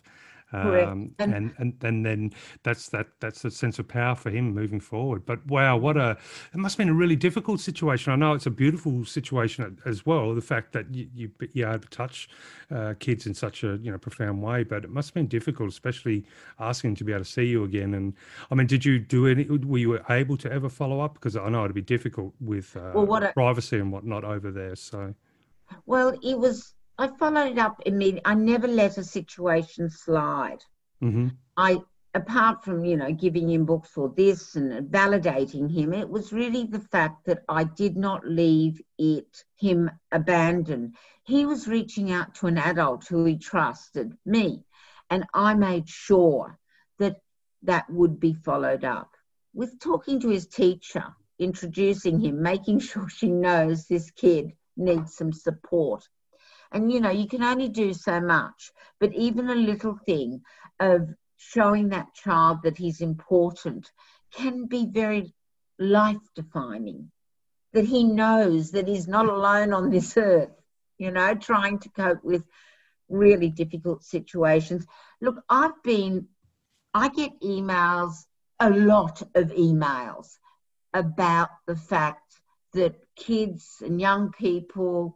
Um, and, and, and and then that's that that's a sense of power for him moving forward. But wow, what a, it must have been a really difficult situation. I know it's a beautiful situation as well, the fact that you, you, you're able to touch uh, kids in such a, you know, profound way, but it must have been difficult, especially asking to be able to see you again. And I mean, did you do any, were you able to ever follow up? Because I know it'd be difficult with uh, well, what a, privacy and whatnot over there. So, well, it was, I followed it up immediately. I never let a situation slide. Mm-hmm. I, apart from, you know, giving him books for this and validating him, it was really the fact that I did not leave it, him abandoned. He was reaching out to an adult who he trusted, me, and I made sure that that would be followed up. With talking to his teacher, introducing him, making sure she knows this kid needs some support. And, you know, you can only do so much, but even a little thing of showing that child that he's important can be very life-defining, that he knows that he's not alone on this earth, you know, trying to cope with really difficult situations. Look, I've been, I get emails, a lot of emails about the fact that kids and young people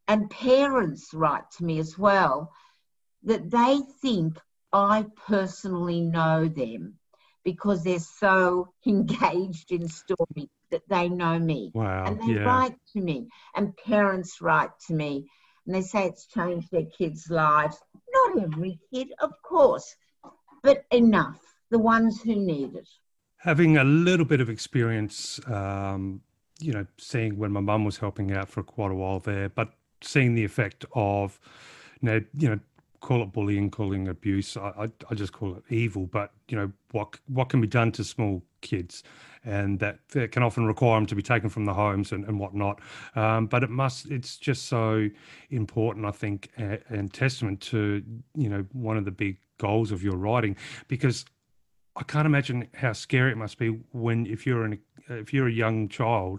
and parents write to me as well that they think I personally know them because they're so engaged in story that they know me. Wow. And they Yeah. write to me, and parents write to me, and they say it's changed their kids' lives. Not every kid, of course, but enough, the ones who need it. Having a little bit of experience, um, you know, seeing when my mum was helping out for quite a while there, but seeing the effect of, you know, you know, call it bullying, calling it abuse. I, I, I just call it evil. But you know what what can be done to small kids, and that, that can often require them to be taken from the homes and, and whatnot. Um, but it must. It's just so important, I think, and, and testament to you know one of the big goals of your writing, because I can't imagine how scary it must be when if you're in a, if you're a young child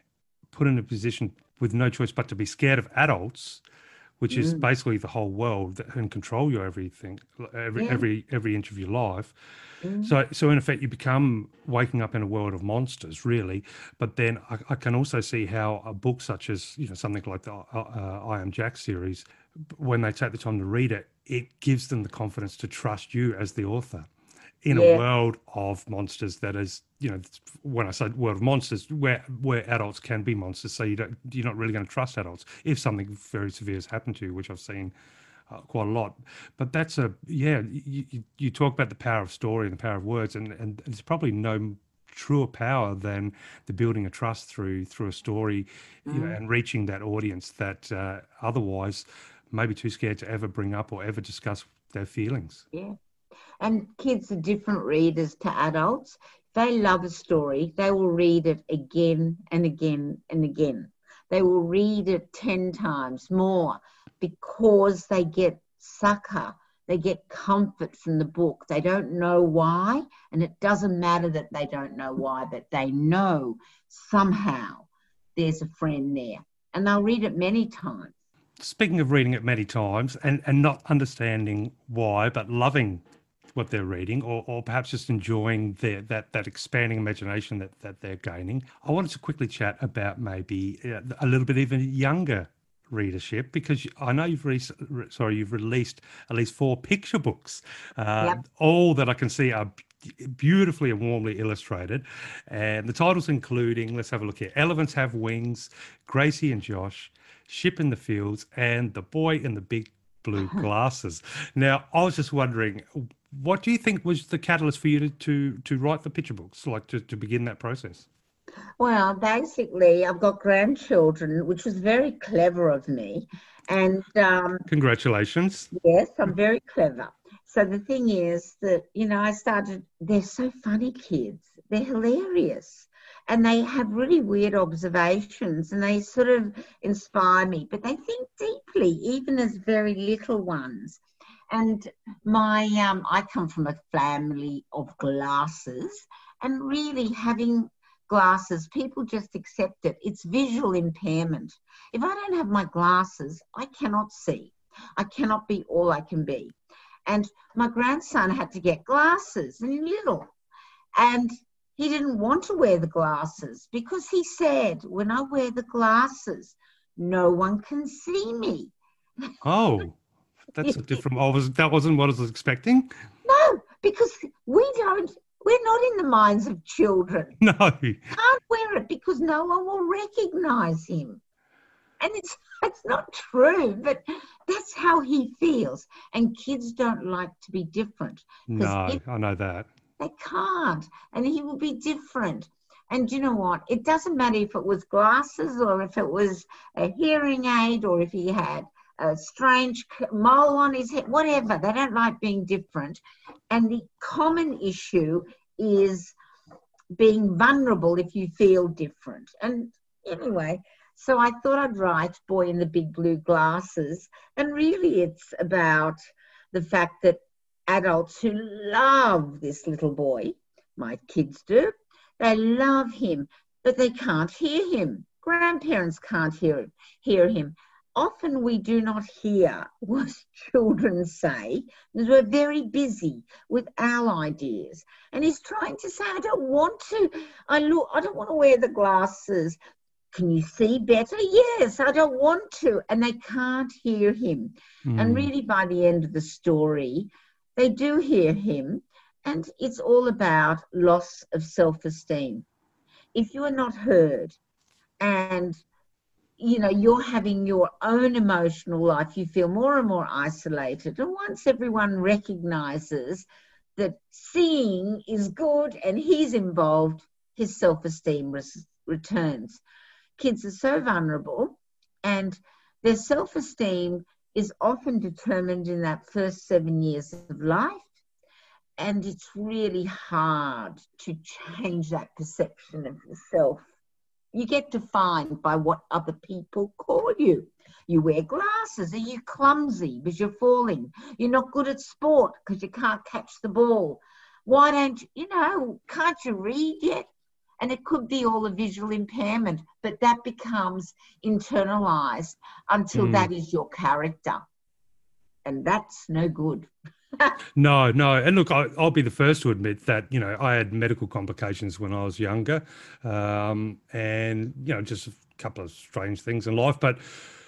put in a position with no choice but to be scared of adults, which is Mm. basically the whole world that can control your everything, every Yeah. every every inch of your life. Mm. So so in effect, you become waking up in a world of monsters, really. But then I, I can also see how a book such as you know something like the uh, uh, I Am Jack series, when they take the time to read it, it gives them the confidence to trust you as the author in Yeah. a world of monsters that is, you know, when I say world of monsters, where where adults can be monsters, so you don't, you're not really going to trust adults if something very severe has happened to you, which I've seen uh, quite a lot. But that's a, yeah, you, you, you talk about the power of story and the power of words, and, and there's probably no truer power than the building of trust through through a story, you know, and reaching that audience that uh, otherwise may be too scared to ever bring up or ever discuss their feelings. Yeah. And kids are different readers to adults. If they love a story, they will read it again and again and again. They will read it ten times more because they get succor. They get comfort from the book. They don't know why, and it doesn't matter that they don't know why, but they know somehow there's a friend there, and they'll read it many times. Speaking of reading it many times and, and not understanding why, but loving what they're reading, or, or perhaps just enjoying their, that that expanding imagination that, that they're gaining, I wanted to quickly chat about maybe a little bit even younger readership, because I know you've re- sorry you've released at least four picture books, uh, Yep. all that I can see are beautifully and warmly illustrated, and the titles including, let's have a look here, Elephants Have Wings, Gracie and Josh, Ship in the Fields, and The Boy in the Big Blue Glasses. Now, I was just wondering, what do you think was the catalyst for you to to, to write the picture books, like to, to begin that process? Well, basically, I've got grandchildren, which was very clever of me. And um, Congratulations. yes, I'm very clever. So the thing is that, you know, I started, they're so funny kids. They're hilarious. And they have really weird observations, and they sort of inspire me. But they think deeply, even as very little ones. And my, um, I come from a family of glasses, and really having glasses, people just accept it. It's visual impairment. If I don't have my glasses, I cannot see. I cannot be all I can be. And my grandson had to get glasses, and little. And he didn't want to wear the glasses because he said, when I wear the glasses, no one can see me. Oh, that's a different, I was, that wasn't what I was expecting. No, because we don't, we're not in the minds of children. No. Can't wear it because no one will recognize him. And it's it's not true, but that's how he feels. And kids don't like to be different. No, if I know that. They can't. And he will be different. And you know what? It doesn't matter if it was glasses or if it was a hearing aid or if he had a strange mole on his head, whatever. They don't like being different. And the common issue is being vulnerable if you feel different. And anyway, so I thought I'd write Boy in the Big Blue Glasses. And really it's about the fact that adults who love this little boy, my kids do, they love him, but they can't hear him. Grandparents can't hear him. Hear him. Often we do not hear what children say because we're very busy with our ideas. And he's trying to say, I don't want to. I look. I don't want to wear the glasses. can you see better? Yes, I don't want to. And they can't hear him. Mm. And really by the end of the story, they do hear him. And it's all about loss of self-esteem. If you are not heard and, you know, you're having your own emotional life, you feel more and more isolated. And once everyone recognises that seeing is good and he's involved, his self-esteem res- returns. Kids are so vulnerable, and their self-esteem is often determined in that first seven years of life. And it's really hard to change that perception of yourself. You get defined by what other people call you. You wear glasses. Are you clumsy because you're falling? You're not good at sport because you can't catch the ball. Why don't you, you know, can't you read yet? And it could be all a visual impairment, but that becomes internalized until mm. that is your character. And that's no good. No, no. And look, I, I'll be the first to admit that, you know, I had medical complications when I was younger, um, and, you know, just a couple of strange things in life. But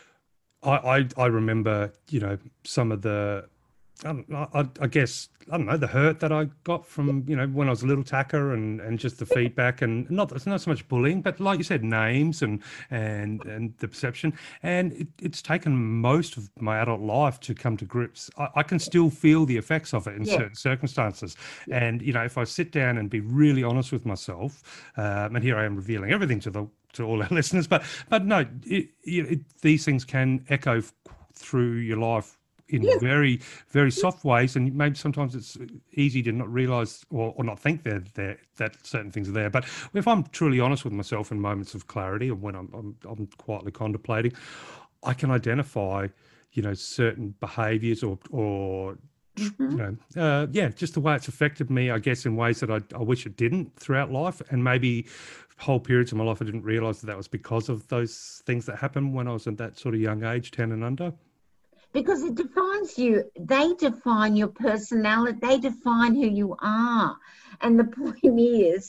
I, I, I remember, you know, some of the, I, don't, I, I guess, I don't know, the hurt that I got from, you know, when I was a little tacker, and, and just the feedback, and not it's not so much bullying, but like you said, names and and and the perception. And it, it's taken most of my adult life to come to grips. I, I can still feel the effects of it in yeah. certain circumstances. Yeah. And, you know, if I sit down and be really honest with myself, um, and here I am revealing everything to the to all our listeners, but but no, it, it, these things can echo f- through your life in yeah. very, very soft ways, and maybe sometimes it's easy to not realise or, or not think they're there, that certain things are there. But if I'm truly honest with myself in moments of clarity, or when I'm, I'm, I'm quietly contemplating, I can identify, you know, certain behaviours or, or mm-hmm. you know, uh, yeah, just the way it's affected me, I guess, in ways that I, I wish it didn't throughout life, and maybe whole periods of my life I didn't realise that that was because of those things that happened when I was at that sort of young age, ten and under. Because it defines you. They define your personality. They define who you are. And the point is,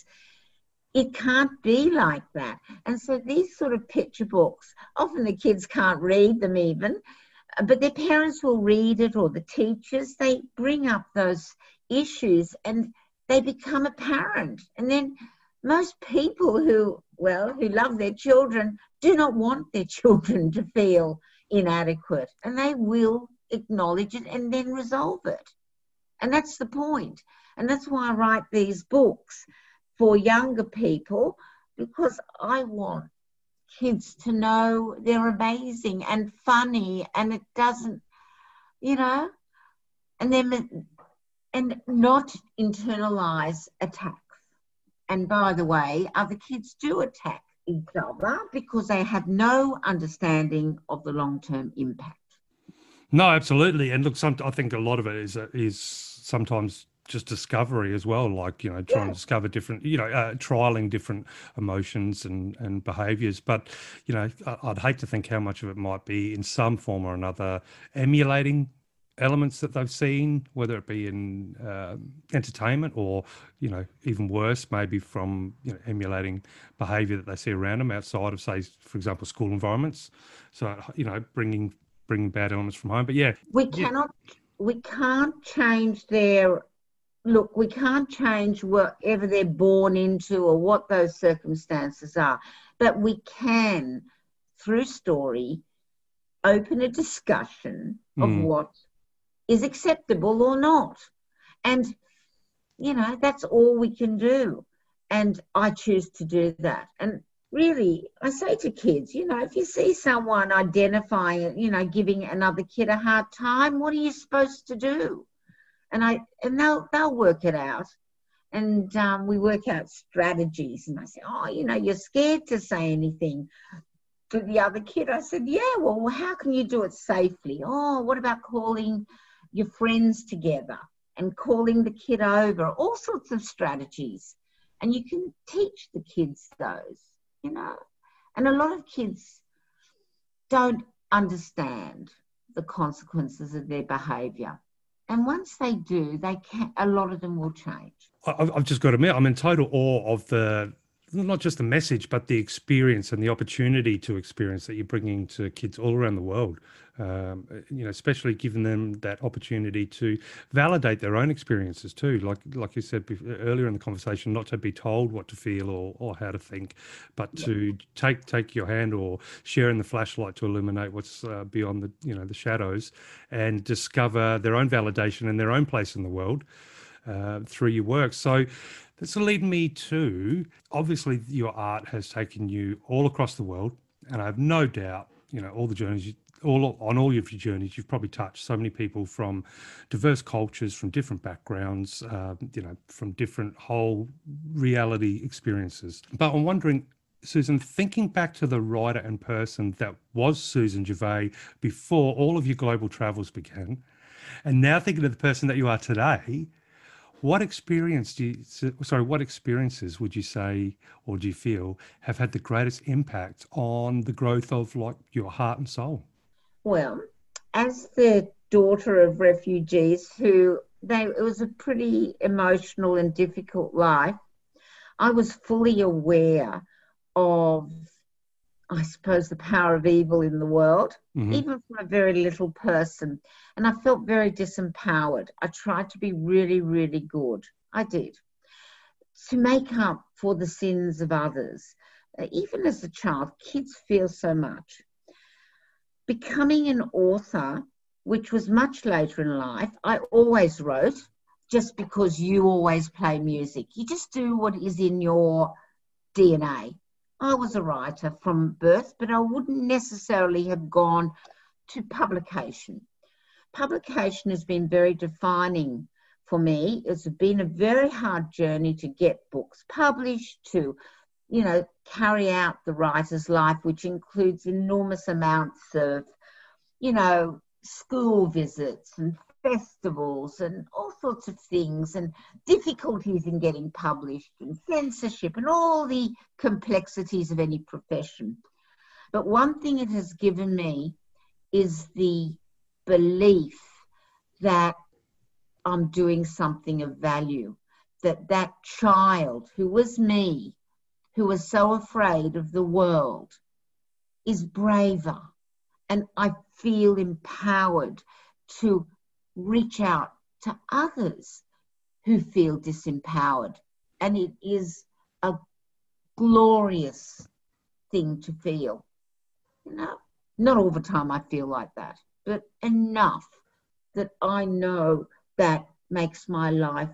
it can't be like that. And so these sort of picture books, often the kids can't read them even, but their parents will read it, or the teachers. They bring up those issues and they become apparent. And then most people who, well, who love their children do not want their children to feel inadequate, and they will acknowledge it and then resolve it. And that's the point. And that's why I write these books for younger people, because I want kids to know they're amazing and funny, and it doesn't, you know, and then and not internalize attacks. And by the way, other kids do attack each other because they have no understanding of the long-term impact. No, absolutely. And look, some, I think a lot of it is uh, is sometimes just discovery as well, like, you know, trying yeah. to discover different, you know, uh, trialing different emotions and, and behaviours. But, you know, I'd hate to think how much of it might be in some form or another emulating elements that they've seen, whether it be in uh, entertainment or, you know, even worse, maybe from, you know, emulating behaviour that they see around them outside of, say, for example, school environments. So, you know, bringing bringing bad elements from home. But yeah, we cannot, yeah. we can't change their look. We can't change whatever they're born into or what those circumstances are. But we can, through story, open a discussion of mm. what is acceptable or not. And, you know, that's all we can do. And I choose to do that. And really, I say to kids, you know, if you see someone identifying, you know, giving another kid a hard time, what are you supposed to do? And I and they'll they'll work it out. And um, we work out strategies. And I say, oh, you know, you're scared to say anything to the other kid. I said, yeah, well, how can you do it safely? Oh, what about calling your friends together and calling the kid over? All sorts of strategies. And you can teach the kids those, you know. And a lot of kids don't understand the consequences of their behaviour. And once they do, they can, a lot of them will change. I've just got to admit, I'm in total awe of the not just the message, but the experience and the opportunity to experience that you're bringing to kids all around the world. Um, you know, especially giving them that opportunity to validate their own experiences too. Like like you said bef- earlier in the conversation, not to be told what to feel or, or how to think, but to take take your hand or share in the flashlight to illuminate what's uh, beyond the you know the shadows, and discover their own validation and their own place in the world uh, through your work. So this will lead me to, obviously your art has taken you all across the world, and I have no doubt, you know, all the journeys, you, all on all of your journeys, you've probably touched so many people from diverse cultures, from different backgrounds, uh, you know, from different whole reality experiences. But I'm wondering, Susan, thinking back to the writer and person that was Susan Gervais before all of your global travels began, and now thinking of the person that you are today, what experience do you, sorry, what experiences would you say, or do you feel, have had the greatest impact on the growth of like your heart and soul? Well, as the daughter of refugees who they, it was a pretty emotional and difficult life, I was fully aware of, I suppose, the power of evil in the world, mm-hmm. even for a very little person. And I felt very disempowered. I tried to be really, really good. I did. To make up for the sins of others. Uh, even as a child, kids feel so much. Becoming an author, which was much later in life, I always wrote, just because you always play music. You just do what is in your D N A. I was a writer from birth, but I wouldn't necessarily have gone to publication. Publication has been very defining for me. It's been a very hard journey to get books published, to, you know, carry out the writer's life, which includes enormous amounts of, you know, school visits and festivals and all sorts of things, and difficulties in getting published and censorship and all the complexities of any profession. But one thing it has given me is the belief that I'm doing something of value, that that child who was me, who was so afraid of the world, is braver, and I feel empowered to reach out to others who feel disempowered. And it is a glorious thing to feel. You know, not all the time I feel like that, but enough that I know that makes my life,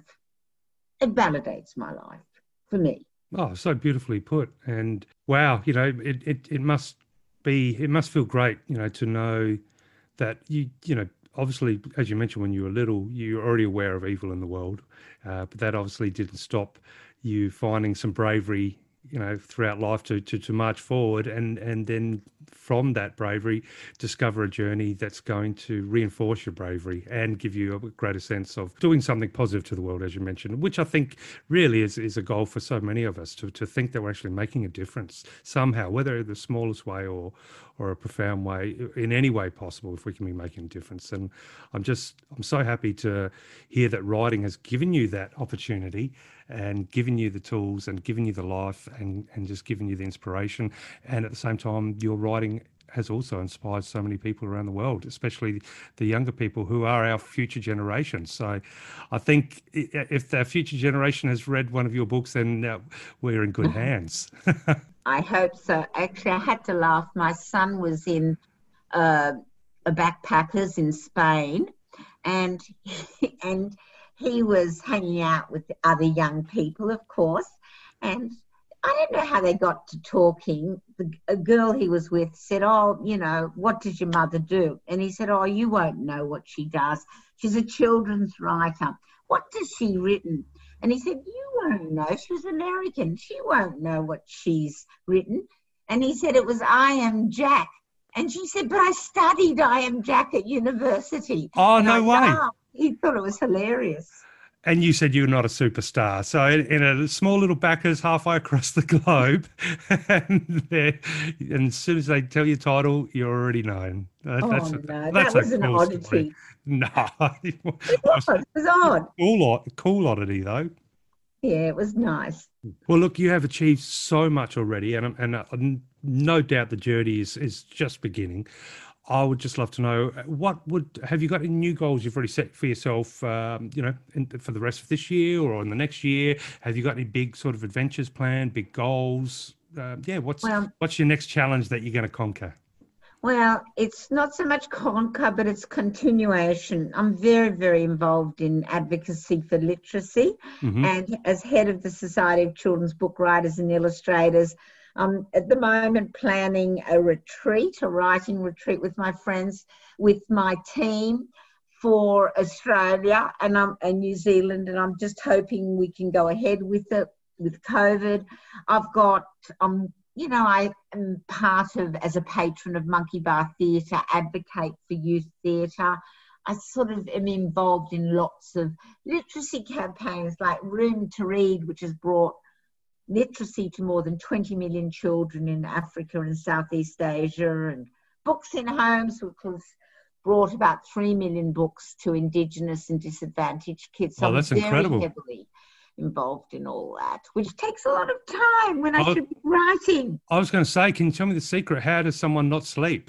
it validates my life for me. Oh, so beautifully put. And wow, you know, it, it, it must be, it must feel great, you know, to know that you, you know, obviously, as you mentioned, when you were little, you were already aware of evil in the world, uh, but that obviously didn't stop you finding some bravery, you know, throughout life to to, to march forward, and and then from that bravery, discover a journey that's going to reinforce your bravery and give you a greater sense of doing something positive to the world, as you mentioned, which I think really is, is a goal for so many of us, to, to think that we're actually making a difference somehow, whether the smallest way or or a profound way, in any way possible, if we can be making a difference. And I'm just, I'm so happy to hear that writing has given you that opportunity and given you the tools and given you the life and, and just given you the inspiration. And at the same time, your writing has also inspired so many people around the world, especially the younger people who are our future generation. So I think if the future generation has read one of your books, then uh, we're in good hands. I hope so. Actually, I had to laugh. My son was in uh, a backpackers in Spain, and and he was hanging out with the other young people, of course. And I don't know how they got to talking. The, a girl he was with said, "Oh, you know, what does your mother do?" And he said, "Oh, you won't know what she does. She's a children's writer. What does she written?" And he said, "You won't know. She was American. She won't know what she's written." And he said, "It was I Am Jack." And she said, "But I studied I Am Jack at university." Oh, and no I way. laughed. He thought it was hilarious. And you said you're not a superstar. So in, in a small little backers halfway across the globe, and, and as soon as they tell your title, you're already known. Uh, oh, that's, no, that's that was a an cool oddity. Story. No. It was, it was odd. Cool, cool oddity, though. Yeah, it was nice. Well, look, you have achieved so much already, and and uh, no doubt the journey is is just beginning. I would just love to know what would have you got any new goals you've already set for yourself, um, you know, in, for the rest of this year or in the next year? Have you got any big sort of adventures planned, big goals? Uh, yeah, what's Well, what's your next challenge that you're going to conquer? Well, it's not so much conquer, but it's continuation. I'm very, very involved in advocacy for literacy. Hmm. And as head of the Society of Children's Book Writers and Illustrators, I'm at the moment planning a retreat, a writing retreat with my friends, with my team for Australia and, um, and New Zealand. And I'm just hoping we can go ahead with it with COVID. I've got, um, you know, I am part of, as a patron of Monkey Bar Theatre, advocate for youth theatre. I sort of am involved in lots of literacy campaigns like Room to Read, which has brought literacy to more than twenty million children in Africa and Southeast Asia, and Books in Homes, which has brought about three million books to Indigenous and disadvantaged kids. So Oh, that's I'm very incredible. heavily involved in all that, which takes a lot of time when I Oh. should be writing. I was going to say, can you tell me the secret? How does someone not sleep?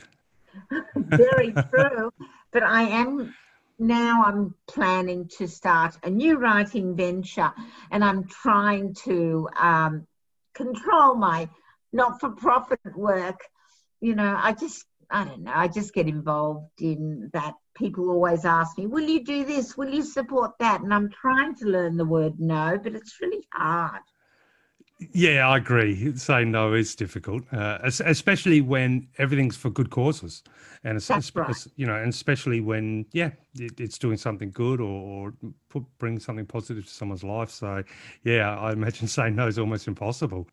Very true. But I am now I'm planning to start a new writing venture, and I'm trying to um, control my not-for-profit work. You know, I just, I don't know, I just get involved in that. People always ask me, will you do this? Will you support that? And I'm trying to learn the word no, but it's really hard. Yeah, I agree. Saying no is difficult, uh, es- especially when everything's for good causes, and it's, That's it's- right. it's, you know, and especially when yeah, it, it's doing something good or, or put, bring something positive to someone's life. So, yeah, I imagine saying no is almost impossible.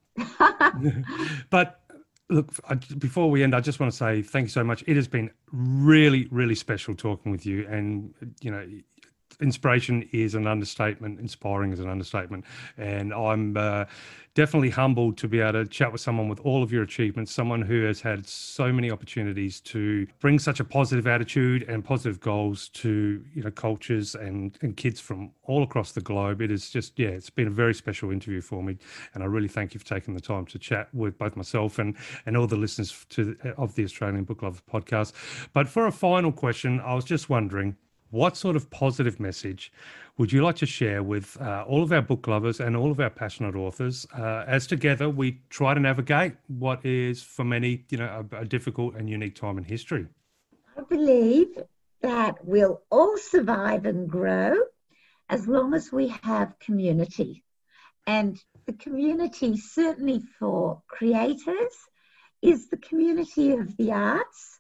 But look, I, before we end, I just want to say thank you so much. It has been really, really special talking with you, and you know. Inspiration is an understatement. Inspiring is an understatement. And I'm uh, definitely humbled to be able to chat with someone with all of your achievements, someone who has had so many opportunities to bring such a positive attitude and positive goals to, you know, cultures and, and kids from all across the globe. It is just, yeah, it's been a very special interview for me. And I really thank you for taking the time to chat with both myself and, and all the listeners to of the Australian Book Lovers podcast. But for a final question, I was just wondering, what sort of positive message would you like to share with uh, all of our book lovers and all of our passionate authors uh, as together we try to navigate what is for many, you know, a, a difficult and unique time in history? I believe that we'll all survive and grow as long as we have community. And the community, certainly for creators, is the community of the arts.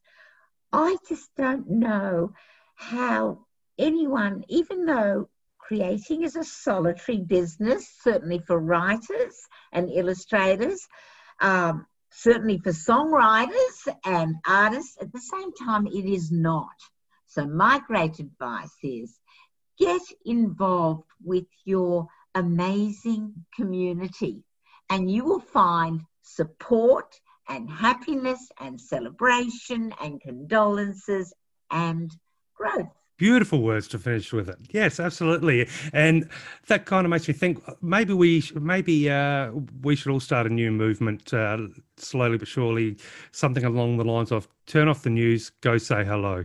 I just don't know how anyone, even though creating is a solitary business, certainly for writers and illustrators, um, certainly for songwriters and artists, at the same time, it is not. So my great advice is get involved with your amazing community, and you will find support and happiness and celebration and condolences and growth. Beautiful words to finish with it. Yes, absolutely. And that kind of makes me think maybe we sh- maybe uh, we should all start a new movement, uh, slowly but surely, something along the lines of turn off the news, go say hello,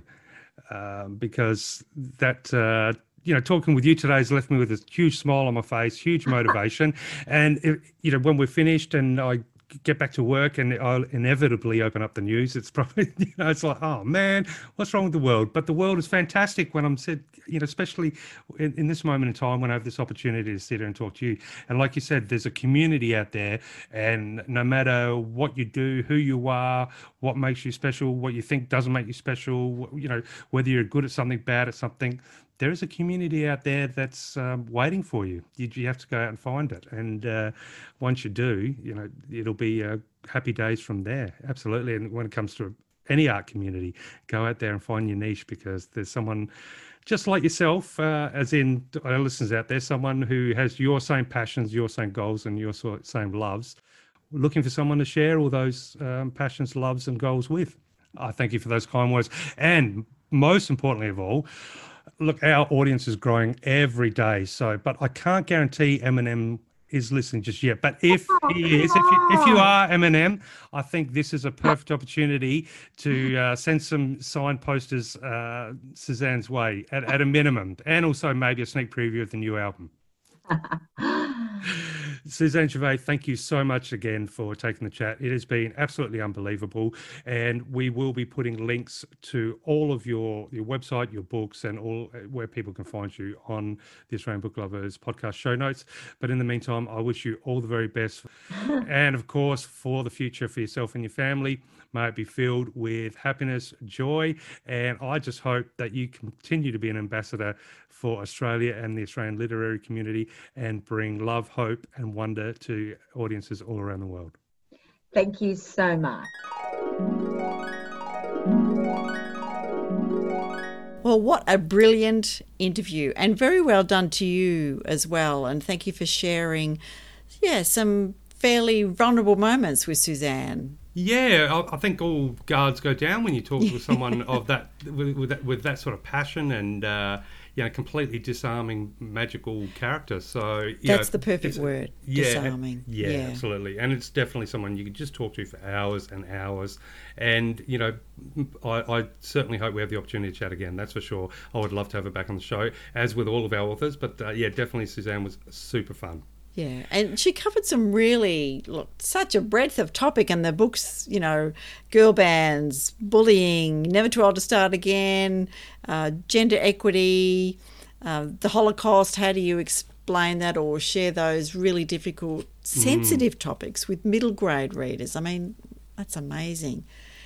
um, because that. Uh, you know, talking with you today has left me with a huge smile on my face, huge motivation. And, if, you know, when we're finished and I get back to work and I'll inevitably open up the news, it's probably, you know, it's like, oh man, what's wrong with the world? But the world is fantastic when I'm said, you know, especially in, in this moment in time when I have this opportunity to sit here and talk to you. And like you said, there's a community out there, and no matter what you do, who you are, what makes you special, what you think doesn't make you special, you know, whether you're good at something, bad at something, there is a community out there that's um, waiting for you. you. You have to go out and find it. And uh, once you do, you know, it'll be uh, happy days from there. Absolutely. And when it comes to any art community, go out there and find your niche, because there's someone just like yourself, uh, as in our listeners out there, someone who has your same passions, your same goals, and your sort same loves, looking for someone to share all those um, passions, loves, and goals with. I thank you for those kind words. And most importantly of all, look, our audience is growing every day. So, but I can't guarantee Eminem is listening just yet, but if he is, if you, if you are Eminem, I think this is a perfect opportunity to uh, send some signed posters uh, Suzanne's way at, at a minimum, and also maybe a sneak preview of the new album. Suzanne Gervais, thank you so much again for taking the chat. It has been absolutely unbelievable, and we will be putting links to all of your your website, your books, and all where people can find you on the Australian Book Lovers podcast show notes. But in the meantime, I wish you all the very best, and of course for the future for yourself and your family. May it be filled with happiness, joy, and I just hope that you continue to be an ambassador for Australia and the Australian literary community and bring love, hope, and wonder to audiences all around the world. Thank you so much. Well, what a brilliant interview, and very well done to you as well. And thank you for sharing, yeah, some fairly vulnerable moments with Suzanne. Yeah, I, I think all guards go down when you talk with someone of that with, with that with that sort of passion and uh, you know, completely disarming magical character. So you that's know, the perfect word, yeah, disarming. Yeah, yeah, absolutely, and it's definitely someone you can just talk to for hours and hours. And you know, I, I certainly hope we have the opportunity to chat again. That's for sure. I would love to have her back on the show, as with all of our authors. But uh, yeah, definitely Suzanne was super fun. Yeah, and she covered some really, look, such a breadth of topic in the books, you know, girl bands, bullying, Never Too Old to Start Again, uh, gender equity, uh, the Holocaust. How do you explain that or share those really difficult, sensitive mm. topics with middle grade readers? I mean, that's amazing.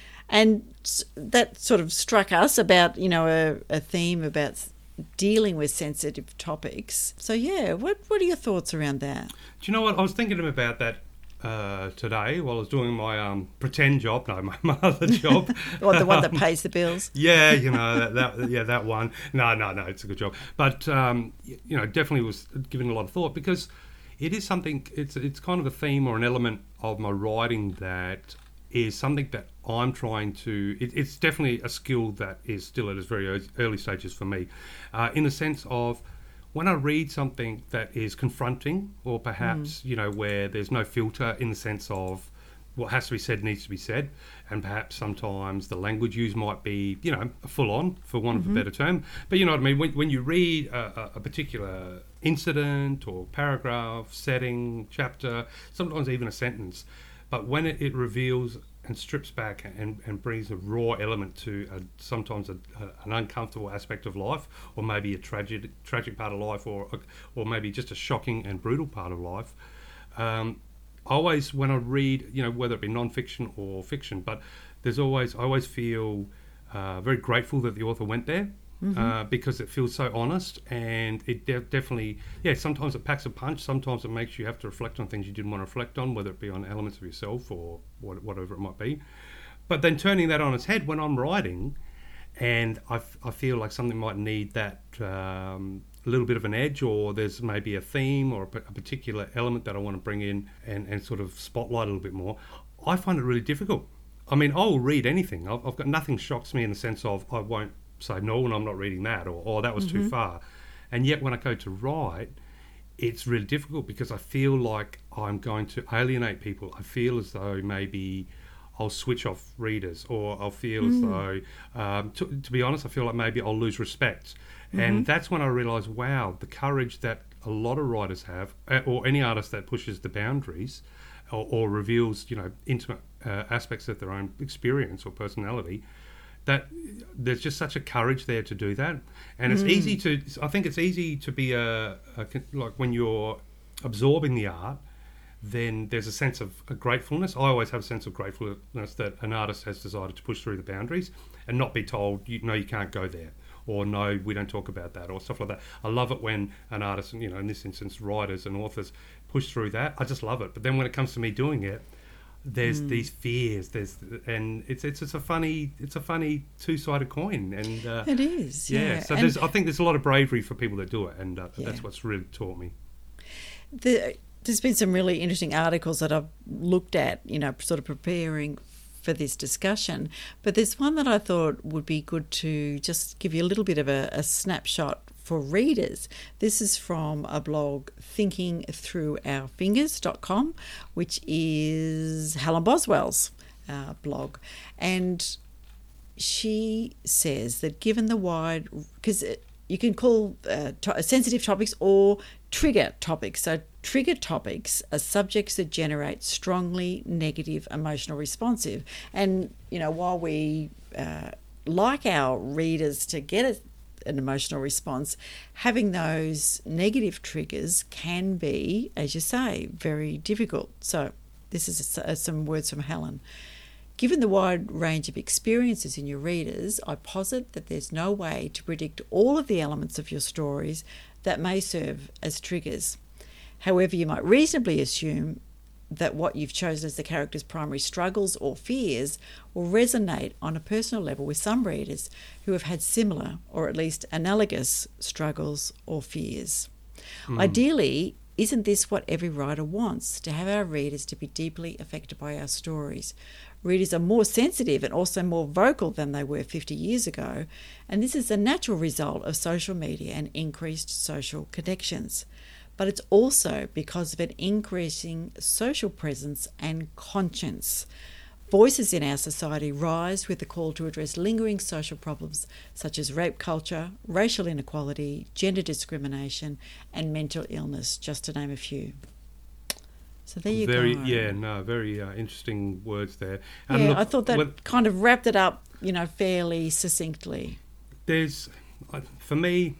And that sort of struck us about, you know, a, a theme about dealing with sensitive topics. So yeah, what what are your thoughts around that? Do you know what? I was thinking about that uh, today while I was doing my um, pretend job, no, my, my other job. Or the one that pays the bills? Yeah, you know, that, that yeah, that one. No, no, no, it's a good job. But, um, you know, definitely was giving a lot of thought because it is something, it's it's kind of a theme or an element of my writing that is something that I'm trying to, it, it's definitely a skill that is still at its very early stages for me, uh, in the sense of when I read something that is confronting or perhaps, mm. you know, where there's no filter in the sense of what has to be said needs to be said, and perhaps sometimes the language used might be, you know, full on, for want mm-hmm. of a better term. But you know what I mean? When, when you read a, a particular incident or paragraph, setting, chapter, sometimes even a sentence, but when it, it reveals and strips back and, and brings a raw element to a, sometimes a, a, an uncomfortable aspect of life, or maybe a tragic tragic part of life, or or maybe just a shocking and brutal part of life. Um, always, when I read, you know, whether it be non-fiction or fiction, but there's always I always feel uh, very grateful that the author went there. Mm-hmm. Uh, because it feels so honest, and it de- definitely, yeah, sometimes it packs a punch, sometimes it makes you have to reflect on things you didn't want to reflect on, whether it be on elements of yourself or what, whatever it might be. But then turning that on its head when I'm writing, and I, f- I feel like something might need that um, little bit of an edge, or there's maybe a theme or a, p- a particular element that I want to bring in and, and sort of spotlight a little bit more, I find it really difficult. I mean, I'll read anything. I've, I've got nothing shocks me in the sense of I won't say, no, and I'm not reading that, or, oh, that was mm-hmm. too far. And yet when I go to write, it's really difficult because I feel like I'm going to alienate people. I feel as though maybe I'll switch off readers, or I'll feel mm. as though, um, to, to be honest, I feel like maybe I'll lose respect. Mm-hmm. And that's when I realise, wow, the courage that a lot of writers have, or any artist that pushes the boundaries, or, or reveals, you know, intimate uh, aspects of their own experience or personality, that there's just such a courage there to do that. And it's mm. easy to, I think it's easy to be a, a, like when you're absorbing the art, then there's a sense of a gratefulness. I always have a sense of gratefulness that an artist has decided to push through the boundaries and not be told, you, no, you can't go there, or no, we don't talk about that, or stuff like that. I love it when an artist, you know, in this instance, writers and authors push through that. I just love it. But then when it comes to me doing it, there's mm. these fears, there's and it's it's it's a funny it's a funny two-sided coin, and uh, it is, yeah. yeah so and there's I think there's a lot of bravery for people that do it, and uh, yeah. that's what's really taught me. The, there's been some really interesting articles that I've looked at, you know, sort of preparing for this discussion, but there's one that I thought would be good to just give you a little bit of a, a snapshot for readers. This is from a blog, thinking through our fingers dot com, which is Helen Boswell's uh, blog. And she says that given the wide, because you can call uh, to- sensitive topics or trigger topics. So trigger topics are subjects that generate strongly negative emotional responsive. And, you know, while we uh, like our readers to get a, an emotional response, having those negative triggers can be, as you say, very difficult. So this is a, some words from Helen. Given the wide range of experiences in your readers, I posit that there's no way to predict all of the elements of your stories that may serve as triggers. However, you might reasonably assume that what you've chosen as the character's primary struggles or fears will resonate on a personal level with some readers who have had similar or at least analogous struggles or fears. Mm. Ideally, isn't this what every writer wants, to have our readers to be deeply affected by our stories? Readers are more sensitive and also more vocal than they were fifty years ago, and this is a natural result of social media and increased social connections. But it's also because of an increasing social presence and conscience. Voices in our society rise with the call to address lingering social problems such as rape culture, racial inequality, gender discrimination, and mental illness, just to name a few. So there you very, go. Yeah, no, very uh, interesting words there. And yeah, look, I thought that when, kind of wrapped it up, you know, fairly succinctly. There's, uh, for me,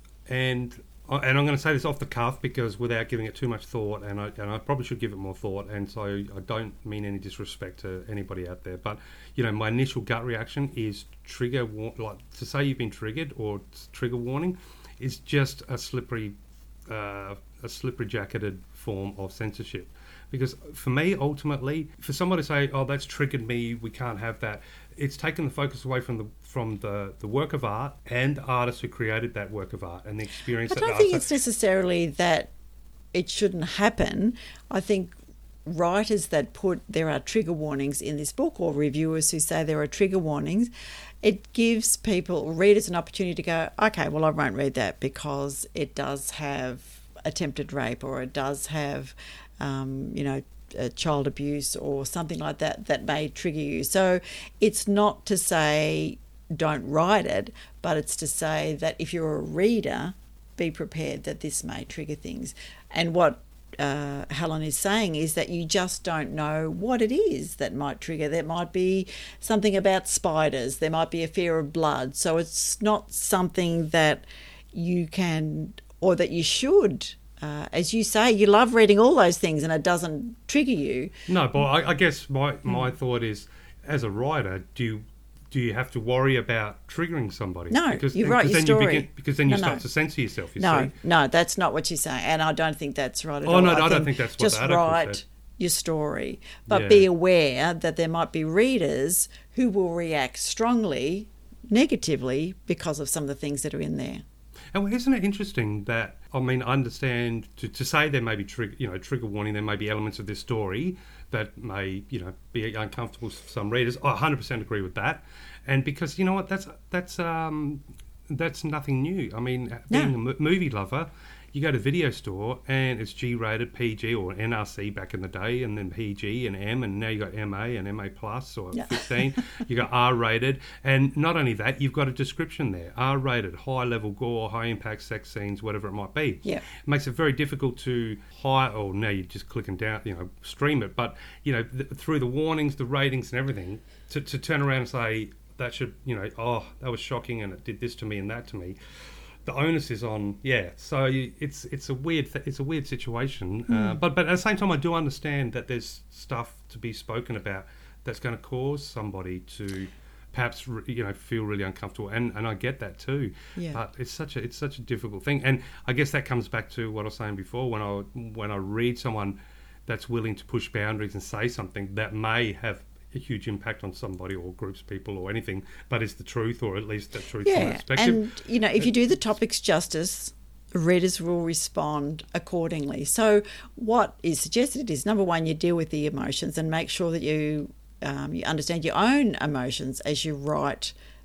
and and I'm going to say this off the cuff because without giving it too much thought, and I and I probably should give it more thought, and so I don't mean any disrespect to anybody out there, but you know, my initial gut reaction is trigger, war- like to say you've been triggered or trigger warning, is just a slippery, uh, a slippery jacketed form of censorship. Because for me, ultimately, for someone to say, "Oh, that's triggered me. We can't have that," it's taken the focus away from the from the, the work of art and the artists who created that work of art and the experience. I that don't the think artists it's necessarily that it shouldn't happen. I think writers that put there are trigger warnings in this book, or reviewers who say there are trigger warnings, it gives people, readers, an opportunity to go, okay, well, I won't read that because it does have attempted rape, or it does have Um, you know, uh, child abuse or something like that that may trigger you. So it's not to say don't write it, but it's to say that if you're a reader, be prepared that this may trigger things. And what uh, Helen is saying is that you just don't know what it is that might trigger. There might be something about spiders. There might be a fear of blood. So it's not something that you can, or that you should, Uh, as you say, you love reading all those things and it doesn't trigger you. No, but I, I guess my, my thought is, as a writer, do you, do you have to worry about triggering somebody? No, because, you write your then story. You begin, because then you No, start no. to censor yourself, you No, see. no, that's not what she's saying. And I don't think that's right at Oh, all. no, I don't think that's what just the article write said. your story. But Yeah. be aware that there might be readers who will react strongly, negatively, because of some of the things that are in there. And isn't it interesting that, I mean, I understand to, to say there may be trigger, you know, trigger warning, there may be elements of this story that may, you know, be uncomfortable for some readers. I one hundred percent agree with that. And because, you know what, that's that's um, that's nothing new. I mean, being No. a m- movie lover, you go to the video store and it's G-rated, P G, or N R C back in the day, and then P G and M, and now you got M A and M A plus or Yeah. fifteen. You got R-rated, and not only that, you've got a description there: R-rated, high-level gore, high-impact sex scenes, whatever it might be. Yeah. It makes it very difficult to high, or now you're just clicking down, you know, stream it. But you know, th- through the warnings, the ratings, and everything, to, to turn around and say that should, you know, oh, that was shocking, and it did this to me and that to me. The onus is on, yeah. So you, it's it's a weird th- it's a weird situation, Mm. uh, but but at the same time, I do understand that there's stuff to be spoken about that's going to cause somebody to perhaps re- you know feel really uncomfortable, and, and I get that too. Yeah. But it's such a it's such a difficult thing, and I guess that comes back to what I was saying before. When I when I read someone that's willing to push boundaries and say something that may have a huge impact on somebody or groups of people or anything, but it's the truth, or at least the truth from that Yeah, perspective. and, you know, if you do the topics justice, readers will respond accordingly. So what is suggested is, number one, you deal with the emotions and make sure that you um, you understand your own emotions as you write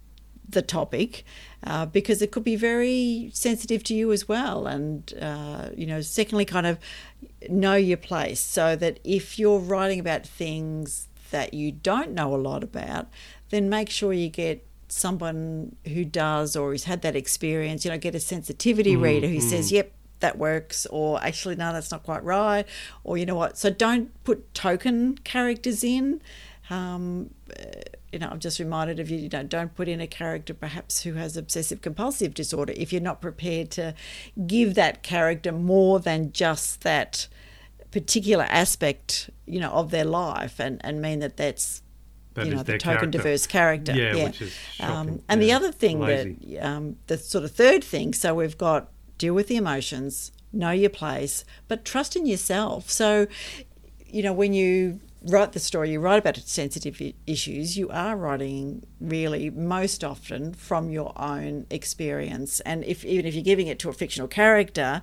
the topic, uh, because it could be very sensitive to you as well. And, uh, you know, secondly, kind of know your place, so that if you're writing about things that you don't know a lot about, then make sure you get someone who does or who's had that experience, you know, get a sensitivity Mm, reader who mm. says, yep, that works, or actually, no, that's not quite right, or you know what. So don't put token characters in. Um, you know, I'm just reminded of you, you know, don't put in a character perhaps who has obsessive compulsive disorder if you're not prepared to give that character more than just that particular aspect, you know, of their life, and, and mean that that's, That you is know, their the token character. diverse character. Yeah, which is shocking. Um, and the Yeah, other thing lazy. that, um, the sort of third thing, so we've got deal with the emotions, know your place, but trust in yourself. So, you know, when you write the story, you write about sensitive i- issues, you are writing really most often from your own experience. And if even if you're giving it to a fictional character,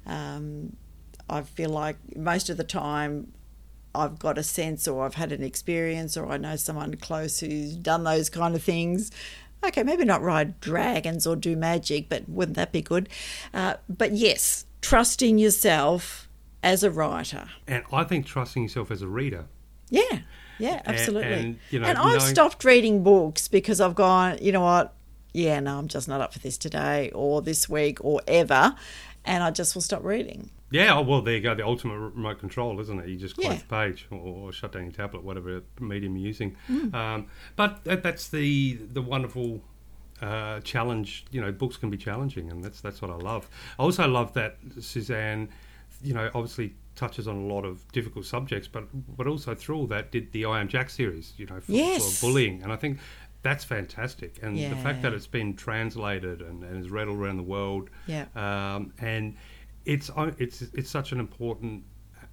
um, I feel like most of the time I've got a sense, or I've had an experience, or I know someone close who's done those kind of things. Okay, maybe not ride dragons or do magic, but wouldn't that be good? Uh, but yes, trust in yourself as a writer. And I think trusting yourself as a reader. Yeah, yeah, absolutely. and, you know, and I've knowing- stopped reading books because I've gone, you know what, yeah, no, I'm just not up for this today or this week or ever, and I just will stop reading. Yeah, oh, well, there you go. The ultimate remote control, isn't it? You just close Yeah. the page or, or shut down your tablet, whatever medium you're using. Mm. Um, but that, that's the the wonderful uh, challenge. You know, books can be challenging, and that's that's what I love. I also love that Suzanne, you know, obviously touches on a lot of difficult subjects, but but also through all that did the I Am Jack series, you know, for, Yes. for bullying, and I think that's fantastic. And the Yeah. fact that it's been translated and, and is read all around the world, Yeah. um, and it's it's it's such an important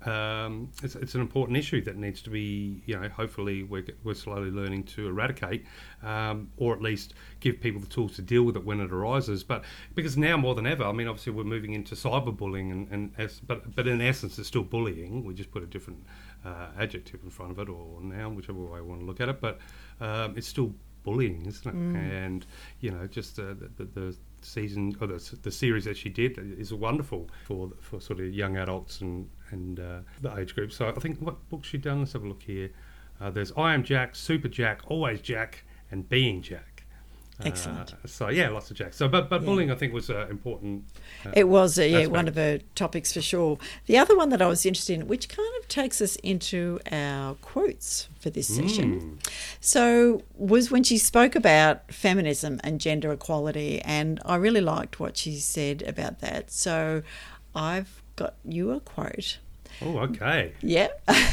um, it's it's an important issue that needs to be, you know, hopefully we're we're slowly learning to eradicate, um, or at least give people the tools to deal with it when it arises. But because now more than ever, I mean, obviously we're moving into cyberbullying, and, and as, but but in essence it's still bullying. We just put a different uh, adjective in front of it, or noun, whichever way we want to look at it. But um, it's still bullying, isn't it? Mm. And you know, just uh, the, the, the season or the, the series that she did is wonderful for for sort of young adults and and uh, the age group. So I think what books she done. Let's have a look here. Uh, there's I Am Jack, Super Jack, Always Jack, and Being Jack. Excellent. Uh, so yeah, lots of Jacks. So but but Yeah. bullying I think was uh, important. Uh, It was, uh, yeah, aspect. one of her topics for sure. The other one that I was interested in, which kind of takes us into our quotes for this session, Mm. so was when she spoke about feminism and gender equality, and I really liked what she said about that. So I've got you a quote. Oh, okay. Yeah.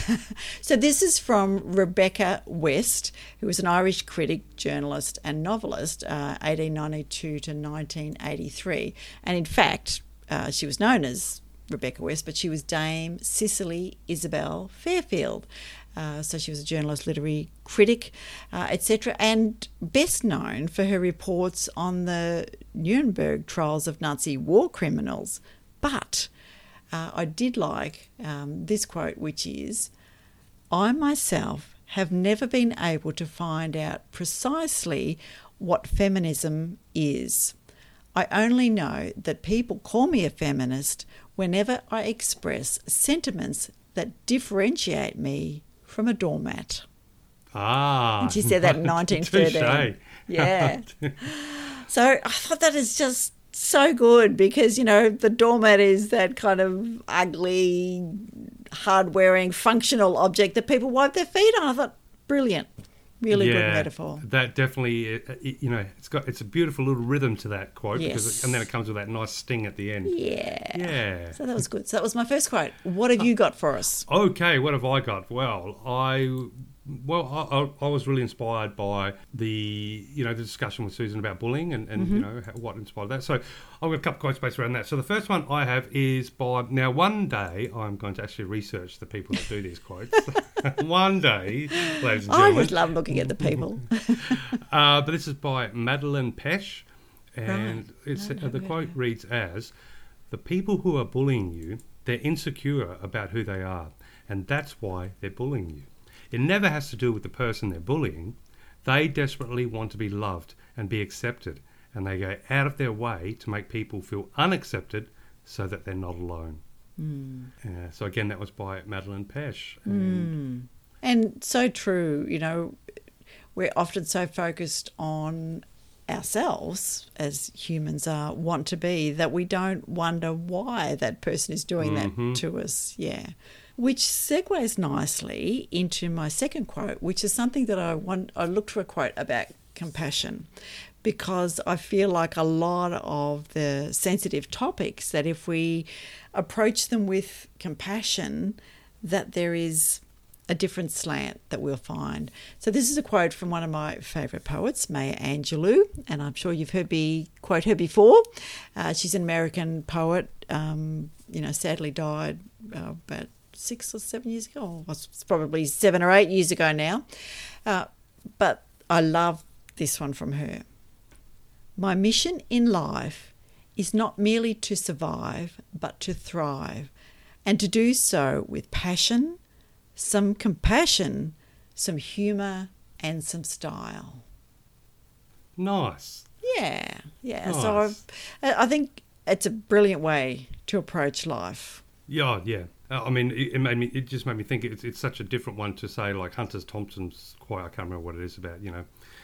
So this is from Rebecca West, who was an Irish critic, journalist and novelist, uh, eighteen ninety-two to nineteen eighty-three. And in fact, uh, she was known as Rebecca West, but she was Dame Cicely Isabel Fairfield. Uh, so she was a journalist, literary critic, uh, et cetera, and best known for her reports on the Nuremberg trials of Nazi war criminals. But uh, I did like um, this quote, which is, I myself have never been able to find out precisely what feminism is. I only know that people call me a feminist whenever I express sentiments that differentiate me from a doormat. Ah. And she said that in nineteen thirteen. Touché. Yeah. So I thought that is just so good because, you know, the doormat is that kind of ugly, hard-wearing, functional object that people wipe their feet on. I thought, brilliant. Really good Yeah, metaphor. That definitely, uh, it- you know, it's got it's a beautiful little rhythm to that quote, because Yes. it, and then it comes with that nice sting at the end. Yeah. Yeah. So that was good. So that was my first quote. What have you got for us? Okay, what have I got? Well, I well I, I, I was really inspired by the you know the discussion with Susan about bullying and, and you know how, what inspired that. So I've got a couple of quotes based around that. So the first one I have is by now. One day I'm going to actually research the people that do these quotes. One day, ladies and I gentlemen. just love looking at the people. Uh, but this is by Madeline Pesh, and Right. it's, No, uh, no, the no, quote no. reads as, "The people who are bullying you, they're insecure about who they are, and that's why they're bullying you. It never has to do with the person they're bullying. They desperately want to be loved and be accepted, and they go out of their way to make people feel unaccepted so that they're not alone. Mm. Uh, so again, that was by Madeline Pesch. And, mm. and so true, you know, we're often so focused on ourselves as humans are want to be that we don't wonder why that person is doing mm-hmm. that to us. Yeah. Which segues nicely into my second quote, which is something that I want I looked for a quote about compassion, because I feel like a lot of the sensitive topics, that if we approach them with compassion, that there is a different slant that we'll find. So this is a quote from one of my favourite poets, Maya Angelou, and I'm sure you've heard me quote her before. Uh, she's an American poet, um, you know, sadly died uh, about six or seven years ago. Or it's probably seven or eight years ago now. Uh, but I love this one from her. My mission in life is not merely to survive, but to thrive, and to do so with passion, some compassion, some humour, and some style. Nice. Yeah, yeah. Nice. So I've, I think it's a brilliant way to approach life. Yeah, yeah. Uh, I mean, it, it made me. It just made me think. It's it's such a different one to say like Hunter Thompson's quote. I can't remember what it is about. You know,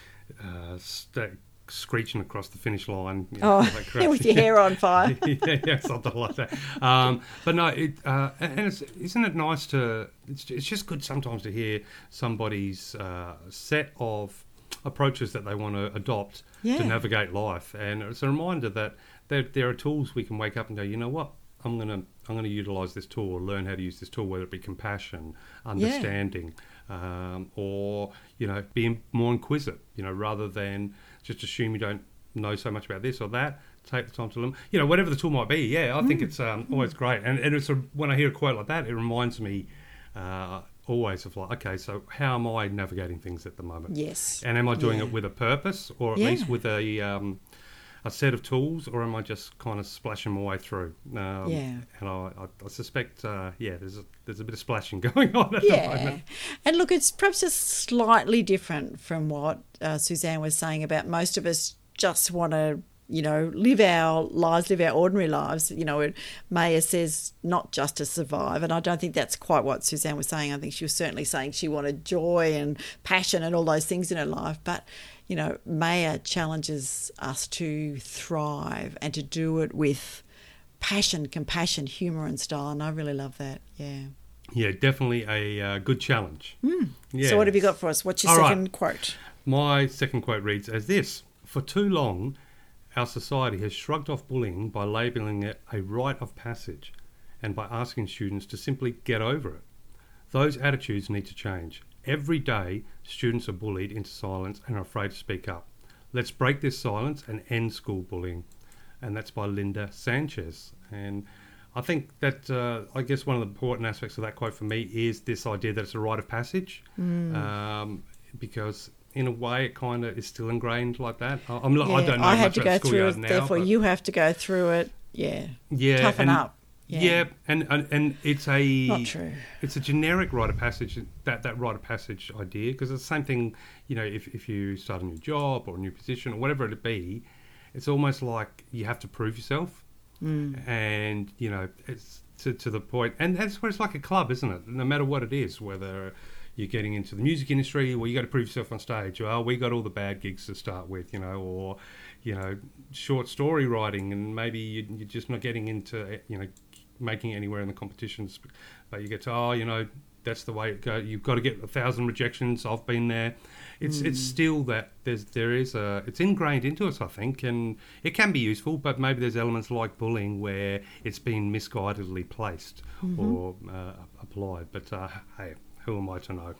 uh, st- screeching across the finish line. You know, Oh, like crap. with your hair on fire. yeah, yeah, something like that. Um, but no, it uh, and it's, isn't it nice to? It's it's just good sometimes to hear somebody's uh, set of approaches that they want to adopt Yeah. to navigate life, and it's a reminder that there there are tools we can wake up and go, you know what, I'm gonna I'm gonna utilize this tool or learn how to use this tool, whether it be compassion, understanding, um, or you know, being more inquisitive, you know, rather than just assume you don't know so much about this or that. Take the time to learn, you know, whatever the tool might be. Yeah, I think it's um, always great, and, and it's a, when I hear a quote like that, it reminds me uh, always of like, okay, so how am I navigating things at the moment? Yes. And am I doing Yeah. it with a purpose, or at Yeah. least with a um, a set of tools, or am I just kind of splashing my way through? Um, Yeah. And I, I, I suspect, uh, yeah, there's a, there's a bit of splashing going on at the Yeah. moment. And look, it's perhaps just slightly different from what uh, Suzanne was saying about most of us just want to, you know, live our lives, live our ordinary lives. You know, Maya says not just to survive. And I don't think that's quite what Suzanne was saying. I think she was certainly saying she wanted joy and passion and all those things in her life. But, you know, Maya challenges us to thrive and to do it with passion, compassion, humour and style. And I really love that. Yeah. Yeah, definitely a uh, good challenge. Mm. Yeah. So what have you got for us? What's your All second right. quote? My second quote reads as this: for too long, our society has shrugged off bullying by labelling it a rite of passage and by asking students to simply get over it. Those attitudes need to change. Every day, students are bullied into silence and are afraid to speak up. Let's break this silence and end school bullying. And that's by Linda Sanchez. And I think that, uh, I guess one of the important aspects of that quote for me is this idea that it's a rite of passage. Mm. Um, because in a way, it kind of is still ingrained like that. I, I'm not, Yeah, I don't know I much had to about go the through schoolyard it, now. therefore but you have to go through it. Yeah. yeah, Toughen and, up. Yeah. Yeah, and, and and it's a Not true. It's a generic rite of passage, that that rite of passage idea, because it's the same thing. You know, if if you start a new job or a new position or whatever it be, it's almost like you have to prove yourself, mm. and you know it's to to the point, and that's where it's like a club, isn't it? No matter what it is, whether you're getting into the music industry, well, you got to prove yourself on stage. Well, we got all the bad gigs to start with, you know, or you know, short story writing, and maybe you, you're just not getting into, you know, making it anywhere in the competitions, but you get to, oh, you know, that's the way it goes. You've got to get a thousand rejections. I've been there. It's mm. it's still that there's there is a it's ingrained into us, I think, and it can be useful. But maybe there's elements like bullying where it's been misguidedly placed mm-hmm. or uh, applied. But uh, hey, who am I to know?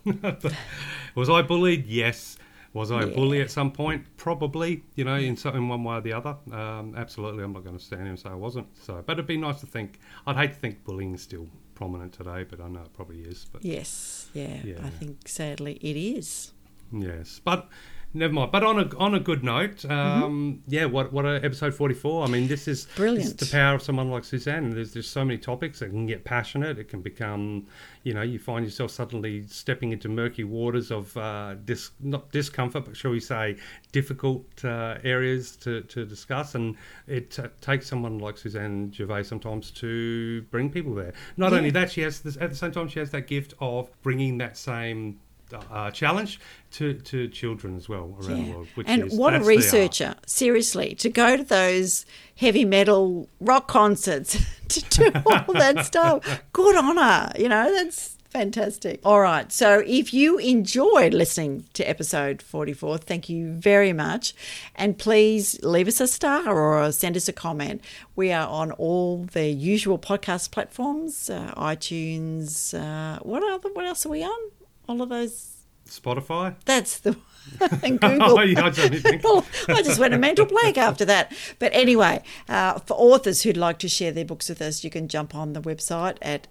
Was I bullied? Yes. Was I yeah. a bully at some point? Probably, you know, in, some, in one way or the other. Um, absolutely, I'm not going to stand here and say I wasn't. So, but it'd be nice to think. I'd hate to think bullying is still prominent today, but I know it probably is. But yes, yeah, yeah, I think sadly it is. Yes, but never mind. But on a on a good note, um, mm-hmm. yeah, what what a episode forty-four. I mean, this is brilliant. This is the power of someone like Suzanne. There's there's so many topics that can get passionate. It can become, you know, you find yourself suddenly stepping into murky waters of uh, dis, not discomfort, but shall we say, difficult uh, areas to, to discuss. And it t- takes someone like Suzanne Gervais sometimes to bring people there. Not yeah. only that, she has this, at the same time she has that gift of bringing that same uh, challenge to, to children as well around yeah. the world. Which and is, what a researcher, seriously, to go to those heavy metal rock concerts to do all that stuff. Good on her, you know, that's fantastic. All right, so if you enjoyed listening to episode forty-four, thank you very much. And please leave us a star or send us a comment. We are on all the usual podcast platforms, uh, iTunes, uh, what other, what else are we on? All of those. Spotify? That's the and Google. Oh, yeah, I, don't think. Well, I just went a mental blank after that. But anyway, uh, for authors who'd like to share their books with us, you can jump on the website at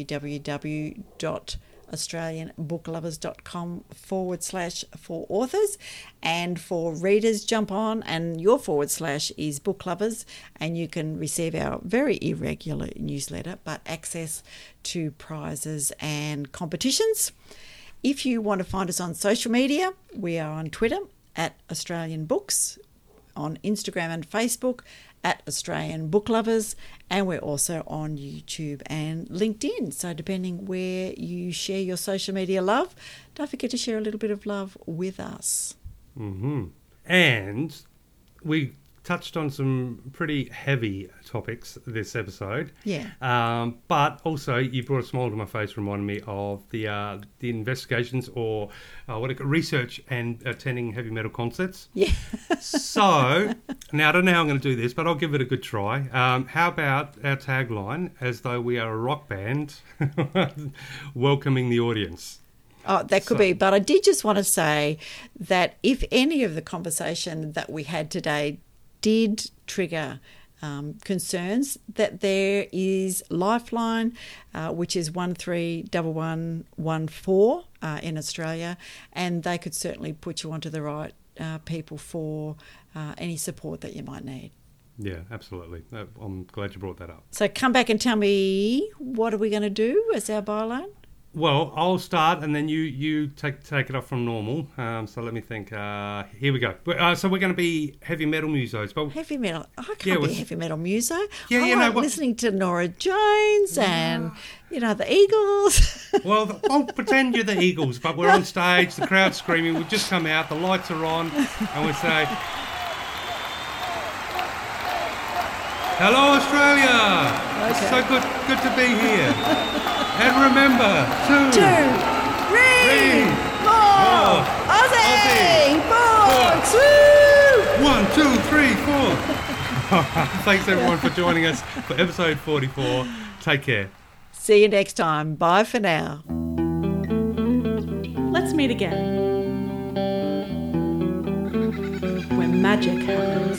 www.australianbooklovers.com forward slash for authors. And for readers, jump on and your forward slash is book lovers, and you can receive our very irregular newsletter, but access to prizes and competitions. If you want to find us on social media, we are on Twitter at Australian Books, on Instagram and Facebook at Australian Book Lovers, and we're also on YouTube and LinkedIn. So depending where you share your social media love, don't forget to share a little bit of love with us. Mm-hmm. And we touched on some pretty heavy topics this episode. Yeah. Um, but also, you brought a smile to my face, reminding me of the uh, the investigations or uh, what do you call research and attending heavy metal concerts. Yeah. So now I don't know how I'm going to do this, but I'll give it a good try. Um, how about our tagline, as though we are a rock band, welcoming the audience? Oh, that could so. be. But I did just want to say that if any of the conversation that we had today did trigger um, concerns, that there is Lifeline, uh, which is one three one one one four uh, in Australia, and they could certainly put you onto the right uh, people for uh, any support that you might need. Yeah, absolutely. I'm glad you brought that up. So come back and tell me, what are we going to do as our byline? Well, I'll start and then you, you take take it off from normal. Um, so let me think. Uh, here we go. Uh, so we're going to be heavy metal musos. But heavy metal? I can't yeah, be well, a heavy metal muso. Yeah, I you like know what? listening to Nora Jones and, you know, the Eagles. Well, I'll pretend you're the Eagles, but we're on stage, the crowd's screaming, we've just come out, the lights are on, and we say, "Hello, Australia! Okay. It's so good, good to be here. And remember, two, Two, three, three four, four, Aussie, Aussie, books, woo! one, two, three, four." Thanks everyone for joining us for episode forty-four. Take care. See you next time. Bye for now. Let's meet again, where magic happens.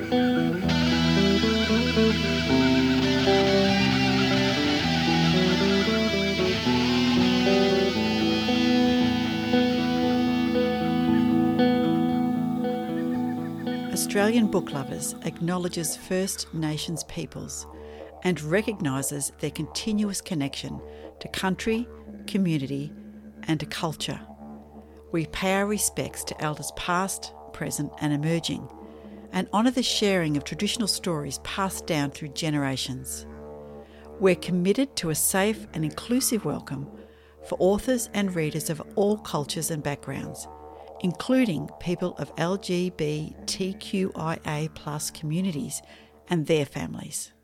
Australian Book Lovers acknowledges First Nations peoples and recognises their continuous connection to country, community and to culture. We pay our respects to elders past, present and emerging, and honour the sharing of traditional stories passed down through generations. We're committed to a safe and inclusive welcome for authors and readers of all cultures and backgrounds, including people of L G B T Q I A plus communities and their families.